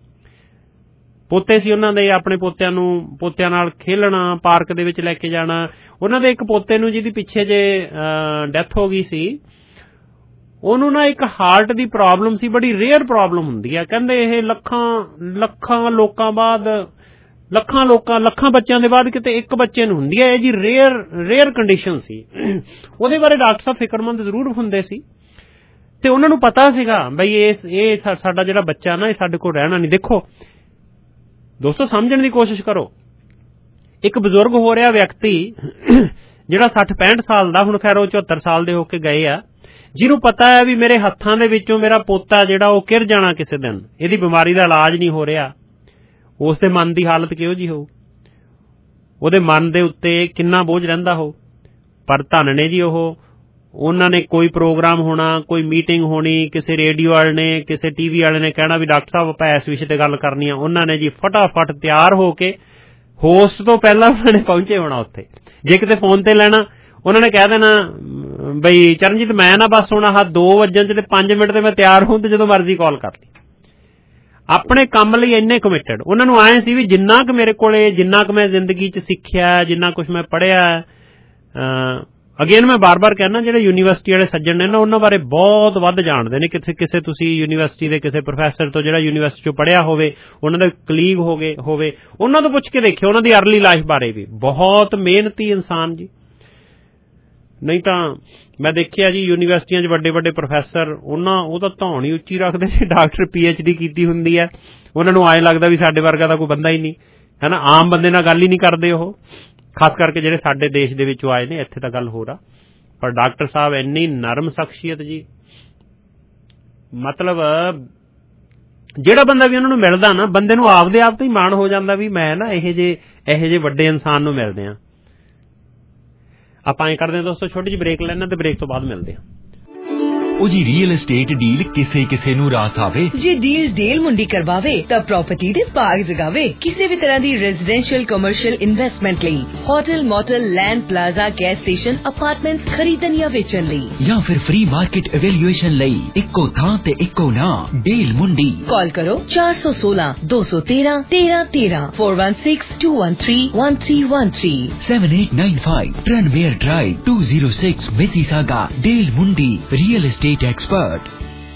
ਪੋਤੇ ਸੀ ਉਹਨਾਂ ਦੇ, ਆਪਣੇ ਪੋਤਿਆਂ ਨੂੰ ਪੋਤਿਆਂ ਨਾਲ ਖੇਲਣਾ, ਪਾਰਕ ਦੇ ਵਿੱਚ ਲੈ ਕੇ ਜਾਣਾ। ਉਹਨਾਂ ਦੇ ਇੱਕ ਪੋਤੇ ਨੂੰ ਜਿਹਦੀ ਪਿੱਛੇ ਜੇ ਡੈਥ ਹੋ ਗਈ ਸੀ, ਉਹਨੂੰ ਨਾ ਇੱਕ ਹਾਰਟ ਦੀ ਪ੍ਰੋਬਲਮ ਸੀ, ਬੜੀ ਰੇਅਰ ਪ੍ਰੋਬਲਮ ਹੁੰਦੀ ਆ, ਕਹਿੰਦੇ ਇਹ ਲੱਖਾਂ ਲੱਖਾਂ ਲੋਕਾਂ ਬਾਅਦ, ਲੱਖਾਂ ਲੋਕਾਂ ਲੱਖਾਂ ਬੱਚਿਆਂ ਦੇ ਬਾਅਦ ਕਿਤੇ ਇੱਕ ਬੱਚੇ ਨੂੰ ਹੁੰਦੀ ਹੈ। ਇਹ ਜੀ ਰੇਅਰ ਰੇਅਰ ਕੰਡੀਸ਼ਨ ਸੀ। ਉਹਦੇ ਬਾਰੇ ਡਾਕਟਰ ਸਾਹਿਬ ਫਿਕਰਮੰਦ ਜ਼ਰੂਰ ਹੁੰਦੇ ਸੀ ਤੇ ਉਹਨਾਂ ਨੂੰ ਪਤਾ ਸੀਗਾ ਬਈ ਇਸ ਇਹ ਸਾਡਾ ਜਿਹੜਾ ਬੱਚਾ ਨਾ ਇਹ ਸਾਡੇ ਕੋਲ ਰਹਿਣਾ ਨਹੀਂ। ਦੇਖੋ ਦੋਸਤੋ, ਸਮਝਣ ਦੀ ਕੋਸ਼ਿਸ਼ ਕਰੋ, ਇੱਕ ਬਜ਼ੁਰਗ ਹੋ ਰਿਹਾ ਵਿਅਕਤੀ ਜਿਹੜਾ ਸੱਠ ਪੈਂਹਠ ਸਾਲ ਦਾ, ਹੁਣ ਖੈਰ ਉਹ ਚੌਹੱਤਰ ਸਾਲ ਦੇ ਹੋ ਕੇ ਗਏ ਆ, ਜਿਹਨੂੰ ਪਤਾ ਹੈ ਵੀ ਮੇਰੇ ਹੱਥਾਂ ਦੇ ਵਿੱਚੋਂ ਮੇਰਾ ਪੋਤਾ ਜਿਹੜਾ ਉਹ ਕਿਰ ਜਾਣਾ ਕਿਸੇ ਦਿਨ, ਇਹਦੀ ਬਿਮਾਰੀ ਦਾ ਇਲਾਜ ਨਹੀਂ ਹੋ ਰਿਹਾ, ਉਸ ਦੇ ਮਨ ਦੀ ਹਾਲਤ ਕਿਹੋ ਜਿਹੀ ਹੋਊ, ਉਹਦੇ ਮਨ ਦੇ ਉੱਤੇ ਕਿੰਨਾ ਬੋਝ ਰਹਿੰਦਾ ਹੋ। ਪਰ ਧੰਨ ਨੇ ਜੀ ਉਹ, ਉਹਨਾਂ ਨੇ ਕੋਈ ਪ੍ਰੋਗਰਾਮ ਹੋਣਾ, ਕੋਈ ਮੀਟਿੰਗ ਹੋਣੀ, ਕਿਸੇ ਰੇਡੀਓ ਵਾਲੇ ਨੇ, ਕਿਸੇ ਟੀਵੀ ਵਾਲੇ ਨੇ ਕਹਿਣਾ ਵੀ ਡਾਕਟਰ ਸਾਹਿਬ ਆਪਾਂ ਇਸ ਵਿਸ਼ੇ ਤੇ ਗੱਲ ਕਰਨੀ ਆ, ਉਹਨਾਂ ਨੇ ਜੀ ਫਟਾਫਟ ਤਿਆਰ ਹੋ ਕੇ ਹੋਸਟ ਤੋਂ ਪਹਿਲਾਂ ਉਹਨਾਂ ਨੇ ਪਹੁੰਚੇ ਹੋਣਾ ਉੱਥੇ। ਜੇ ਕਿਤੇ ਫੋਨ ਤੇ ਲੈਣਾ, ਉਹਨਾਂ ਨੇ ਕਹਿ ਦੇਣਾ ਬਈ ਚਰਨਜੀਤ ਮੈਂ ਨਾ ਬਸ ਹੁਣ ਆਹ ਦੋ ਵਜਣ ਚ ਤੇ ਪੰਜ ਮਿੰਟ ਤੇ ਮੈਂ ਤਿਆਰ ਹੋਂ ਤੇ ਜਦੋਂ ਮਰਜ਼ੀ ਕਾਲ ਕਰ ਲਈ। ਆਪਣੇ ਕੰਮ ਲਈ ਇੰਨੇ ਕਮਿਟਡ। ਉਹਨਾਂ ਨੂੰ ਆਏ ਸੀ ਵੀ ਜਿੰਨਾ ਕੁ ਮੇਰੇ ਕੋਲੇ, ਜਿੰਨਾ ਕੁ ਮੈਂ ਜ਼ਿੰਦਗੀ ਚ ਸਿੱਖਿਆ, ਜਿੰਨਾ ਕੁਛ ਮੈਂ ਪੜ੍ਹਿਆ, ਅਗੇਨ ਮੈਂ ਬਾਰ ਬਾਰ ਕਹਿਣਾ ਜਿਹੜੇ ਯੂਨੀਵਰਸਿਟੀ ਵਾਲੇ ਸੱਜਣ ਨੇ ਨਾ ਉਹਨਾਂ ਬਾਰੇ ਬਹੁਤ ਵੱਧ ਜਾਣਦੇ ਨੇ। ਕਿਸੇ ਕਿਸੇ ਤੁਸੀਂ ਯੂਨੀਵਰਸਿਟੀ ਦੇ ਕਿਸੇ ਪ੍ਰੋਫੈਸਰ ਤੋਂ ਜਿਹੜਾ ਯੂਨੀਵਰਸਿਟੀ ਚੋਂ ਪੜ੍ਹਿਆ ਹੋਵੇ, ਉਹਨਾਂ ਦਾ ਕਲੀਗ ਹੋ ਗਏ ਹੋਵੇ, ਉਹਨਾਂ ਤੋਂ ਪੁੱਛ ਕੇ ਦੇਖਿਓ ਉਹਨਾਂ ਦੀ ਅਰਲੀ ਲਾਈਫ ਬਾਰੇ ਵੀ। ਬਹੁਤ ਮਿਹਨਤੀ ਇਨਸਾਨ ਜੀ। ਨਹੀਂ ਤਾਂ ਮੈਂ ਦੇਖਿਆ ਜੀ ਯੂਨੀਵਰਸਿਟੀਆਂ 'ਚ ਵੱਡੇ ਵੱਡੇ ਪ੍ਰੋਫੈਸਰ, ਉਹਨਾਂ ਉਹ ਤਾਂ ਧੌਣ ਹੀ ਉੱਚੀ ਰੱਖਦੇ ਨੇ। ਡਾਕਟਰ ਪੀ ਐਚ ਡੀ ਕੀਤੀ ਹੁੰਦੀ ਹੈ, ਉਹਨਾਂ ਨੂੰ ਐਂ ਲੱਗਦਾ ਵੀ ਸਾਡੇ ਵਰਗਾ ਤਾਂ ਕੋਈ ਬੰਦਾ ਹੀ ਨਹੀਂ ਹੈ ਨਾ, ਆਮ ਬੰਦੇ ਨਾਲ ਗੱਲ ਹੀ ਨਹੀਂ ਕਰਦੇ ਉਹ, ਖਾਸ ਕਰਕੇ ਜਿਹੜੇ ਸਾਡੇ ਦੇਸ਼ ਦੇ ਵਿੱਚੋਂ ਆਏ ਨੇ। ਇੱਥੇ ਤਾਂ ਗੱਲ ਹੋਰ ਆ, ਪਰ ਡਾਕਟਰ ਸਾਹਿਬ ਇੰਨੀ ਨਰਮ ਸ਼ਖਸੀਅਤ ਜੀ, ਮਤਲਬ ਜਿਹੜਾ ਬੰਦਾ ਵੀ ਉਹਨਾਂ ਨੂੰ ਮਿਲਦਾ ਨਾ, ਬੰਦੇ ਨੂੰ ਆਪਦੇ ਆਪ ਤੋਂ ਹੀ ਮਾਣ ਹੋ ਜਾਂਦਾ ਵੀ ਮੈਂ ਨਾ ਇਹੋ ਜਿਹੇ ਇਹੋ ਜਿਹੇ ਵੱਡੇ ਇਨਸਾਨ ਨੂੰ ਮਿਲਦੇ ਹਾਂ। ਆਪਾਂ ਐਂ ਕਰਦੇ ਹਾਂ ਦੋਸਤੋ, ਛੋਟੀ ਜਿਹੀ ਬ੍ਰੇਕ ਲੈਣਾ ਤੇ ਬ੍ਰੇਕ ਤੋਂ ਬਾਅਦ ਮਿਲਦੇ ਹਾਂ। ਉਹ ਜੀ ਰੀਅਲ एस्टेट ਡੀਲ ਕਿਸੇ ਕਿਸੇ ਨੂੰ ਰਾਸ ਆਵੇ। ਜੇ ਡੀਲ ਡੀਲ ਮੁੰਡੀ ਕਰਵਾਵੇ ਤਾਂ ਪ੍ਰਾਪਰਟੀ ਦੇ ਭਾਗ ਜਗਾਵੇ। ਕਿਸੇ ਵੀ ਤਰ੍ਹਾਂ ਦੀ ਰੈਜ਼ੀਡੈਂਸ਼ੀਅਲ ਕਮਰਸ਼ੀਅਲ ਇਨਵੈਸਟਮੈਂਟ ਲਈ hotel, motel, land, plaza, gas station, apartments ਖਰੀਦਣ ਜਾਂ ਵੇਚਣ ਲਈ ਜਾਂ ਫਿਰ ਫ੍ਰੀ ਮਾਰਕੀਟ ਇਵੈਲੂਏਸ਼ਨ ਲਈ ਇੱਕੋ ਥਾਂ ਤੇ ਇੱਕੋ ਨਾਮ, ਡੀਲ ਮੁੰਡੀ। ਕਾਲ ਕਰੋ ਚਾਰ ਸੌ ਸੋਲਾਂ ਦੋ ਸੌ ਤੇਰਾਂ ਤੇਰਾਂ ਤੇਰਾਂ four one six two one three one three one three seven eight nine five Tranmere Drive two oh six Mississauga। ਡੀਲ ਮੁੰਡੀ ਰੀਅਲ एस्टेट एक्सपर्ट।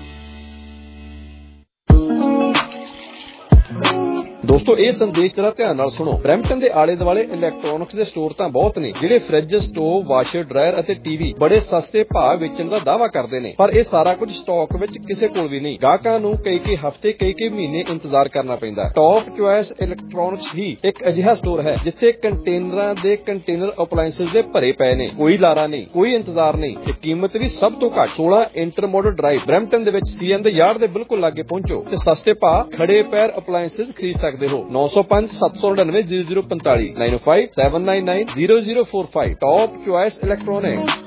ਦੋਸਤੋ ਇਹ ਸੰਦੇਸ਼ ਜਰਾ ਧਿਆਨ ਨਾਲ ਸੁਣੋ। ਬਰੈਂਪਟਨ ਦੇ ਆਲੇ ਦੁਆਲੇ ਇਲੈਕਟ੍ਰੋਨਿਕਸ ਦੇ ਸਟੋਰ ਤਾਂ ਬਹੁਤ ਨੇ ਜਿਹੜੇ ਫ੍ਰਿਜ, ਸਟੋਵ, ਵਾਸ਼ਰ, ਡਰਾਇਰ ਅਤੇ ਟੀਵੀ ਬੜੇ ਸਸਤੇ ਭਾਅ ਵੇਚਣ ਦਾ ਦਾਅਵਾ ਕਰਦੇ ਨੇ, ਪਰ ਇਹ ਸਾਰਾ ਕੁਝ ਸਟਾਕ ਵਿੱਚ ਕਿਸੇ ਕੋਲ ਵੀ ਨਹੀਂ। ਗਾਹਕਾਂ ਨੂੰ ਕਈ ਕਈ ਹਫ਼ਤੇ, ਕਈ ਕਈ ਮਹੀਨੇ ਇੰਤਜ਼ਾਰ ਕਰਨਾ ਪੈਂਦਾ। ਟੌਪ ਚੁਆਇਸ ਇਲੈਕਟ੍ਰੋਨਿਕਸ ਹੀ ਇੱਕ ਅਜਿਹਾ ਸਟੋਰ ਹੈ ਜਿੱਥੇ ਕੰਟੇਨਰਾਂ ਦੇ ਕੰਟੇਨਰ ਅਪਲਾਇੰਸਸ ਦੇ ਭਰੇ ਪਏ ਨੇ। ਕੋਈ ਲਾਰਾ ਨਹੀਂ, ਕੋਈ ਇੰਤਜ਼ਾਰ ਨਹੀਂ ਤੇ ਕੀਮਤ ਵੀ ਸਭ ਤੋਂ ਘੱਟ। ਸੋਲਾਂ ਇੰਟਰਮੋਡਲ ਡਰਾਈਵ ਬਰੈਂਪਟਨ ਦੇ ਵਿੱਚ ਸੀ ਐਨ ਦੇ ਯਾਰਡ ਦੇ ਬਿਲਕੁਲ ਲਾਗੇ ਪਹੁੰਚੋ ਤੇ ਸਸਤੇ ਭਾਅ ਖੜੇ ਪੈਰ ਅਪਲਾਇੰਸਸ ਖਰੀਦ ਸਕਦੇ ਹੋ। ਨੌ ਸੌ ਪੰਜ ਸੱਤ ਸੌ ਨੜਿਨਵੇਂ ਜ਼ੀਰੋ ਜ਼ੀਰੋ ਪੰਤਾਲੀ nine oh five seven nine nine zero zero four five top choice electronics.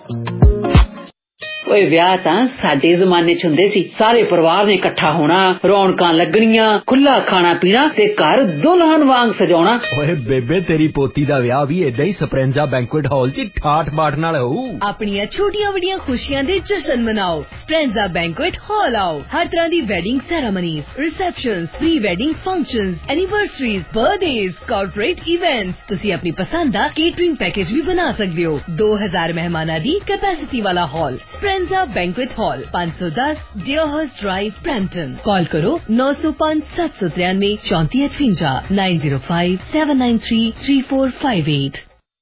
ਓਏ ਵਿਆਹ ਤਾਂ ਸਾਡੇ ਜ਼ਮਾਨੇ ਚ ਹੁੰਦੇ ਸੀ, ਸਾਰੇ ਪਰਿਵਾਰ ਨੇ ਇਕੱਠਾ ਹੋਣਾ, ਰੌਣਕਾਂ ਲੱਗਣੀਆਂ, ਖੁੱਲਾ ਖਾਣਾ ਪੀਣਾ ਤੇ ਘਰ ਦੁਲਹਨ ਵਾਂਗ ਸਜਾਉਣਾ। ਓਏ ਬੇਬੇ ਤੇਰੀ ਪੋਤੀ ਦਾ ਵਿਆਹ ਵੀ ਏਦਾਂ ਹੀ ਸਪਰੈਂਜਾ ਬੈਂਕੁਏਟ ਹਾਲ ਚ ਠਾਠ ਬਾਠ ਨਾਲ ਹੋਊ। ਆਪਣੀਆਂ ਛੋਟੀਆਂ ਵੱਡੀਆਂ ਖੁਸ਼ੀਆਂ ਦੇ ਜਸ਼ਨ ਮਨਾਓ, ਸਪਰੈਂਜਾ ਬੈਂਕੁਏਟ ਹਾਲ ਆਓ। ਹਰ ਤਰ੍ਹਾਂ ਦੀ wedding ceremonies, receptions, pre wedding functions, anniversaries, birthdays, corporate events, ਤੁਸੀਂ ਆਪਣੀ ਪਸੰਦ ਦਾ ਕੇਟਰਿੰਗ ਪੈਕੇਜ ਵੀ ਬਣਾ ਸਕਦੇ ਹੋ। ਦੋ ਹਜ਼ਾਰ ਮਹਿਮਾਨਾਂ ਦੀ ਕੈਪੈਸਿਟੀ ਵਾਲਾ ਹਾਲ, ਸਪਰੈਂਜਾ ਬੈਂਕੁਏਟ ਹਾਲ, ਪੰਜ ਸੌ ਦਸ ਡਿਓਹਰਸ ਡਰਾਈਵ, ਬਰੈਂਪਟਨ। ਕਾਲ ਕਰੋ ਨੌ ਸੌ ਪੰਜ ਸੱਤ ਸੌ ਤਿਰਾਨਵੇਂ ਚੌਂਤੀ ਅਠਵੰਜਾ nine zero five seven nine three three four five eight।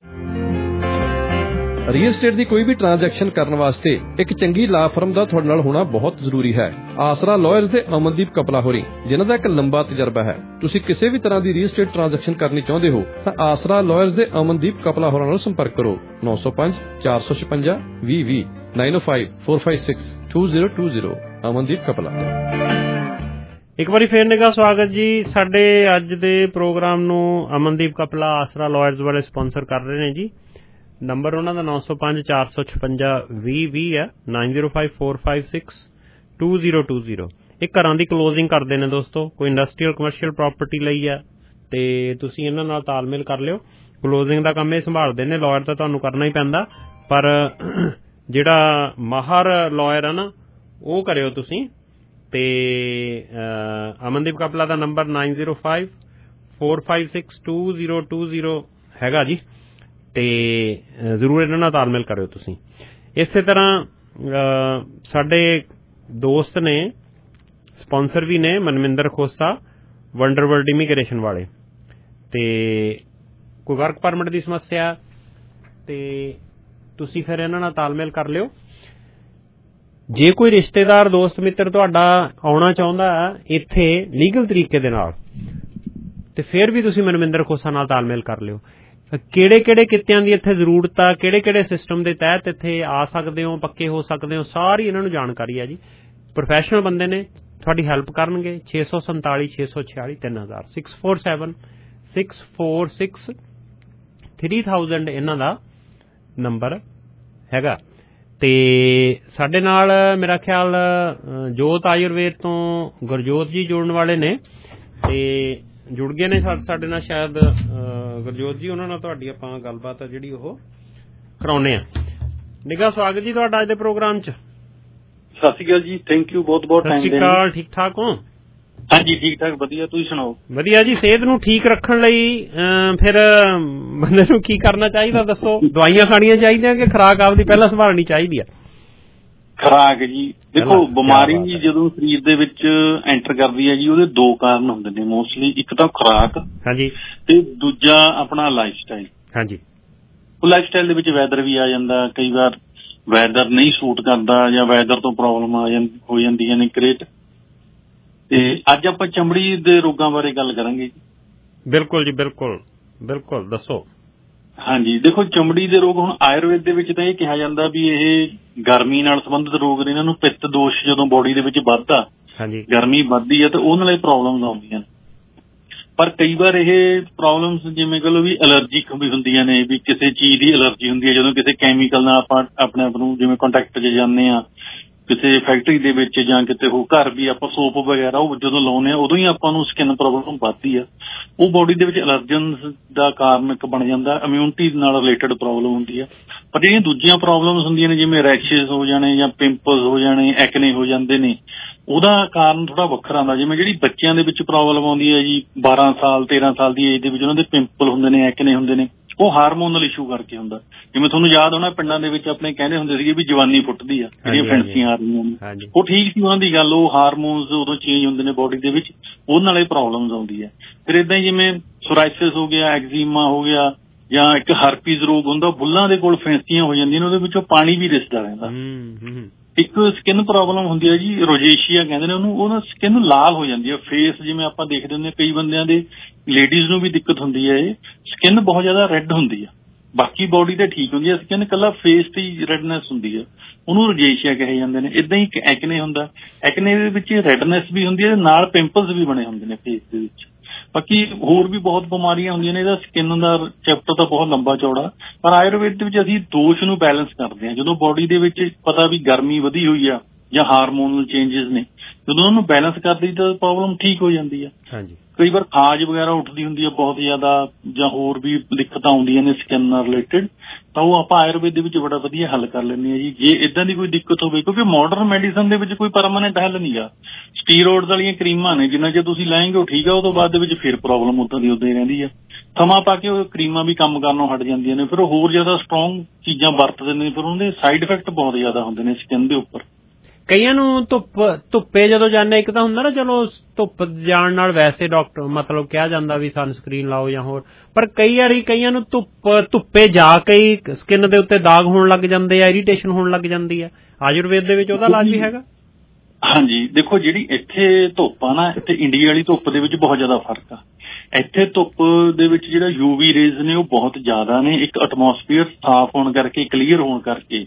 Real estate ਦੀ ਕੋਈ ਵੀ ਟ੍ਰਾਂਜੈਕਸ਼ਨ ਕਰਨ ਵਾਸਤੇ ਇੱਕ ਚੰਗੀ ਲਾ ਫਰਮ ਦਾ ਤੁਹਾਡੇ ਨਾਲ ਹੋਣਾ ਬਹੁਤ ਜ਼ਰੂਰੀ ਹੈ। ਆਸਰਾ ਲਾਇਰਸ ਦੇ ਅਮਨਦੀਪ ਕਪਲਾ ਹੋਰੀ, ਜਿਨ੍ਹਾਂ ਦਾ ਇੱਕ ਲੰਬਾ ਤਜਰਬਾ ਹੈ। ਤੁਸੀਂ ਕਿਸੇ ਵੀ ਤਰ੍ਹਾਂ ਦੀ ਰੀਅਲ ਏਸਟੇਟ ਟ੍ਰਾਂਜੈਕਸ਼ਨ ਕਰਨੀ ਚਾਹੁੰਦੇ ਹੋ ਤਾਂ ਆਸਰਾ ਲਾਇਰਸ ਦੇ ਅਮਨਦੀਪ ਕਪਲਾ ਹੋਰਾਂ ਨਾਲ ਸੰਪਰਕ ਕਰੋ। ਨੌ ਸੌ ਪੰਜ ਚਾਰ ਸੌ ਛਪੰਜਾ ਵੀਹ ਵੀਹ nine oh five four five six two zero two zero Amandeep Kapila. ਇੱਕ ਵਾਰੀ ਫੇਰ ਨਿੱਘਾ ਸਵਾਗਤ ਜੀ। ਸਾਡੇ ਅੱਜ ਦੇ ਪ੍ਰੋਗਰਾਮ ਨੂੰ ਅਮਨਦੀਪ ਕਪਲਾ ਆਸਰਾ ਲਾਇਰਸ ਵਾਲੇ ਸਪਾਂਸਰ ਕਰ ਰਹੇ ਨੇ ਜੀ। ਨੰਬਰ ਉਹਨਾਂ ਦਾ ਨੌ ਸੌ ਪੰਜ ਚਾਰ ਸੌ ਛਪੰਜਾ ਵੀਹ ਵੀਹ ਹੈ nine zero five four five six two zero two zero। ਇਹ ਘਰਾਂ ਦੀ ਕਲੋਜ਼ਿੰਗ ਕਰਦੇ ਨੇ ਦੋਸਤੋ, ਕੋਈ ਇੰਡਸਟਰੀਅਲ ਕਮਰਸ਼ੀਅਲ ਪ੍ਰਾਪਰਟੀ ਲਈ ਹੈ ਤੇ ਤੁਸੀਂ ਇਹਨਾਂ ਨਾਲ ਤਾਲਮੇਲ ਕਰ ਲਿਓ। ਕਲੋਜ਼ਿੰਗ ਦਾ ਕੰਮ ਇਹ ਸੰਭਾਲਦੇ ਨੇ, ਲਾਇਰ ਤਾਂ ਤੁਹਾਨੂੰ ਕਰਨਾ ਹੀ ਪੈਂਦਾ, ਪਰ ਜਿਹੜਾ ਮਾਹਰ ਲਾਇਰ ਆ ਨਾ ਉਹ ਕਰਿਓ ਤੁਸੀਂ। ਤੇ ਅਮਨਦੀਪ ਕਪਲਾ ਦਾ number nine zero five four five six two zero two zero ਹੈਗਾ ਜੀ, ਤੇ ਜ਼ਰੂਰ ਇਹਨਾਂ ਨਾਲ ਤਾਲਮੇਲ ਕਰਿਓ ਤੁਸੀਂ। ਇਸੇ ਤਰ੍ਹਾਂ ਸਾਡੇ ਦੋਸਤ ਨੇ, ਸਪਾਂਸਰ ਵੀ ਨੇ, Manminder Khosa, wonder world immigration ਵਾਲੇ, ਤੇ ਕੋਈ ਵਰਕ ਪਰਮਿਟ ਦੀ ਸਮੱਸਿਆ ਤੇ ਤੁਸੀਂ ਫਿਰ ਇਹਨਾਂ ਨਾਲ ਤਾਲਮੇਲ ਕਰ ਲਿਓ। ਜੇ ਕੋਈ ਰਿਸ਼ਤੇਦਾਰ, ਦੋਸਤ ਮਿੱਤਰ ਤੁਹਾਡਾ ਆਉਣਾ ਚਾਹੁੰਦਾ ਇੱਥੇ ਲੀਗਲ ਤਰੀਕੇ ਦੇ ਨਾਲ, ਤੇ ਫਿਰ ਵੀ ਤੁਸੀਂ ਮਨਮਿੰਦਰ ਖੋਸਾ ਨਾਲ ਤਾਲਮੇਲ ਕਰ ਲਿਓ। ਕਿਹੜੇ ਕਿਹੜੇ ਕਿੱਤਿਆਂ ਦੀ ਇੱਥੇ ਜ਼ਰੂਰਤ ਆ, ਕਿਹੜੇ ਕਿਹੜੇ ਸਿਸਟਮ ਦੇ ਤਹਿਤ ਇੱਥੇ ਆ ਸਕਦੇ ਹੋ, ਪੱਕੇ ਹੋ ਸਕਦੇ ਹੋ, ਸਾਰੀ ਇਹਨਾਂ ਨੂੰ ਜਾਣਕਾਰੀ ਹੈ ਜੀ। ਪ੍ਰੋਫੈਸ਼ਨਲ ਬੰਦੇ ਨੇ, ਤੁਹਾਡੀ ਹੈਲਪ ਕਰਨਗੇ। ਛੇ ਸੌ ਸੰਤਾਲੀ ਛੇ ਸੌ ਛਿਆਲੀ ਤਿੰਨ ਹਜ਼ਾਰ six four seven six four six three thousand ਇਹਨਾਂ ਦਾ ਨੰਬਰ ਹੈਗਾ। ਤੇ ਸਾਡੇ ਨਾਲ ਮੇਰਾ ਖਿਆਲ ਜੋਤ ਆਯੁਰਵੇਦ ਤੋਂ ਗੁਰਜੋਤ ਜੀ ਜੁੜਨ ਵਾਲੇ ਨੇ ਤੇ ਜੁੜ ਗਏ ਨੇ ਸਾਡੇ ਨਾਲ ਸ਼ਾਇਦ ਗੁਰਜੋਤ ਜੀ। ਉਹਨਾਂ ਨਾਲ ਤੁਹਾਡੀ ਆਪਾਂ ਗੱਲਬਾਤ ਆ ਜਿਹੜੀ ਉਹ ਕਰਾਉਂਦੇ ਆ। ਨਿੱਘਾ ਸਵਾਗਤ ਜੀ ਤੁਹਾਡਾ ਅੱਜ ਦੇ ਪ੍ਰੋਗਰਾਮ 'ਚ। ਸਤਿ ਸ਼੍ਰੀ ਅਕਾਲ ਜੀ, ਥੈਂਕ ਯੂ ਬਹੁਤ ਬਹੁਤ। ਸਤਿ ਸ਼੍ਰੀ ਅਕਾਲ, ਠੀਕ ਠਾਕ ਹੋ? ਹਾਂਜੀ ਠੀਕ ਠਾਕ, ਵਧੀਆ, ਤੁਸੀਂ ਸੁਣਾਓ? ਵਧੀਆ ਜੀ। ਸਿਹਤ ਨੂੰ ਠੀਕ ਰੱਖਣ ਲਈ ਫਿਰ ਬੰਦੇ ਨੂੰ ਕੀ ਕਰਨਾ ਚਾਹੀਦਾ ਦੱਸੋ? ਦਵਾਈਆਂ ਖਾਣੀਆਂ ਚਾਹੀਦੀਆਂ ਕਿ ਖੁਰਾਕ ਆਪਦੀ ਪਹਿਲਾਂ ਸੰਭਾਲਣੀ ਚਾਹੀਦੀ ਆ? ਖੁਰਾਕ ਜੀ ਦੇਖੋ, ਬਿਮਾਰੀ ਜਦੋਂ ਸਰੀਰ ਦੇ ਵਿੱਚ ਐਂਟਰ ਕਰਦੀ ਹੈ ਜੀ, ਉਹਦੇ ਦੋ ਕਾਰਨ ਹੁੰਦੇ ਨੇ ਮੋਸਟਲੀ। ਇੱਕ ਤਾਂ ਖੁਰਾਕ, ਹਾਂਜੀ, ਤੇ ਦੂਜਾ ਆਪਣਾ ਲਾਈਫ ਸਟਾਈਲ। ਹਾਂਜੀ, ਉਹ ਲਾਈਫ ਸਟਾਈਲ ਦੇ ਵਿੱਚ ਵੈਦਰ ਵੀ ਆ ਜਾਂਦਾ, ਕਈ ਵਾਰ ਵੈਦਰ ਨਹੀਂ ਸੂਟ ਕਰਦਾ ਜਾਂ ਵੈਦਰ ਤੋਂ ਪ੍ਰੋਬਲਮ ਆ ਜਾਂ ਹੋ ਜਾਂਦੀਆਂ ਨੇ ਕ੍ਰੀਏਟ। ਤੇ ਅੱਜ ਆਪਾਂ ਚਮੜੀ ਦੇ ਰੋਗਾਂ ਬਾਰੇ ਗੱਲ ਕਰਾਂਗੇ। ਬਿਲਕੁਲ ਜੀ, ਬਿਲਕੁਲ ਬਿਲਕੁਲ, ਦੱਸੋ। ਹਾਂਜੀ ਦੇਖੋ, ਚਮੜੀ ਦੇ ਰੋਗ ਹੁਣ ਆਯੁਰਵੇਦ ਦੇ ਵਿੱਚ ਤਾਂ ਇਹ ਕਿਹਾ ਜਾਂਦਾ ਵੀ ਇਹ ਗਰਮੀ ਨਾਲ ਸੰਬੰਧਿਤ ਰੋਗ ਨੇ। ਇਹਨਾਂ ਨੂੰ ਪਿੱਤ ਦੋਸ਼ ਜਦੋਂ ਬੋਡੀ ਦੇ ਵਿੱਚ ਵੱਧਦਾ, ਹਾਂਜੀ, ਗਰਮੀ ਵੱਧਦੀ ਹੈ ਤਾਂ ਉਹਦੇ ਨਾਲ ਪ੍ਰੋਬਲਮਸ ਆਉਂਦੀਆਂ ਨੇ। ਪਰ ਕਈ ਵਾਰ ਇਹ ਪ੍ਰੋਬਲਮਸ ਜਿਵੇਂ ਕਹ ਲਓ ਵੀ ਐਲਰਜੀਕ ਵੀ ਹੁੰਦੀਆਂ ਨੇ, ਵੀ ਕਿਸੇ ਚੀਜ਼ ਦੀ ਐਲਰਜੀ ਹੁੰਦੀ ਹੈ। ਜਦੋਂ ਕਿਸੇ ਕੈਮੀਕਲ ਨਾਲ ਆਪਾਂ ਆਪਣੇ ਆਪ ਨੂੰ ਜਿਵੇਂ ਕੰਟੈਕਟ 'ਚ ਜਾਂਦੇ ਹਾਂ ਕਿਸੇ ਫੈਕਟਰੀ ਦੇ ਵਿੱਚ ਜਾਂ ਕਿਤੇ ਹੋ, ਘਰ ਵੀ ਆਪਾਂ ਸੋਪ ਵਗੈਰਾ ਉਹ ਜਦੋਂ ਲਾਉਂਦੇ ਹਾਂ ਉਦੋਂ ਹੀ ਆਪਾਂ ਨੂੰ ਸਕਿਨ ਪ੍ਰੋਬਲਮ ਵੱਧਦੀ ਆ। ਉਹ ਬੋਡੀ ਦੇ ਵਿੱਚ ਐਲਰਜਨਸ ਦਾ ਕਾਰਨ ਇੱਕ ਬਣ ਜਾਂਦਾ, ਇਮਿਊਨਿਟੀ ਨਾਲ ਰਿਲੇਟਡ ਪ੍ਰੋਬਲਮ ਹੁੰਦੀ ਆ। ਪਰ ਜਿਹੜੀਆਂ ਦੂਜੀਆਂ ਪ੍ਰੋਬਲਮਸ ਹੁੰਦੀਆਂ ਨੇ ਜਿਵੇਂ ਰੈਸ਼ਿਸ ਹੋ ਜਾਣੇ ਜਾਂ ਪਿੰਪਲਸ ਹੋ ਜਾਣੇ, ਐਕਨੇ ਹੋ ਜਾਂਦੇ ਨੇ, ਉਹਦਾ ਕਾਰਨ ਥੋੜਾ ਵੱਖਰਾ ਹੁੰਦਾ। ਜਿਵੇਂ ਜਿਹੜੀ ਬੱਚਿਆਂ ਦੇ ਵਿੱਚ ਪ੍ਰੋਬਲਮ ਆਉਂਦੀ ਹੈ ਜੀ, ਬਾਰਾਂ ਸਾਲ ਤੇਰਾਂ ਸਾਲ ਦੀ ਏਜ ਦੇ ਵਿੱਚ ਉਹਨਾਂ ਦੇ ਪਿੰਪਲ ਹੁੰਦੇ ਨੇ, ਐਕਨੇ ਹੁੰਦੇ ਨੇ, ਉਹ ਹਾਰਮੋਨਲ ਇਸ਼ੂ ਕਰਕੇ ਹੁੰਦਾ। ਜਿਵੇਂ ਤੁਹਾਨੂੰ ਯਾਦ ਹੋਣਾ ਪਿੰਡਾਂ ਦੇ ਵਿੱਚ ਆਪਣੇ ਕਹਿੰਦੇ ਹੁੰਦੇ ਸੀਗੇ ਵੀ ਜਵਾਨੀ ਫੁੱਟਦੀ ਆ, ਜਿਹੜੀਆਂ ਫੈਂਸੀਆਂ ਆ ਰਹੀਆਂ ਨੇ, ਉਹ ਠੀਕ ਸੀ ਉਹਨਾਂ ਦੀ ਗੱਲ। ਉਹ ਹਾਰਮੋਨਸ ਉਦੋਂ ਚੇਂਜ ਹੁੰਦੇ ਨੇ ਬੋਡੀ ਦੇ ਵਿੱਚ, ਉਹਦੇ ਨਾਲ ਇਹ ਪ੍ਰੋਬਲਮਸ ਆਉਂਦੀ ਹੈ। ਫਿਰ ਏਦਾਂ ਹੀ ਜਿਵੇਂ ਸੋਰਾਇਸਿਸ ਹੋ ਗਿਆ, ਐਗਜ਼ੀਮਾ ਹੋ ਗਿਆ, ਜਾਂ ਇੱਕ ਹਰਪੀਜ਼ ਰੋਗ ਹੁੰਦਾ, ਬੁੱਲਾਂ ਦੇ ਕੋਲ ਫੈਂਸੀਆਂ ਹੋ ਜਾਂਦੀਆਂ ਨੇ, ਉਹਦੇ ਵਿੱਚੋਂ ਪਾਣੀ ਵੀ ਰਿਸਦਾ ਰਹਿੰਦਾ। ਇੱਕ ਸਕਿਨ ਪ੍ਰੋਬਲਮ ਹੁੰਦੀ ਹੈ ਜੀ, ਰੋਜੇਸ਼ੀਆ ਕਹਿੰਦੇ ਨੇ ਉਹਨੂੰ, ਉਹਦਾ ਸਕਿਨ ਲਾਲ ਹੋ ਜਾਂਦੀ ਹੈ। ਫੇਸ ਜਿਵੇਂ ਆਪਾਂ ਦੇਖਦੇ ਹੁੰਦੇ ਕਈ ਬੰਦਿਆਂ ਦੇ, ਲੇਡੀਜ਼ ਨੂੰ ਵੀ ਦਿੱਕਤ ਹੁੰਦੀ ਹੈ, ਇਹ ਸਕਿਨ ਬਹੁਤ ਜ਼ਿਆਦਾ ਰੈੱਡ ਹੁੰਦੀ ਆ। ਬਾਕੀ ਬੋਡੀ ਤੇ ਠੀਕ ਹੁੰਦੀ ਹੈ ਸਕਿਨ, ਇਕੱਲਾ ਫੇਸ ਤੇ ਹੀ ਰੈਡਨੈਸ ਹੁੰਦੀ ਹੈ, ਉਹਨੂੰ ਰੋਜੇਸ਼ੀਆ ਕਹੇ ਜਾਂਦੇ ਨੇ। ਏਦਾਂ ਹੀ ਐਕਨੇ ਹੁੰਦਾ, ਐਕਨੇ ਦੇ ਵਿੱਚ ਰੈਡਨੈਸ ਵੀ ਹੁੰਦੀ ਹੈ, ਨਾਲ ਪਿੰਪਲਸ ਵੀ ਬਣੇ ਹੁੰਦੇ ਨੇ ਫੇਸ ਦੇ ਵਿੱਚ। ਬਾਕੀ ਹੋਰ ਵੀ ਬਹੁਤ ਬਿਮਾਰੀਆਂ ਹੁੰਦੀਆਂ ਨੇ। ਇਹਦਾ ਸਕਿਨ ਦਾ ਚੈਪਟਰ ਤਾਂ ਬਹੁਤ ਲੰਬਾ ਚੌੜਾ, ਪਰ ਆਯੁਰਵੇਦ ਦੇ ਵਿੱਚ ਅਸੀਂ ਦੋਸ਼ ਨੂੰ ਬੈਲੈਂਸ ਕਰਦੇ ਹਾਂ। ਜਦੋਂ ਬੋਡੀ ਦੇ ਵਿੱਚ ਪਤਾ ਵੀ ਗਰਮੀ ਵਧੀ ਹੋਈ ਆ ਜਾਂ ਹਾਰਮੋਨਲ ਚੇਂਜਸ ਨੇ, ਜਦੋਂ ਉਹਨੂੰ ਬੈਲੈਂਸ ਕਰਦੀ ਤਾਂ ਪ੍ਰੋਬਲਮ ਠੀਕ ਹੋ ਜਾਂਦੀ ਆ। ਹਾਂਜੀ, ਕਈ ਵਾਰ ਖਾਜ ਵਗੈਰਾ ਉੱਠਦੀ ਹੁੰਦੀ ਹੈ ਬਹੁਤ ਜ਼ਿਆਦਾ, ਜਾਂ ਹੋਰ ਵੀ ਦਿੱਕਤਾਂ ਆਉਂਦੀਆਂ ਨੇ ਸਕਿਨ ਨਾਲ ਰਿਲੇਟਡ, ਤਾਂ ਉਹ ਆਪਾਂ ਆਯੁਰਵੇਦ ਦੇ ਵਿੱਚ ਬੜਾ ਵਧੀਆ ਹੱਲ ਕਰ ਲੈਂਦੇ ਹਾਂ ਜੀ। ਜੇ ਇਦਾਂ ਦੀ ਕੋਈ ਦਿੱਕਤ ਹੋਵੇ, ਕਿਉਂਕਿ ਮਾਡਰਨ ਮੈਡੀਸਨ ਦੇ ਵਿੱਚ ਕੋਈ ਪਰਮਾਨੈਂਟ ਹੱਲ ਨਹੀਂ ਗਾ। ਸਟੀਰੋਇਡਸ ਵਾਲੀਆਂ ਕਰੀਮਾਂ ਨੇ, ਜਿੰਨਾ ਜੇ ਤੁਸੀਂ ਲਾਏਂਗੇ ਉਹ ਠੀਕ ਆ, ਉਹ ਤੋਂ ਬਾਅਦ ਦੇ ਵਿੱਚ ਫਿਰ ਪ੍ਰੋਬਲਮ ਉੱਦਾਂ ਦੀ ਉੱਦਾਂ ਹੀ ਰਹਿੰਦੀ ਆ। ਸਮਾਂ ਪਾ ਕੇ ਉਹ ਕਰੀਮਾਂ ਵੀ ਕੰਮ ਕਰਨੋਂ ਹਟ ਜਾਂਦੀਆਂ ਨੇ, ਫਿਰ ਉਹ ਹੋਰ ਜ਼ਿਆਦਾ ਸਟਰੋਂਗ ਚੀਜ਼ਾਂ ਵਰਤਦੇ ਨੇ, ਫਿਰ ਉਹਨਾਂ ਦੇ ਸਾਈਡ ਇਫੈਕਟ ਬਹੁਤ ਜ਼ਿਆਦਾ ਹੁੰਦੇ ਨੇ ਸਕਿਨ ਦੇ ਉੱਪਰ। ਕਈਆਂ ਨੂੰ ਧੁੱਪ ਧੁੱਪੇ ਜਦੋਂ ਜਾਂਦੇ, ਇੱਕ ਤਾਂ ਹੁੰਦਾ ਨਾ ਚਲੋ ਧੁੱਪ ਜਾਣ ਨਾਲ ਵੈਸੇ ਡਾਕਟਰ ਮਤਲਬ ਕਿਹਾ ਜਾਂਦਾ ਵੀ ਸਨਸਕ੍ਰੀਨ ਲਾਓ ਜਾਂ ਹੋਰ, ਪਰ ਕਈ ਵਾਰੀ ਕਈਆਂ ਨੂੰ ਧੁੱਪ ਧੁੱਪੇ ਜਾ ਕੇ ਸਕਿਨ ਦੇ ਉੱਤੇ ਦਾਗ ਹੋਣ ਲੱਗ ਜਾਂਦੇ ਆ, ਇਰੀਟੇਸ਼ਨ ਹੋਣ ਲੱਗ ਜਾਂਦੀ ਆ। ਆਯੁਰਵੇਦ ਦੇ ਵਿੱਚ ਉਹਦਾ ਇਲਾਜ ਵੀ ਹੈਗਾ? ਹਾਂਜੀ ਦੇਖੋ, ਜਿਹੜੀ ਇੱਥੇ ਧੁੱਪ ਆ ਨਾ, ਇੱਥੇ ਇੰਡੀਆ ਵਾਲੀ ਧੁੱਪ ਦੇ ਵਿੱਚ ਬਹੁਤ ਜ਼ਿਆਦਾ ਫਰਕ ਆ। ਇੱਥੇ ਧੁੱਪ ਦੇ ਵਿੱਚ ਜਿਹੜਾ ਯੂਵੀ ਰੇਜ਼ ਨੇ ਉਹ ਬਹੁਤ ਜ਼ਿਆਦਾ ਨੇ। ਇੱਕ ਐਟਮੋਸਫੀਅਰ ਸਾਫ਼ ਹੋਣ ਕਰਕੇ, ਕਲੀਅਰ ਹੋਣ ਕਰਕੇ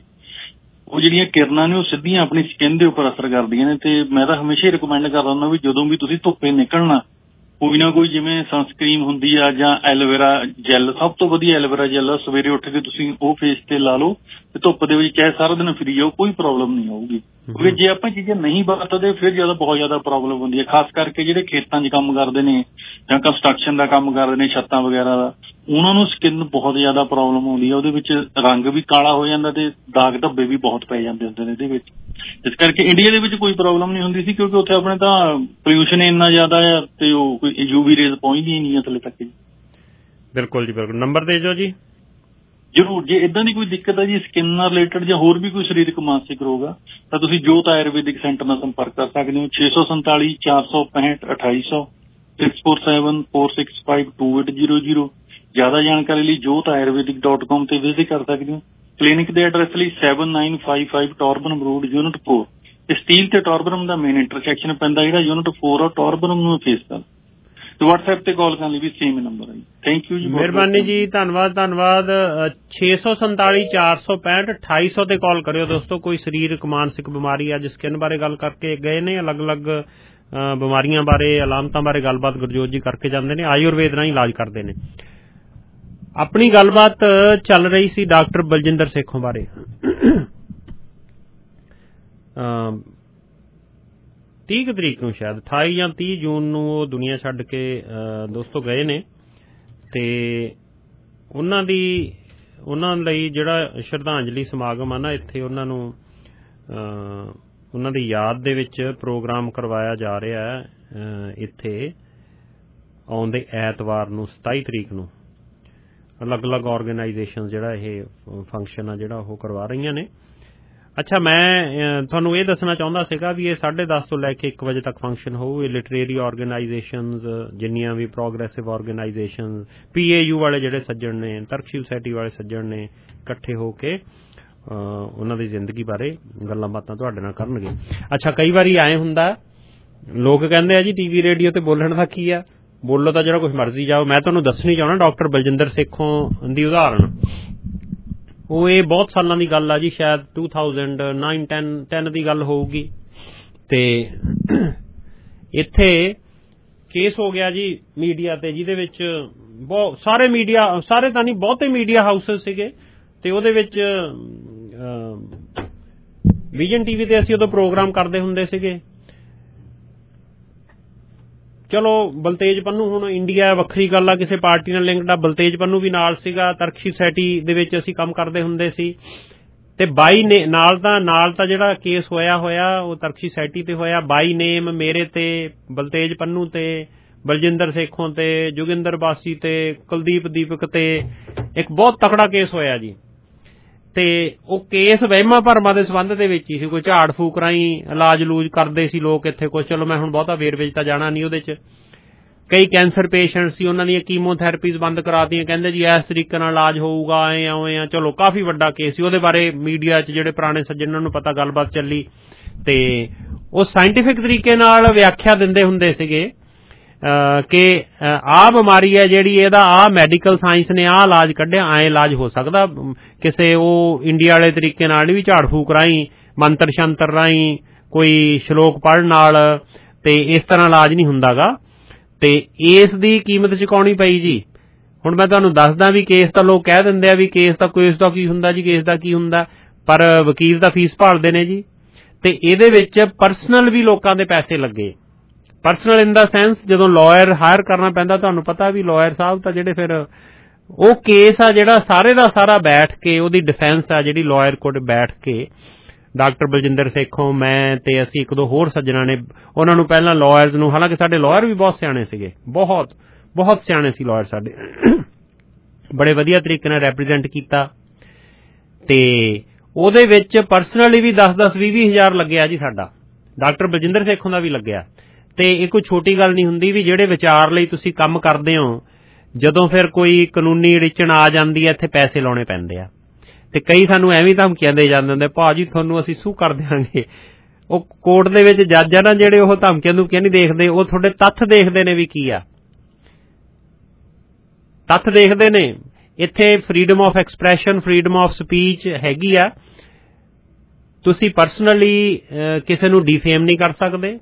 ਉਹ ਜਿਹੜੀਆਂ ਕਿਰਨਾਂ ਨੇ ਉਹ ਸਿੱਧੀਆਂ ਆਪਣੀ ਸਕਿਨ ਦੇ ਉੱਪਰ ਅਸਰ ਕਰਦੀਆਂ ਨੇ। ਤੇ ਮੈਂ ਤਾਂ ਹਮੇਸ਼ਾ ਹੀ ਰਿਕਮੈਂਡ ਕਰਦਾ ਹੁੰਦਾ ਵੀ ਜਦੋਂ ਵੀ ਤੁਸੀਂ ਧੁੱਪੇ ਨਿਕਲਣਾ, ਕੋਈ ਨਾ ਕੋਈ ਜਿਵੇਂ ਸਨਸਕ੍ਰੀਨ ਹੁੰਦੀ ਆ ਜਾਂ ਐਲੋਵੇਰਾ ਜੈਲ, ਸਭ ਤੋਂ ਵਧੀਆ ਐਲੋਵੇਰਾ ਜੈਲ ਆ, ਸਵੇਰੇ ਉੱਠ ਕੇ ਤੁਸੀਂ ਉਹ ਫੇਸ ਤੇ ਲਾ ਲਓ ਤੇ ਧੁੱਪ ਦੇ ਵਿੱਚ ਚਾਹੇ ਸਾਰਾ ਦਿਨ ਫਿਰੀ ਜਾਓ, ਕੋਈ ਪ੍ਰੋਬਲਮ ਨਹੀਂ ਆਊਗੀ। ਕਿਉਂਕਿ ਜੇ ਆਪਾਂ ਚੀਜ਼ਾਂ ਨਹੀਂ ਵਰਤਦੇ ਫਿਰ ਜ਼ਿਆਦਾ ਬਹੁਤ ਜ਼ਿਆਦਾ ਪ੍ਰੋਬਲਮ ਹੁੰਦੀ ਹੈ। ਖਾਸ ਕਰਕੇ ਜਿਹੜੇ ਖੇਤਾਂ 'ਚ ਕੰਮ ਕਰਦੇ ਨੇ ਜਾਂ ਕੰਸਟਰਕਸ਼ਨ ਦਾ ਕੰਮ ਕਰਦੇ ਨੇ, ਛੱਤਾਂ ਵਗੈਰਾ ਦਾ, ਉਹਨਾਂ ਨੂੰ ਸਕਿਨ ਬਹੁਤ ਜ਼ਿਆਦਾ ਪ੍ਰੋਬਲਮ ਆਉਂਦੀ ਹੈ। ਉਹਦੇ ਵਿੱਚ ਰੰਗ ਵੀ ਕਾਲਾ ਹੋ ਜਾਂਦਾ ਤੇ ਦਾਗ ਧੱਬੇ ਵੀ ਬਹੁਤ ਪੈ ਜਾਂਦੇ ਹੁੰਦੇ ਨੇ ਇਹਦੇ ਵਿੱਚ। ਇਸ ਕਰਕੇ ਇੰਡੀਆ ਦੇ ਵਿੱਚ ਕੋਈ ਪ੍ਰੋਬਲਮ ਨਹੀਂ ਹੁੰਦੀ ਸੀ, ਕਿਉਂਕਿ ਉੱਥੇ ਆਪਣੇ ਤਾਂ ਪੋਲਿਊਸ਼ਨ ਇੰਨਾ ਜ਼ਿਆਦਾ ਆ ਤੇ ਉਹ ਕੋਈ ਯੂਵੀ ਰੇਜ਼ ਪਹੁੰਚਦੀ ਨਹੀਂ ਥੱਲੇ ਤੱਕ ਜੀ। ਬਿਲਕੁਲ ਜੀ, ਬਿਲਕੁਲ। ਨੰਬਰ ਦੇ ਦਿਓ ਜੀ। ਜ਼ਰੂਰ। ਜੇ ਇਦਾਂ ਦੀ ਕੋਈ ਦਿੱਕਤ ਹੈ ਜੀ ਸਕਿਨ ਨਾਲ ਰਿਲੇਟਡ ਜਾਂ ਹੋਰ ਵੀ ਕੋਈ ਸਰੀਰਕ ਮਾਨਸਿਕ ਰੋਗ ਆ, ਤਾਂ ਤੁਸੀਂ ਜੋਤ ਆਯੁਰਵੈਦਿਕ ਸੈਂਟਰ ਨਾਲ ਸੰਪਰਕ ਕਰ ਸਕਦੇ ਹੋ। ਛੇ ਸੌ ਸੰਤਾਲੀ ਚਾਰ ਸੌ ਪੈਂਹਠ ਅਠਾਈ ਸੌ six four seven four six five two eight zero zero. ਜ਼ਿਆਦਾ ਜਾਣਕਾਰੀ ਲਈ ਜੋਤ ਆਯੁਰਵੈਦਿਕ ਡਾਟ ਕਾਮ ਤੇ ਵਿਜ਼ਿਟ ਕਰ ਸਕਦੇ ਹੋ। ਕਲੀਨਿਕ ਦੇ ਐਡਰੈਸ ਲਈ seven nine five five Torbram road, unit four. Steeles ਤੇ ਟੋਰਬਨ ਦਾ ਮੇਨ ਇੰਟਰਸੈਕਸ਼ਨ ਪੈਂਦਾ, ਜਿਹੜਾ ਯੂਨਿਟ ਫੋਰ ਆ ਟੋਰਬਨ ਨੂੰ ਫੇਸ ਕਰ। ਤੇ WhatsApp ਤੇ ਕਾਲ ਕਰਨ ਲਈ ਵੀ ਸੇਮ ਨੰਬਰ ਹੈ ਜੀ। ਥੈਂਕ ਯੂ ਜੀ, ਮਿਹਰਬਾਨੀ ਜੀ, ਧੰਨਵਾਦ ਧੰਨਵਾਦ। ਛੇ ਸੌ ਸੰਤਾਲੀ ਚਾਰ ਸੌ ਪੈਂਹਠ ਅਠਾਈ ਸੌ ਤੇ ਕਾਲ ਕਰਿਓ ਦੋਸਤੋ। ਕੋਈ ਸਰੀਰਕ ਮਾਨਸਿਕ ਬਿਮਾਰੀ, ਅੱਜ ਸਕਿਨ ਬਾਰੇ ਗੱਲ ਕਰਕੇ ਗਏ ਨੇ, ਅਲੱਗ ਅਲੱਗ ਬਿਮਾਰੀਆਂ ਬਾਰੇ, ਅਲਾਮਤਾਂ ਬਾਰੇ ਗੱਲਬਾਤ ਗੁਰਜੋਤ ਜੀ ਕਰਕੇ ਜਾਂਦੇ ਨੇ, ਆਯੁਰਵੇਦ ਨਾਲ ਇਲਾਜ ਕਰਦੇ ਨੇ। ਆਪਣੀ ਗੱਲਬਾਤ ਚੱਲ ਰਹੀ ਸੀ ਡਾਕਟਰ ਬਲਜਿੰਦਰ ਸੇਖੋਂ ਬਾਰੇ। ਤੀਹ ਤਰੀਕ ਨੂੰ ਸ਼ਾਇਦ ਅਠਾਈ ਜਾਂ ਤੀਹ ਜੂਨ ਨੂੰ ਉਹ ਦੁਨੀਆ ਛੱਡ ਕੇ ਦੋਸਤੋ ਗਏ ਨੇ, ਤੇ ਉਹਨਾਂ ਦੀ ਉਹਨਾਂ ਲਈ ਜਿਹੜਾ ਸ਼ਰਧਾਂਜਲੀ ਸਮਾਗਮ ਆ ਨਾ, ਇੱਥੇ ਉਹਨਾਂ ਨੂੰ ਉਹਨਾਂ ਦੀ ਯਾਦ ਦੇ ਵਿੱਚ ਪ੍ਰੋਗਰਾਮ ਕਰਵਾਇਆ ਜਾ ਰਿਹਾ ਹੈ। ਇੱਥੇ ਆਉਂਦੇ ਐਤਵਾਰ ਨੂੰ ਸਤਾਈ ਤਰੀਕ ਨੂੰ ਅਲੱਗ ਅਲੱਗ ਆਰਗੇਨਾਈਜੇਸ਼ਨ ਜਿਹੜਾ ਇਹ ਫੰਕਸ਼ਨ ਆ ਜਿਹੜਾ ਉਹ ਕਰਵਾ ਰਹੀਆਂ ਨੇ। ਅੱਛਾ, ਮੈਂ ਤੁਹਾਨੂੰ ਇਹ ਦੱਸਣਾ ਚਾਹੁੰਦਾ ਸੀਗਾ ਵੀ ਇਹ ਸਾਢੇ ਦਸ ਤੋਂ ਲੈ ਕੇ ਇੱਕ ਵਜੇ ਤੱਕ ਫੰਕਸ਼ਨ ਹੋਊ। ਇਹ ਲਿਟਰੇਰੀ ਆਰਗੇਨਾਈਜੇਸ਼ਨਜ਼ ਜਿੰਨੀਆਂ ਵੀ progressive organisation, P A U ਵਾਲੇ ਜਿਹੜੇ ਸੱਜਣ ਨੇ, ਤਰਕ ਸੁਸਾਇਟੀ ਵਾਲੇ ਸੱਜਣ ਨੇ, ਇਕੱਠੇ ਹੋ ਕੇ ਉਹਨਾਂ ਦੀ ਜ਼ਿੰਦਗੀ ਬਾਰੇ ਗੱਲਾਂ ਬਾਤਾਂ ਤੁਹਾਡੇ ਨਾਲ ਕਰਨਗੇ। ਅੱਛਾ, ਕਈ ਵਾਰੀ ਐਂ ਹੁੰਦਾ, ਲੋਕ ਕਹਿੰਦੇ ਆ ਜੀ ਟੀਵੀ ਰੇਡੀਓ ਤੇ ਬੋਲਣ ਦਾ ਕੀ ਆ, ਬੋਲੋ ਤਾਂ ਜਿਹੜਾ ਕੁਛ ਮਰਜ਼ੀ ਜਾਓ। ਮੈਂ ਤੁਹਾਨੂੰ ਦੱਸਣੀ ਚਾਹੁੰਦਾ ਡਾਕਟਰ ਬਲਜਿੰਦਰ ਸੇਖੋਂ ਦੀ ਉਦਾਹਰਣ। ਉਹ ਇਹ ਬਹੁਤ ਸਾਲਾਂ ਦੀ ਗੱਲ ਆ ਜੀ, ਸ਼ਾਇਦ two thousand nine ten ten ਦੀ ਗੱਲ ਹੋਊਗੀ। ਤੇ ਇੱਥੇ ਕੇਸ ਹੋ ਗਿਆ ਜੀ ਮੀਡੀਆ ਤੇ, ਜਿਹਦੇ ਵਿੱਚ ਬਹੁਤ ਸਾਰੇ ਮੀਡੀਆ, ਸਾਰੇ ਤਾਂ ਨਹੀਂ ਬਹੁਤੇ ਮੀਡੀਆ ਹਾਊਸਸ ਸੀਗੇ, ਤੇ ਉਹਦੇ ਵਿੱਚ ਵਿਜ਼ਨ ਟੀਵੀ ਤੇ ਅਸੀਂ ਉਦੋਂ ਪ੍ਰੋਗਰਾਮ ਕਰਦੇ ਹੁੰਦੇ ਸੀਗੇ। ਚਲੋ ਬਲਤੇਜ ਪੰਨੂ, ਹੁਣ ਇੰਡੀਆ ਵੱਖਰੀ ਗੱਲ ਆ, ਕਿਸੇ ਪਾਰਟੀ ਨਾਲ ਲਿੰਕਡ ਆ, ਬਲਤੇਜ ਪੰਨੂ ਵੀ ਨਾਲ ਸੀਗਾ। ਤਰਕ ਸੁਸਾਇਟੀ ਦੇ ਵਿੱਚ ਅਸੀਂ ਕੰਮ ਕਰਦੇ ਹੁੰਦੇ ਸੀ, ਤੇ ਬਾਈ ਨੇ ਨਾਲ ਤਾਂ ਨਾਲ ਤਾਂ ਜਿਹੜਾ ਕੇਸ ਹੋਇਆ ਹੋਇਆ ਉਹ ਤਰਕ ਸੁਸਾਇਟੀ ਤੇ ਹੋਇਆ, ਬਾਈ ਨੇਮ ਮੇਰੇ ਤੇ, ਬਲਤੇਜ ਪੰਨੂ ਤੇ, ਬਲਜਿੰਦਰ ਸੇਖੋਂ ਤੇ, ਜੋਗਿੰਦਰ ਬਾਸੀ ਤੇ, ਕੁਲਦੀਪ ਦੀਪਕ ਤੇ ਇੱਕ ਬਹੁਤ ਤਕੜਾ ਕੇਸ ਹੋਇਆ ਜੀ। ਤੇ ਉਹ ਕੇਸ ਵਹਿਮਾਂ ਭਰਮਾਂ ਦੇ ਸੰਬੰਧ ਦੇ ਵਿੱਚ ਹੀ ਸੀ, ਕੋਈ ਝਾੜ ਫੂਕ ਰਾਹੀਂ ਇਲਾਜ ਲੂਜ ਕਰਦੇ ਸੀ ਲੋਕ ਇੱਥੇ ਕੁਛ। ਚਲੋ ਮੈਂ ਹੁਣ ਬਹੁਤਾ ਵੇਰਵੇ 'ਚ ਤਾਂ ਜਾਣਾ ਨਹੀਂ ਉਹਦੇ 'ਚ। ਕਈ ਕੈਂਸਰ ਪੇਸ਼ੈਂਟ ਸੀ, ਉਹਨਾਂ ਦੀਆਂ ਕੀਮੋਥੈਰੇਪੀਜ਼ ਬੰਦ ਕਰਾਤੀਆਂ, ਕਹਿੰਦੇ ਜੀ ਇਸ ਤਰੀਕੇ ਨਾਲ ਇਲਾਜ ਹੋਊਗਾ, ਐਂ ਐਵੇਂ ਆ। ਚਲੋ ਕਾਫੀ ਵੱਡਾ ਕੇਸ ਸੀ, ਉਹਦੇ ਬਾਰੇ ਮੀਡੀਆ 'ਚ ਜਿਹੜੇ ਪੁਰਾਣੇ ਸੱਜਣਾਂ ਨੂੰ ਪਤਾ ਗੱਲਬਾਤ ਚੱਲੀ, ਤੇ ਉਹ ਸਾਇੰਟੀਫਿਕ ਤਰੀਕੇ ਨਾਲ ਵਿਆਖਿਆ ਦਿੰਦੇ ਹੁੰਦੇ ਸੀਗੇ ਕਿ ਆਹ ਬਿਮਾਰੀ ਹੈ ਜਿਹੜੀ, ਇਹਦਾ ਆਹ ਮੈਡੀਕਲ ਸਾਇੰਸ ਨੇ ਆਹ ਇਲਾਜ ਕੱਢਿਆ, ਐਂ ਇਲਾਜ ਹੋ ਸਕਦਾ। ਕਿਸੇ ਉਹ ਇੰਡੀਆ ਵਾਲੇ ਤਰੀਕੇ ਨਾਲ ਵੀ ਝਾੜ ਫੂਕ ਰਾਹੀਂ, ਮੰਤਰ ਸ਼ੰਤਰ ਰਾਹੀਂ, ਕੋਈ ਸ਼ਲੋਕ ਪੜ੍ਹਨ ਨਾਲ, ਤੇ ਇਸ ਤਰ੍ਹਾਂ ਇਲਾਜ ਨਹੀਂ ਹੁੰਦਾਗਾ। ਤੇ ਇਸ ਦੀ ਕੀਮਤ ਚੁਕਾਉਣੀ ਪਈ ਜੀ। ਹੁਣ ਮੈਂ ਤੁਹਾਨੂੰ ਦੱਸਦਾ ਵੀ ਕੇਸ ਤਾਂ ਲੋਕ ਕਹਿ ਦਿੰਦੇ ਆ ਵੀ ਕੇਸ ਤਾਂ ਕੇਸ ਦਾ ਕੀ ਹੁੰਦਾ ਜੀ, ਕੇਸ ਦਾ ਕੀ ਹੁੰਦਾ, ਪਰ ਵਕੀਲ ਤਾਂ ਫੀਸ ਭਾਲਦੇ ਨੇ ਜੀ। ਤੇ ਇਹਦੇ ਵਿੱਚ ਪਰਸਨਲ ਵੀ ਲੋਕਾਂ ਦੇ ਪੈਸੇ ਲੱਗੇ। ਪਰਸਨਲ ਇਨ ਦਾ ਸੈਂਸ, ਜਦੋਂ ਲਾਇਰ ਹਾਇਰ ਕਰਨਾ ਪੈਂਦਾ, ਤੁਹਾਨੂੰ ਪਤਾ ਵੀ ਲਾਇਰ ਸਾਹਿਬ ਤਾਂ ਜਿਹੜੇ ਫਿਰ ਉਹ ਕੇਸ ਆ ਜਿਹੜਾ ਸਾਰੇ ਦਾ ਸਾਰਾ ਬੈਠ ਕੇ, ਉਹਦੀ ਡਿਫੈਂਸ ਆ ਜਿਹੜੀ ਲਾਇਰ ਕੋਲ ਬੈਠ ਕੇ, ਡਾਕਟਰ ਬਲਜਿੰਦਰ ਸੇਖੋਂ, ਮੈਂ ਤੇ ਅਸੀਂ ਇੱਕ ਦੋ ਹੋਰ ਸੱਜਣਾ ਨੇ ਉਹਨਾਂ ਨੂੰ ਪਹਿਲਾਂ ਲਾਇਰਸ ਨੂੰ, ਹਾਲਾਂਕਿ ਸਾਡੇ ਲਾਇਰ ਵੀ ਬਹੁਤ ਸਿਆਣੇ ਸੀਗੇ, ਬਹੁਤ ਬਹੁਤ ਸਿਆਣੇ ਸੀ ਲਾਇਰ ਸਾਡੇ, ਬੜੇ ਵਧੀਆ ਤਰੀਕੇ ਨਾਲ ਰੈਪ੍ਰਜੈਂਟ ਕੀਤਾ। ਤੇ ਉਹਦੇ ਵਿੱਚ ਪਰਸਨਲੀ ਵੀ ਦਸ ਦਸ ਵੀਹ ਵੀਹ ਹਜ਼ਾਰ ਲੱਗਿਆ ਜੀ ਸਾਡਾ, ਡਾਕਟਰ ਬਲਜਿੰਦਰ ਸੇਖੋਂ ਦਾ ਵੀ ਲੱਗਿਆ। ਤੇ ਇਹ ਕੋਈ ਛੋਟੀ ਗੱਲ ਨਹੀਂ ਹੁੰਦੀ ਵੀ ਜਿਹੜੇ ਵਿਚਾਰ ਲਈ ਤੁਸੀਂ ਕੰਮ ਕਰਦੇ ਹੋ, ਜਦੋਂ ਫਿਰ ਕੋਈ ਕਾਨੂੰਨੀ ਅੜਿੱਚਣ ਆ ਜਾਂਦੀ ਹੈ, ਇੱਥੇ ਪੈਸੇ ਲਾਉਣੇ ਪੈਂਦੇ ਆ। ਤੇ ਕਈ ਸਾਨੂੰ ਐਵੇਂ ਧਮਕੀਆਂ ਦੇ ਜਾਂਦੇ ਹੁੰਦੇ, ਭਾਜੀ ਤੁਹਾਨੂੰ ਅਸੀਂ ਸੂ ਕਰ ਦਿਆਂਗੇ। ਉਹ ਕੋਰਟ ਦੇ ਵਿੱਚ ਜੱਜ ਆ ਨਾ ਜਿਹੜੇ, ਉਹ ਧਮਕੀਆਂ ਧਮਕੀਆਂ ਨਹੀਂ ਦੇਖਦੇ, ਉਹ ਤੁਹਾਡੇ ਤੱਥ ਦੇਖਦੇ ਨੇ ਵੀ ਕੀ ਆ, ਤੱਥ ਦੇਖਦੇ ਨੇ। ਇੱਥੇ freedom of expression, freedom of speech ਹੈਗੀ ਆ। ਤੁਸੀਂ ਪਰਸਨਲੀ ਕਿਸੇ ਨੂੰ ਡੀਫੇਮ ਨਹੀਂ ਕਰ ਸਕਦੇ,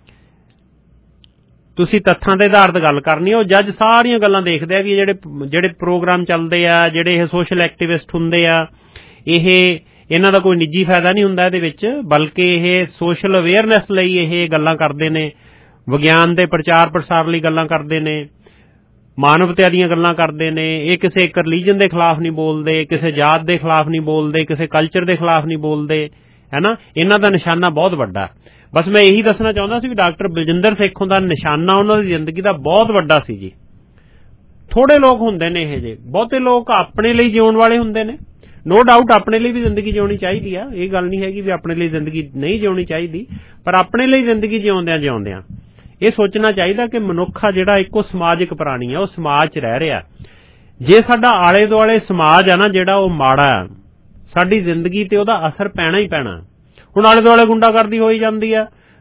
ਤੁਸੀਂ ਤੱਥਾਂ ਦੇ ਆਧਾਰ ਤੇ ਗੱਲ ਕਰਨੀ। ਉਹ ਜੱਜ ਸਾਰੀਆਂ ਗੱਲਾਂ ਦੇਖਦੇ ਆ ਵੀ ਜਿਹੜੇ ਜਿਹੜੇ ਪ੍ਰੋਗਰਾਮ ਚੱਲਦੇ ਆ, ਜਿਹੜੇ ਇਹ ਸੋਸ਼ਲ ਐਕਟਿਵਿਸਟ ਹੁੰਦੇ ਆ, ਇਹ ਇਹਨਾਂ ਦਾ ਕੋਈ ਨਿੱਜੀ ਫਾਇਦਾ ਨਹੀਂ ਹੁੰਦਾ ਇਹਦੇ ਵਿੱਚ, ਬਲਕਿ ਇਹ ਸੋਸ਼ਲ ਅਵੇਅਰਨੈਸ ਲਈ ਇਹ ਗੱਲਾਂ ਕਰਦੇ ਨੇ, ਵਿਗਿਆਨ ਦੇ ਪ੍ਰਚਾਰ ਪ੍ਰਸਾਰ ਲਈ ਗੱਲਾਂ ਕਰਦੇ ਨੇ, ਮਾਨਵਤਾ ਦੀਆਂ ਗੱਲਾਂ ਕਰਦੇ ਨੇ। ਇਹ ਕਿਸੇ ਇੱਕ ਰਿਲੀਜਨ ਦੇ ਖਿਲਾਫ ਨਹੀਂ ਬੋਲਦੇ, ਕਿਸੇ ਜਾਤ ਦੇ ਖਿਲਾਫ ਨਹੀਂ ਬੋਲਦੇ, ਕਿਸੇ ਕਲਚਰ ਦੇ ਖਿਲਾਫ ਨਹੀਂ ਬੋਲਦੇ, ਹੈ ਨਾ। ਇਹਨਾਂ ਦਾ ਨਿਸ਼ਾਨਾ ਬਹੁਤ ਵੱਡਾ। ਬਸ ਮੈਂ ਇਹੀ ਦੱਸਣਾ ਚਾਹੁੰਦਾ ਸੀ ਵੀ ਡਾਕਟਰ ਬਲਜਿੰਦਰ ਸੇਖੋਂ ਦਾ ਨਿਸ਼ਾਨਾ ਉਹਨਾਂ ਦੀ ਜ਼ਿੰਦਗੀ ਦਾ ਬਹੁਤ ਵੱਡਾ ਸੀ ਜੀ। ਥੋੜੇ ਲੋਕ ਹੁੰਦੇ ਨੇ ਇਹ ਜਿਹੇ, ਬਹੁਤੇ ਲੋਕ ਆਪਣੇ ਲਈ ਜਿਉਣ ਵਾਲੇ ਹੁੰਦੇ ਨੇ। ਨੋ ਡਾਊਟ ਆਪਣੇ ਲਈ ਵੀ ਜ਼ਿੰਦਗੀ ਜਿਉਣੀ ਚਾਹੀਦੀ ਆ, ਇਹ ਗੱਲ ਨਹੀਂ ਹੈਗੀ ਵੀ ਆਪਣੇ ਲਈ ਜ਼ਿੰਦਗੀ ਨਹੀਂ ਜਿਉਣੀ ਚਾਹੀਦੀ, ਪਰ ਆਪਣੇ ਲਈ ਜ਼ਿੰਦਗੀ ਜਿਉਂਦਿਆਂ ਜਿਉਂਦਿਆਂ ਇਹ ਸੋਚਣਾ ਚਾਹੀਦਾ ਕਿ ਮਨੁੱਖ ਆ ਜਿਹੜਾ ਇੱਕੋ ਸਮਾਜਿਕ ਪ੍ਰਾਣੀ ਆ, ਉਹ ਸਮਾਜ 'ਚ ਰਹਿ ਰਿਹਾ। ਜੇ ਸਾਡਾ ਆਲੇ ਦੁਆਲੇ ਸਮਾਜ ਆ ਨਾ ਜਿਹੜਾ ਉਹ ਮਾੜਾ, ਸਾਡੀ ਜ਼ਿੰਦਗੀ ਤੇ ਉਹਦਾ ਅਸਰ ਪੈਣਾ ਹੀ ਪੈਣਾ। ਹੁਣ ਆਲੇ ਦੁਆਲੇ ਗੁੰਡਾਗਰਦੀ ਹੋਈ ਜਾਂਦੀ ਆ,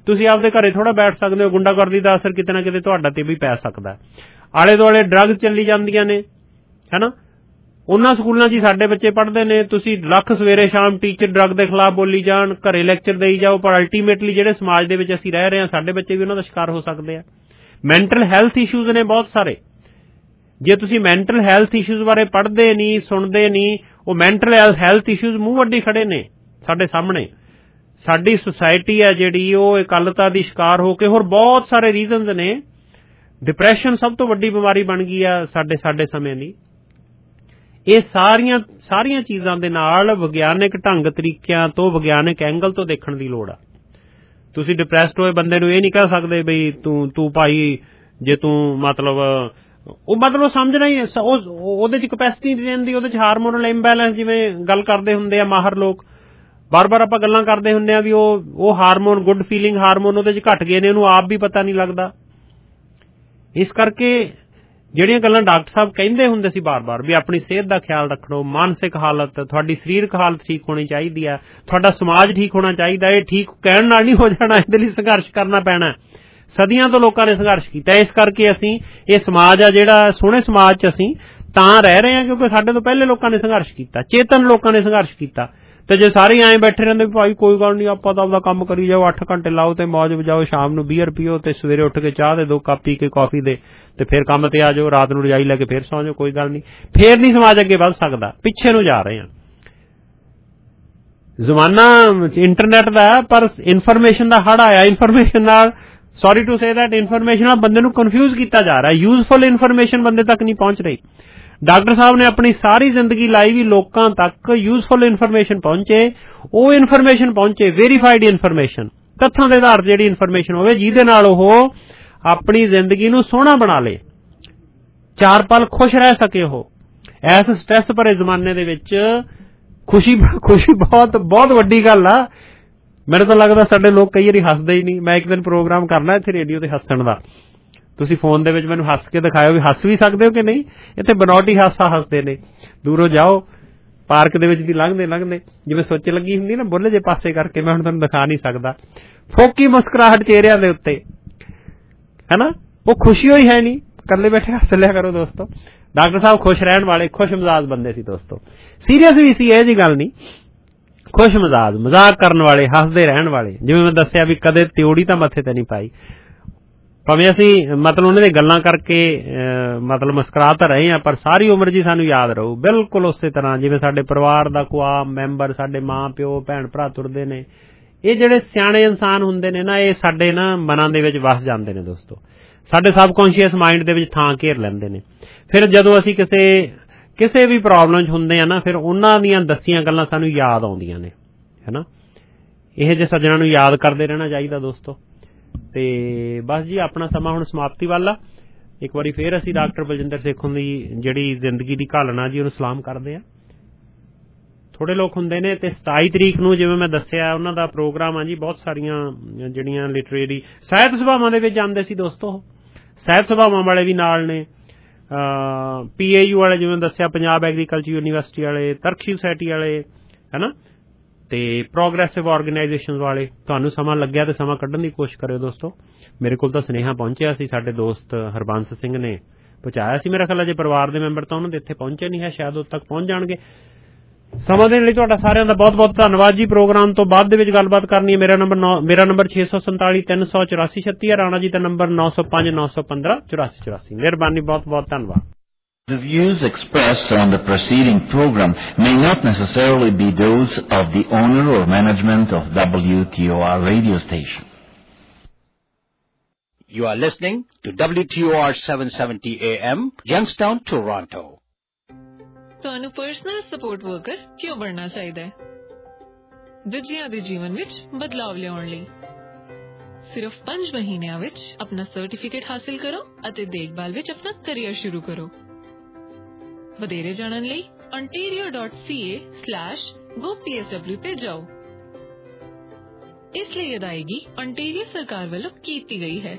ਤੁਸੀਂ ਆਪਦੇ ਘਰੇ ਥੋੜਾ ਬੈਠ ਸਕਦੇ ਹੋ, ਗੁੰਡਾਗਰਦੀ ਦਾ ਅਸਰ ਕਿਤੇ ਨਾ ਕਿਤੇ ਤੁਹਾਡਾ ਤੇ ਵੀ ਪੈ ਸਕਦਾ। ਆਲੇ ਦੁਆਲੇ ਡਰੱਗਸ ਚੱਲੀ ਜਾਂਦੀਆਂ ਨੇ, ਹੈਨਾ, ਉਹਨਾਂ ਸਕੂਲਾਂ 'ਚ ਹੀ ਸਾਡੇ ਬੱਚੇ ਪੜ੍ਹਦੇ ਨੇ। ਤੁਸੀਂ ਲੱਖ ਸਵੇਰੇ ਸ਼ਾਮ ਟੀਚਰ ਡਰੱਗ ਦੇ ਖਿਲਾਫ ਬੋਲੀ ਜਾਣ, ਘਰੇ ਲੈਕਚਰ ਦੇਈ ਜਾਓ, ਪਰ ਅਲਟੀਮੇਟਲੀ ਜਿਹੜੇ ਸਮਾਜ ਦੇ ਵਿੱਚ ਅਸੀਂ ਰਹਿ ਰਹੇ ਹਾਂ ਸਾਡੇ ਬੱਚੇ ਵੀ ਉਹਨਾਂ ਦਾ ਸ਼ਿਕਾਰ ਹੋ ਸਕਦੇ ਆ। ਮੈਂਟਲ ਹੈਲਥ ਇਸ਼ੂਜ਼ ਨੇ ਬਹੁਤ ਸਾਰੇ। ਜੇ ਤੁਸੀਂ ਮੈਂਟਲ ਹੈਲਥ ਇਸ਼ੂਜ਼ ਬਾਰੇ ਪੜ੍ਹਦੇ ਨਹੀਂ, ਸੁਣਦੇ ਨਹੀਂ, ਉਹ ਮੈਂਟਲ ਹੈਲਥ ਇਸ਼ੂਜ਼ ਮੂੰਹ ਵੱਡੀ ਖੜੇ ਨੇ ਸਾਡੇ ਸਾਹਮਣੇ। ਸਾਡੀ ਸੁਸਾਇਟੀ ਹੈ ਜਿਹੜੀ ਉਹ ਇਕੱਲਤਾ ਦੀ ਸ਼ਿਕਾਰ ਹੋ ਕੇ, ਹੋਰ ਬਹੁਤ ਸਾਰੇ ਰੀਜ਼ਨਸ ਨੇ। ਡਿਪਰੈਸ਼ਨ ਸਭ ਤੋਂ ਵੱਡੀ ਬਿਮਾਰੀ ਬਣ ਗਈ ਆ ਸਾਡੇ ਸਾਡੇ ਸਮੇਂ ਦੀ। ਇਹ ਸਾਰੀਆਂ ਸਾਰੀਆਂ ਚੀਜ਼ਾਂ ਦੇ ਨਾਲ ਵਿਗਿਆਨਕ ਢੰਗ ਤਰੀਕਿਆਂ ਤੋਂ, ਵਿਗਿਆਨਕ ਐਂਗਲ ਤੋਂ ਦੇਖਣ ਦੀ ਲੋੜ ਆ। ਤੁਸੀਂ ਡਿਪਰੈਸਡ ਹੋਏ ਬੰਦੇ ਨੂੰ ਇਹ ਨਹੀਂ ਕਹਿ ਸਕਦੇ ਬਈ ਤੂੰ ਤੂੰ ਭਾਈ ਜੇ ਤੂੰ ਮਤਲਬ ਉਹ ਮਤਲਬ ਸਮਝਣਾ ਹੀ ਉਹਦੇ 'ਚ ਕਪੈਸਿਟੀ ਨਹੀਂ ਰਹਿੰਦੀ, ਉਹਦੇ 'ਚ ਹਾਰਮੋਨਲ ਇੰਬੈਲੈਂਸ ਜਿਵੇਂ ਗੱਲ ਕਰਦੇ ਹੁੰਦੇ ਆ ਮਾਹਰ ਲੋਕ, ਬਾਰ ਬਾਰ ਆਪਾਂ ਗੱਲਾਂ ਕਰਦੇ ਹੁੰਦੇ ਆ ਵੀ ਉਹ ਉਹ ਹਾਰਮੋਨ ਗੁੱਡ ਫੀਲਿੰਗ ਹਾਰਮੋਨ ਉਹਦੇ 'ਚ ਘਟ ਗਏ ਨੇ, ਉਹਨੂੰ ਆਪ ਵੀ ਪਤਾ ਨਹੀਂ ਲੱਗਦਾ। ਇਸ ਕਰਕੇ ਜਿਹੜੀਆਂ ਗੱਲਾਂ ਡਾਕਟਰ ਸਾਹਿਬ ਕਹਿੰਦੇ ਹੁੰਦੇ ਸੀ ਬਾਰ ਬਾਰ ਵੀ ਆਪਣੀ ਸਿਹਤ ਦਾ ਖਿਆਲ ਰੱਖੋ, ਮਾਨਸਿਕ ਹਾਲਤ, ਤੁਹਾਡੀ ਸਰੀਰਕ ਹਾਲਤ ਠੀਕ ਹੋਣੀ ਚਾਹੀਦੀ ਹੈ, ਤੁਹਾਡਾ ਸਮਾਜ ਠੀਕ ਹੋਣਾ ਚਾਹੀਦਾ, ਇਹ ਠੀਕ ਕਹਿਣ ਨਾਲ ਨਹੀਂ ਹੋ ਜਾਣਾ, ਇਹਦੇ ਲਈ ਸੰਘਰਸ਼ ਕਰਨਾ ਪੈਣਾ। ਸਦੀਆਂ ਤੋਂ ਲੋਕਾਂ ਨੇ ਸੰਘਰਸ਼ ਕੀਤਾ। ਇਸ ਕਰਕੇ ਅਸੀਂ ਇਹ ਸਮਾਜ ਆ ਜਿਹੜਾ ਸੋਹਣੇ ਸਮਾਜ 'ਚ ਅਸੀਂ ਤਾਂ ਰਹਿ ਰਹੇ ਹਾਂ ਕਿਉਂਕਿ ਸਾਡੇ ਤੋਂ ਪਹਿਲੇ ਲੋਕਾਂ ਨੇ ਸੰਘਰਸ਼ ਕੀਤਾ, ਚੇਤਨ ਲੋਕਾਂ ਨੇ ਸੰਘਰਸ਼ ਕੀਤਾ। ਤੇ ਜੇ ਸਾਰੇ ਐਂ ਬੈਠੇ ਰਹਿੰਦੇ ਵੀ ਭਾਈ ਕੋਈ ਗੱਲ ਨਹੀਂ ਆਪਾਂ ਤਾਂ ਆਪਦਾ ਕੰਮ ਕਰੀ ਜਾਓ, ਅੱਠ ਘੰਟੇ ਲਾਓ ਤੇ ਮੌਜ ਵਜਾਓ, ਸ਼ਾਮ ਨੂੰ ਬੀਅਰ ਪੀਓ ਤੇ ਸਵੇਰੇ ਉੱਠ ਕੇ ਚਾਹ ਦੇ ਦੋ ਕੱਪ ਪੀ ਕੇ ਕਾਫੀ ਦੇ ਤੇ ਫਿਰ ਕੰਮ ਤੇ ਆ ਜਾਓ, ਰਾਤ ਨੂੰ ਰਜਾਈ ਲੈ ਕੇ ਫਿਰ ਸੌਂ ਜਾਓ, ਕੋਈ ਗੱਲ ਨਹੀਂ। ਫੇਰ ਨਹੀਂ ਸਮਾਜ ਅੱਗੇ ਵੱਧ ਸਕਦਾ, ਪਿੱਛੇ ਨੂੰ ਜਾ ਰਹੇ ਹਾਂ। ਜ਼ਮਾਨਾ ਇੰਟਰਨੈਟ ਦਾ ਪਰ ਇਨਫੋਰਮੇਸ਼ਨ ਦਾ ਹੜ ਆਇਆ। ਇਨਫੋਰਮੇਸ਼ਨ ਨਾਲ sorry to say that information ਨਾਲ ਬੰਦੇ ਨੂੰ ਕਨਫਿਊਜ਼ ਕੀਤਾ ਜਾ ਰਿਹਾ। ਯੂਜ਼ਫੁਲ ਇਨਫੋਰਮੇਸ਼ਨ ਬੰਦੇ ਤੱਕ ਨਹੀਂ ਪਹੁੰਚ ਰਹੀ। ਡਾਕਟਰ ਸਾਹਿਬ ਨੇ ਆਪਣੀ ਸਾਰੀ ਜ਼ਿੰਦਗੀ ਲਾਈ ਵੀ ਲੋਕਾਂ ਤੱਕ ਯੂਜ਼ਫੁਲ ਇਨਫੋਰਮੇਸ਼ਨ ਪਹੁੰਚੇ, ਉਹ ਇਨਫੋਰਮੇਸ਼ਨ ਪਹੁੰਚੇ ਵੈਰੀਫਾਈਡ ਇਨਫੋਰਮੇਸ਼ਨ, ਤੱਥਾਂ ਦੇ ਆਧਾਰ ਜਿਹੜੀ ਇਨਫੋਰਮੇਸ਼ਨ ਹੋਵੇ ਜਿਹਦੇ ਨਾਲ ਉਹ ਆਪਣੀ ਜ਼ਿੰਦਗੀ ਨੂੰ ਸੋਹਣਾ ਬਣਾ ਲੇ, ਚਾਰ ਪਲ ਖੁਸ਼ ਰਹਿ ਸਕੇ। ਉਹ ਇਸ ਸਟ੍ਰੈਸ ਭਰੇ ਜ਼ਮਾਨੇ ਦੇ ਵਿੱਚ ਖੁਸ਼ੀ ਖੁਸ਼ੀ ਬਹੁਤ ਬਹੁਤ ਵੱਡੀ ਗੱਲ ਆ। ਮੈਨੂੰ ਤਾਂ ਲੱਗਦਾ ਸਾਡੇ ਲੋਕ ਕਈ ਵਾਰੀ ਹੱਸਦੇ ਹੀ ਨਹੀਂ। ਮੈਂ ਇੱਕ ਦਿਨ ਪ੍ਰੋਗਰਾਮ ਕਰਨਾ ਇੱਥੇ ਰੇਡੀਓ ਤੇ ਹੱਸਣ ਦਾ, ਤੁਸੀਂ ਫੋਨ ਦੇ ਵਿੱਚ ਮੈਨੂੰ ਹੱਸ ਕੇ ਦਿਖਾਇਓ ਵੀ ਹੱਸ ਵੀ ਸਕਦੇ ਹੋ ਕਿ ਨਹੀਂ। ਇੱਥੇ ਬਨੌਟੀ ਹਾਸਾ ਹੱਸਦੇ ਨੇ, ਦੂਰੋਂ ਜਾਓ ਪਾਰਕ ਦੇ ਵਿੱਚ ਦੀ ਲੰਘਦੇ ਲੰਘਦੇ ਜਿਵੇਂ ਸੁੱਚ ਲੱਗੀ ਹੁੰਦੀ ਨਾ ਬੁੱਲੇ ਜੇ ਪਾਸੇ ਕਰਕੇ, ਮੈਂ ਹੁਣ ਤੁਹਾਨੂੰ ਦਿਖਾ ਨਹੀਂ ਸਕਦਾ, ਫੋਕੀ ਮੁਸਕਰਾਹਟ ਚਿਹਰਿਆਂ ਦੇ ਉੱਤੇ, ਹੈਨਾ, ਉਹ ਖੁਸ਼ੀ ਹੋਈ ਹੈ ਨਹੀਂ। ਇਕੱਲੇ ਬੈਠੇ ਹੱਸ ਲਿਆ ਕਰੋ ਦੋਸਤੋ। ਡਾਕਟਰ ਸਾਹਿਬ ਖੁਸ਼ ਰਹਿਣ ਵਾਲੇ ਖੁਸ਼ ਮਿਜ਼ਾਜ ਬੰਦੇ ਸੀ ਦੋਸਤੋ, ਸੀਰੀਅਸ ਵੀ ਸੀ, ਇਹ ਜੀ ਗੱਲ ਨਹੀਂ, ਖੁਸ਼ ਮਿਜ਼ਾਜ, ਮਜ਼ਾਕ ਕਰਨ ਵਾਲੇ, ਹੱਸਦੇ ਰਹਿਣ ਵਾਲੇ। ਜਿਵੇਂ ਮੈਂ ਦੱਸਿਆ ਵੀ ਕਦੇ ਤਿਉੜੀ ਤਾਂ ਮੱਥੇ ਤੇ ਨਹੀਂ ਪਾਈ, ਭਾਵੇਂ ਅਸੀਂ ਮਤਲਬ ਉਹਨਾਂ ਦੀ ਗੱਲਾਂ ਕਰਕੇ ਮਤਲਬ ਮੁਸਕਰਾ ਤਾਂ ਰਹੇ ਹਾਂ, ਪਰ ਸਾਰੀ ਉਮਰ ਜੀ ਸਾਨੂੰ ਯਾਦ ਰਹੂ ਬਿਲਕੁਲ ਉਸੇ ਤਰ੍ਹਾਂ ਜਿਵੇਂ ਸਾਡੇ ਪਰਿਵਾਰ ਦਾ ਕੋਈ ਆਮ ਮੈਂਬਰ, ਸਾਡੇ ਮਾਂ ਪਿਓ ਭੈਣ ਭਰਾ ਤੁਰਦੇ ਨੇ। ਇਹ ਜਿਹੜੇ ਸਿਆਣੇ ਇਨਸਾਨ ਹੁੰਦੇ ਨੇ ਨਾ, ਇਹ ਸਾਡੇ ਨਾ ਮਨਾਂ ਦੇ ਵਿੱਚ ਵਸ ਜਾਂਦੇ ਨੇ ਦੋਸਤੋ, ਸਾਡੇ ਸਬਕੌਂਸ਼ੀਅਸ ਮਾਈਂਡ ਦੇ ਵਿੱਚ ਥਾਂ ਘੇਰ ਲੈਂਦੇ ਨੇ। ਫਿਰ ਜਦੋਂ ਅਸੀਂ ਕਿਸੇ ਕਿਸੇ ਵੀ ਪ੍ਰੋਬਲਮ 'ਚ ਹੁੰਦੇ ਆ ਨਾ, ਫਿਰ ਉਹਨਾਂ ਦੀਆਂ ਦੱਸੀਆਂ ਗੱਲਾਂ ਸਾਨੂੰ ਯਾਦ ਆਉਂਦੀਆਂ ਨੇ, ਹੈਨਾ। ਇਹ ਜਿਹੇ ਸੱਜਣਾਂ ਨੂੰ ਯਾਦ ਕਰਦੇ ਰਹਿਣਾ ਚਾਹੀਦਾ ਦੋਸਤੋ। ਤੇ ਬਸ ਜੀ ਆਪਣਾ ਸਮਾਂ ਹੁਣ ਸਮਾਪਤੀ ਵੱਲ ਆ। ਇੱਕ ਵਾਰੀ ਫੇਰ ਅਸੀਂ ਡਾਕਟਰ ਬਲਜਿੰਦਰ ਸੇਖੋਂ ਦੀ ਜਿਹੜੀ ਜ਼ਿੰਦਗੀ ਦੀ ਘਾਲਣਾ ਜੀ ਉਹਨੂੰ ਸਲਾਮ ਕਰਦੇ ਆ। ਥੋੜੇ ਲੋਕ ਹੁੰਦੇ ਨੇ ਤੇ ਸਤਾਈ ਤਰੀਕ ਨੂੰ ਜਿਵੇਂ ਮੈਂ ਦੱਸਿਆ ਉਹਨਾਂ ਦਾ ਪ੍ਰੋਗਰਾਮ ਆ ਜੀ, ਬਹੁਤ ਸਾਰੀਆਂ ਜਿਹੜੀਆਂ ਲਿਟਰੇਰੀ ਸਾਹਿਤ ਸਭਾਵਾਂ ਦੇ ਵਿੱਚ ਜਾਂਦੇ ਸੀ ਦੋਸਤੋ। ਸਾਹਿਤ ਸਭਾਵਾਂ ਵਾਲੇ ਵੀ ਨਾਲ ਨੇ, ਪੀ ਏ ਯੂ ਵਾਲੇ ਜਿਵੇਂ ਦੱਸਿਆ, ਪੰਜਾਬ ਐਗਰੀਕਲਚਰ ਯੂਨੀਵਰਸਿਟੀ ਵਾਲੇ, ਤਰਕਸ਼ੀ ਸੁਸਾਇਟੀ ਵਾਲੇ, ਹੈਨਾ, ਤੇ ਪ੍ਰੋਗਰੈਸਿਵ ਆਰਗੇਨਾਈਜੇਸ਼ਨ ਵਾਲੇ। ਤੁਹਾਨੂੰ ਸਮਾਂ ਲੱਗਿਆ ਤੇ ਸਮਾਂ ਕੱਢਣ ਦੀ ਕੋਸ਼ਿਸ਼ ਕਰਿਓ ਦੋਸਤੋ। ਮੇਰੇ ਕੋਲ ਤਾਂ ਸੁਨੇਹਾ ਪਹੁੰਚਿਆ ਸੀ, ਸਾਡੇ ਦੋਸਤ ਹਰਬੰਸ ਸਿੰਘ ਨੇ ਪਹੁੰਚਾਇਆ ਸੀ। ਮੇਰਾ ਖਿਆਲ ਅਜੇ ਪਰਿਵਾਰ ਦੇ ਮੈਂਬਰ ਤਾਂ ਉਹਨਾਂ ਦੇ ਇੱਥੇ ਪਹੁੰਚੇ ਨਹੀਂ ਹੈ, ਸ਼ਾਇਦ ਉਦੋਂ ਤੱਕ ਪਹੁੰਚ ਜਾਣਗੇ। ਸਮਾਂ ਦੇਣ ਲਈ ਤੁਹਾਡਾ ਸਾਰਿਆਂ ਦਾ ਬਹੁਤ ਬਹੁਤ ਧੰਨਵਾਦ ਜੀ। ਪ੍ਰੋਗਰਾਮ ਤੋਂ ਬਾਅਦ ਦੇ ਵਿੱਚ ਗੱਲਬਾਤ ਕਰਨੀ ਹੈ। ਮੇਰਾ ਨੰਬਰ ਮੇਰਾ ਨੰਬਰ ਛੇ ਸੌ ਸੰਤਾਲੀ ਤਿੰਨ ਸੌ ਚੁਰਾਸੀ ਛੱਤੀ ਹੈ। ਰਾਣਾ ਜੀ ਦਾ ਨੰਬਰ ਨੌ ਸੌ ਪੰਜ ਨੌ ਸੌ ਪੰਦਰਾਂ ਚੁਰਾਸੀ ਚੁਰਾਸੀ। ਮਿਹਰਬਾਨੀ, ਬਹੁਤ ਬਹੁਤ ਧੰਨਵਾਦ। The views expressed on the preceding program may not necessarily be those of the owner or management of W T O R radio station. You are listening to W T O R seven seventy A M, Youngstown, Toronto. ਤੁਹਾਨੂੰ personal support worker ਕਿਉਂ ਬਣਨਾ ਚਾਹੀਦਾ ਹੈ? ਦੂਜਿਆਂ ਦੇ ਜੀਵਨ ਵਿੱਚ ਬਦਲਾਵ ਲਿਆਉਣ ਲਈ। ਸਿਰਫ ਪੰਜ ਮਹੀਨਿਆਂ ਵਿੱਚ ਆਪਣਾ ਸਰਟੀਫਿਕੇਟ ਹਾਸਿਲ ਕਰੋ ਅਤੇ ਦੇਖਭਾਲ ਵਿੱਚ ਆਪਣਾ ਕੈਰੀਅਰ ਸ਼ੁਰੂ ਕਰੋ। ਵਧੇਰੇ ਜਾਣਨ ਲਈ ontario dot c a slash go P S W ਤੇ ਜਾਓ। ਇਸ ਲਈ ਅਦਾਇਗੀ ontario ਸਰਕਾਰ ਵੱਲੋਂ ਕੀਤੀ ਗਈ ਹੈ।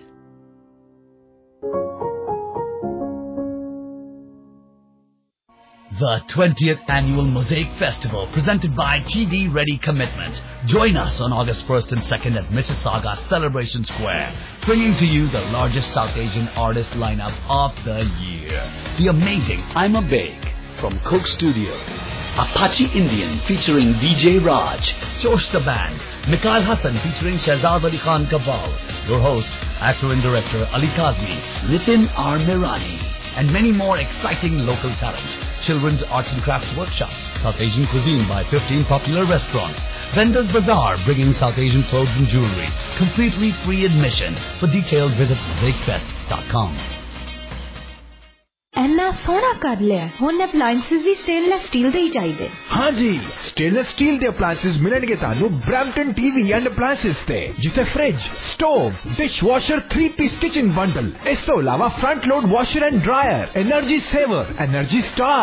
The twentieth Annual Mosaic Festival, presented by T D Ready Commitment. Join us on August first and second at Mississauga Celebration Square, bringing to you the largest South Asian artist lineup of the year. The amazing I'm a Bake from Coke Studio, Apache Indian featuring D J Raj, Josh the Band, Mikhail Hassan featuring Shahzad Ali Khan Kabal, your host, actor and director Ali Kazmi, Nitin R. Mirani, and many more exciting local talent. Children's arts and crafts workshops, South Asian cuisine by fifteen popular restaurants, Vendors Bazaar bringing South Asian clothes and jewelry, completely free admission. For details visit mosaic fest dot com. ਐਨਾ ਸੋਹਣਾ ਕਰ ਲਿਆ ਹੁਣ appliances ਵੀ stainless steel ਦੇ ਹੀ ਚਾਹੀਦੇ ਹਾਂ ਜੀ stainless steel ਦੇ ਅਪਲਾਈਐਂਸਸ ਮਿਲਣਗੇ ਤੁਹਾਨੂੰ ਬ੍ਰੈਂਪਟਨ ਟੀਵੀ ਐਂਡ ਅਪਲਾਈਐਂਸਸ ਤੇ ਜਿੱਥੇ fridge stove dish washer three piece kitchen bundle ਇਸ ਤੋਂ ਇਲਾਵਾ front load washer and dryer energy saver energy star